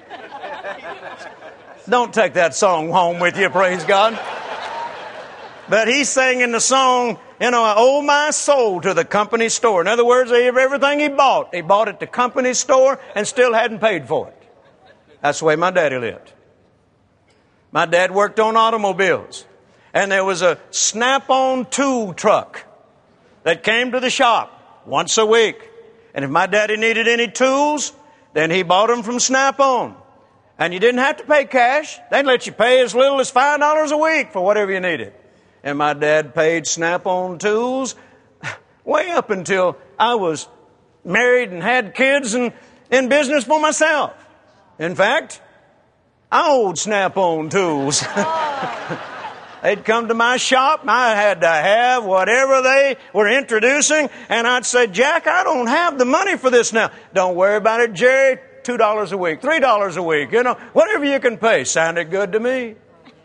Don't take that song home with you, praise God. But he sang in the song, you know, I owe my soul to the company store. In other words, everything he bought, he bought at the company store and still hadn't paid for it. That's the way my daddy lived. My dad worked on automobiles. And there was a Snap-on tool truck that came to the shop once a week. And if my daddy needed any tools, Then he bought them from Snap-on. And you didn't have to pay cash. They'd let you pay as little as five dollars a week for whatever you needed. And my dad paid Snap-on tools way up until I was married and had kids and in business for myself. In fact, I owed Snap-on tools. They'd come to my shop, and I had to have whatever they were introducing, and I'd say, Jack, I don't have the money for this now. Don't worry about it, Jerry. two dollars a week, three dollars a week, you know, whatever you can pay. Sounded good to me.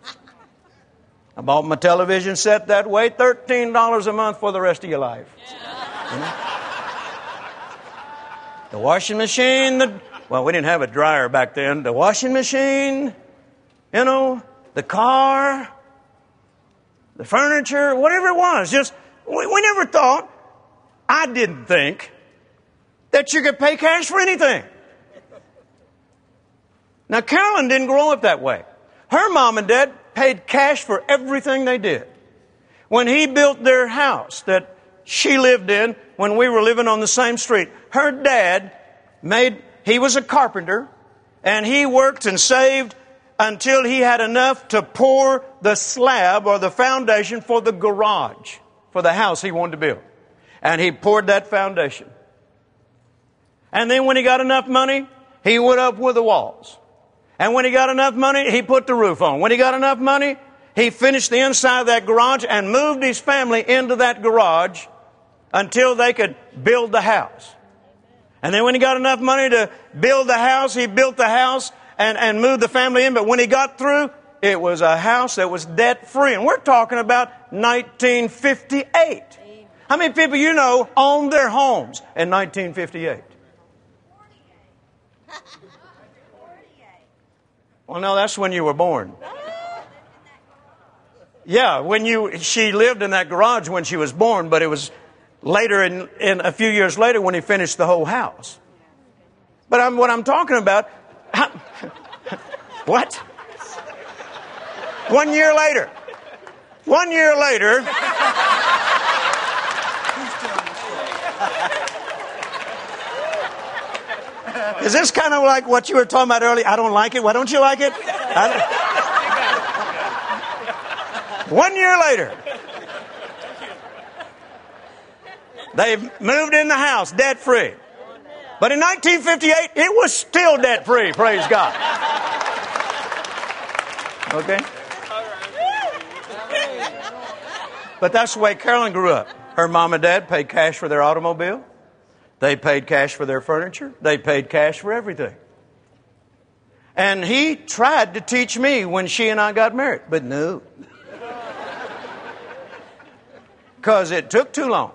I bought my television set that way, thirteen dollars a month for the rest of your life. You know? The washing machine, the, well, we didn't have a dryer back then. The washing machine, you know, the car, the furniture, whatever it was. Just, we, we never thought, I didn't think, that you could pay cash for anything. Now, Carolyn didn't grow up that way. Her mom and dad paid cash for everything they did. When he built their house that she lived in, when we were living on the same street, her dad made, he was a carpenter, and he worked and saved until he had enough to pour the slab or the foundation for the garage, for the house he wanted to build. And he poured that foundation. And then when he got enough money, he went up with the walls. And when he got enough money, he put the roof on. When he got enough money, he finished the inside of that garage and moved his family into that garage until they could build the house. And then when he got enough money to build the house, he built the house and, and moved the family in. But when he got through, it was a house that was debt-free. And we're talking about nineteen fifty-eight. How many people you know owned their homes in nineteen fifty-eight? Well, no, that's when you were born. Yeah, when you, she lived in that garage when she was born, but it was later, in, in a few years later, when he finished the whole house. But I'm, what I'm talking about, how, what? One year later. One year later. Is this kind of like what you were talking about earlier? I don't like it. Why don't you like it? One year later, they moved in the house debt-free. But in nineteen fifty-eight, it was still debt-free, praise God. Okay? But that's the way Carolyn grew up. Her mom and dad paid cash for their automobile. They paid cash for their furniture. They paid cash for everything. And he tried to teach me when she and I got married, but no. Because it took too long.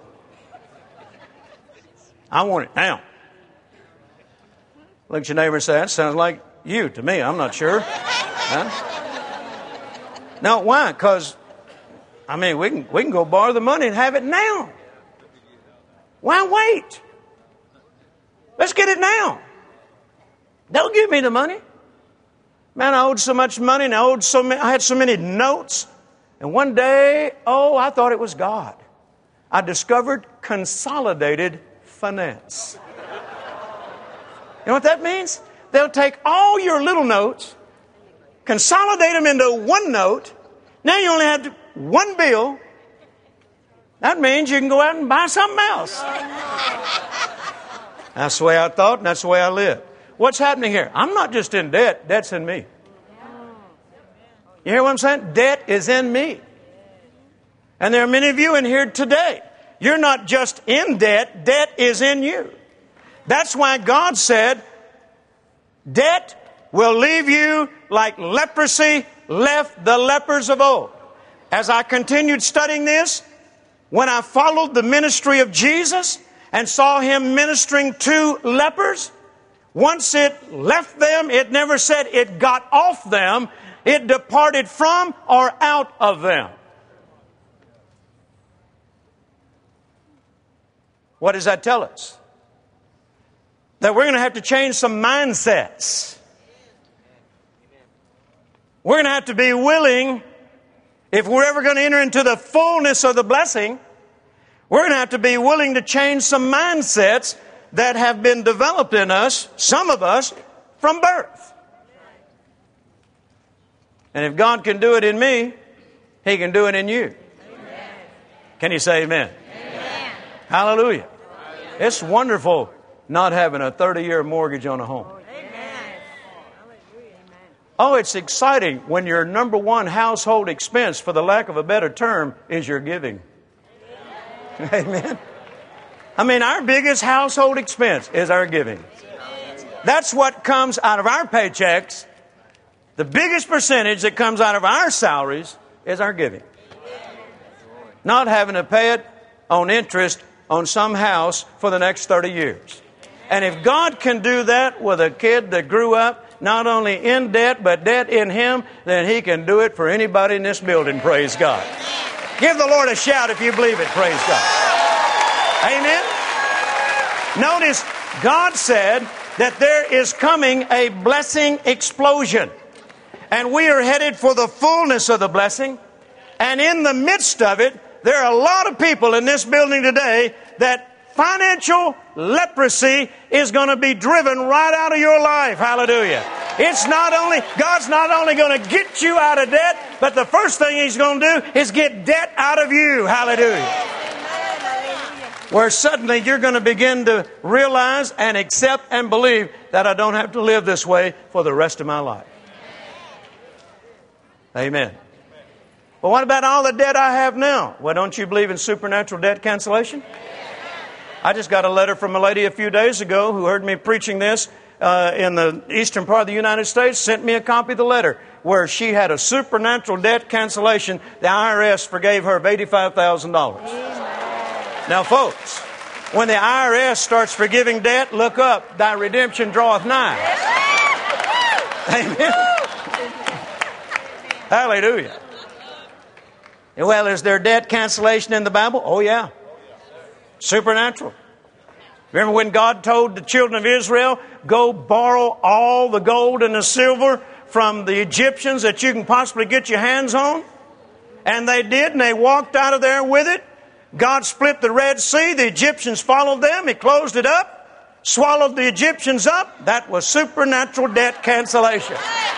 I want it now. Look at your neighbor and say, that sounds like you to me. I'm not sure. Huh? No, why? Because, I mean, we can, we can go borrow the money and have it now. Why wait? Let's get it now. Don't give me the money. Man, I owed so much money and I owed so many, I had so many notes. And one day, oh, I thought it was God. I discovered consolidated finance. You know what that means? They'll take all your little notes, consolidate them into one note. Now you only have one bill. That means you can go out and buy something else. That's the way I thought, and that's the way I lived. What's happening here? I'm not just in debt. Debt's in me. You hear what I'm saying? Debt is in me. And there are many of you in here today. You're not just in debt. Debt is in you. That's why God said, debt will leave you like leprosy left the lepers of old. As I continued studying this, when I followed the ministry of Jesus and saw him ministering to lepers, once it left them, it never said it got off them. It departed from or out of them. What does that tell us? That we're going to have to change some mindsets. We're going to have to be willing, if we're ever going to enter into the fullness of the blessing, we're going to have to be willing to change some mindsets that have been developed in us, some of us, from birth. And if God can do it in me, He can do it in you. Amen. Can you say amen? Amen. Hallelujah. It's wonderful not having a thirty-year mortgage on a home. Amen. Oh, it's exciting when your number one household expense, for the lack of a better term, is your giving. Amen. Amen. I mean, our biggest household expense is our giving. That's what comes out of our paychecks. The biggest percentage that comes out of our salaries is our giving. Not having to pay it on interest on some house for the next thirty years. And if God can do that with a kid that grew up not only in debt, but debt in him, then He can do it for anybody in this building, praise God. Give the Lord a shout if you believe it, praise God. Amen. Notice, God said that there is coming a blessing explosion. And we are headed for the fullness of the blessing. And in the midst of it, there are a lot of people in this building today that financial leprosy is going to be driven right out of your life. Hallelujah. It's not only, God's not only going to get you out of debt, but the first thing He's going to do is get debt out of you. Hallelujah. Where suddenly you're going to begin to realize and accept and believe that I don't have to live this way for the rest of my life. Amen. Well, what about all the debt I have now? Well, don't you believe in supernatural debt cancellation? I just got a letter from a lady a few days ago who heard me preaching this uh, in the eastern part of the United States, sent me a copy of the letter where she had a supernatural debt cancellation. The I R S forgave her of eighty-five thousand dollars. Now, folks, when the I R S starts forgiving debt, look up. Thy redemption draweth nigh. Amen. Hallelujah. Well, is there debt cancellation in the Bible? Oh, yeah. Supernatural. Remember when God told the children of Israel, go borrow all the gold and the silver from the Egyptians that you can possibly get your hands on? And they did, and they walked out of there with it. God split the Red Sea. The Egyptians followed them. He closed it up, swallowed the Egyptians up. That was supernatural debt cancellation.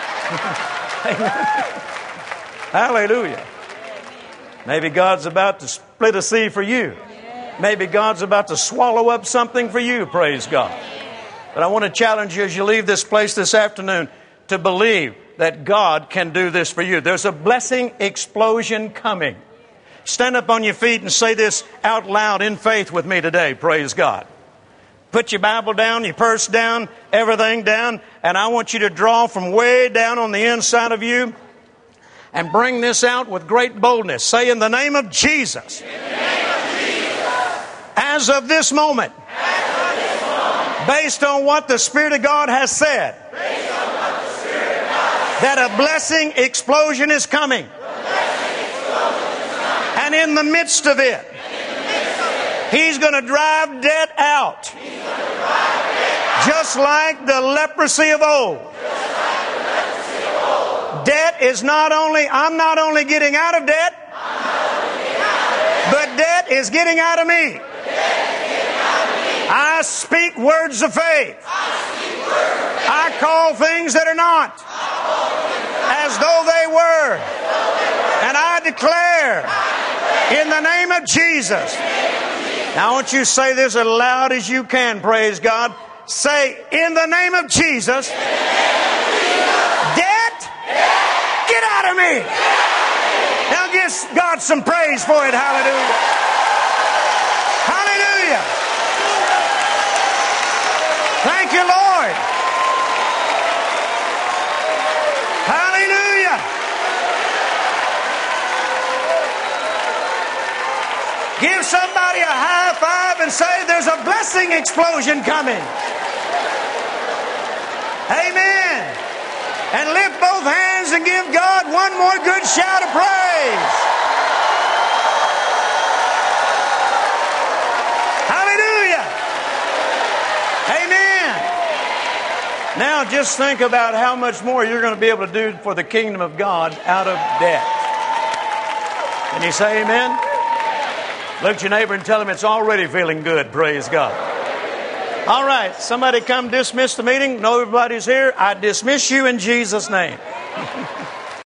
Hallelujah. Maybe God's about to split a sea for you. Maybe God's about to swallow up something for you, praise God. But I want to challenge you as you leave this place this afternoon to believe that God can do this for you. There's a blessing explosion coming. Stand up on your feet and say this out loud in faith with me today, praise God. Put your Bible down, your purse down, everything down, and I want you to draw from way down on the inside of you and bring this out with great boldness. Say, in the name of Jesus. In the name of Jesus. As of this moment. As of this moment. Based on what the Spirit of God has said. Based on what the Spirit of God has said. That a blessing explosion is coming. The blessing explosion is coming. And in the midst of it. And in the midst of it. He's going to drive debt out. He's going to drive debt out. Just like the leprosy of old. Debt is not only, I'm not only getting out of debt, but debt is getting out of me. I speak words of faith. I call things that are not as though they were. And I declare in the name of Jesus. Now I want you to say this as loud as you can, praise God. Say, in the name of Jesus. Get out of me! Now give God some praise for it. Hallelujah. Hallelujah. Thank you, Lord. Hallelujah. Give somebody a high five and say there's a blessing explosion coming. Amen. And lift both hands and give God one more good shout of praise. Hallelujah. Amen. Now just think about how much more you're going to be able to do for the kingdom of God out of debt. Can you say amen? Look at your neighbor and tell him it's already feeling good. Praise God. All right, somebody come dismiss the meeting. Know everybody's here. I dismiss you in Jesus' name.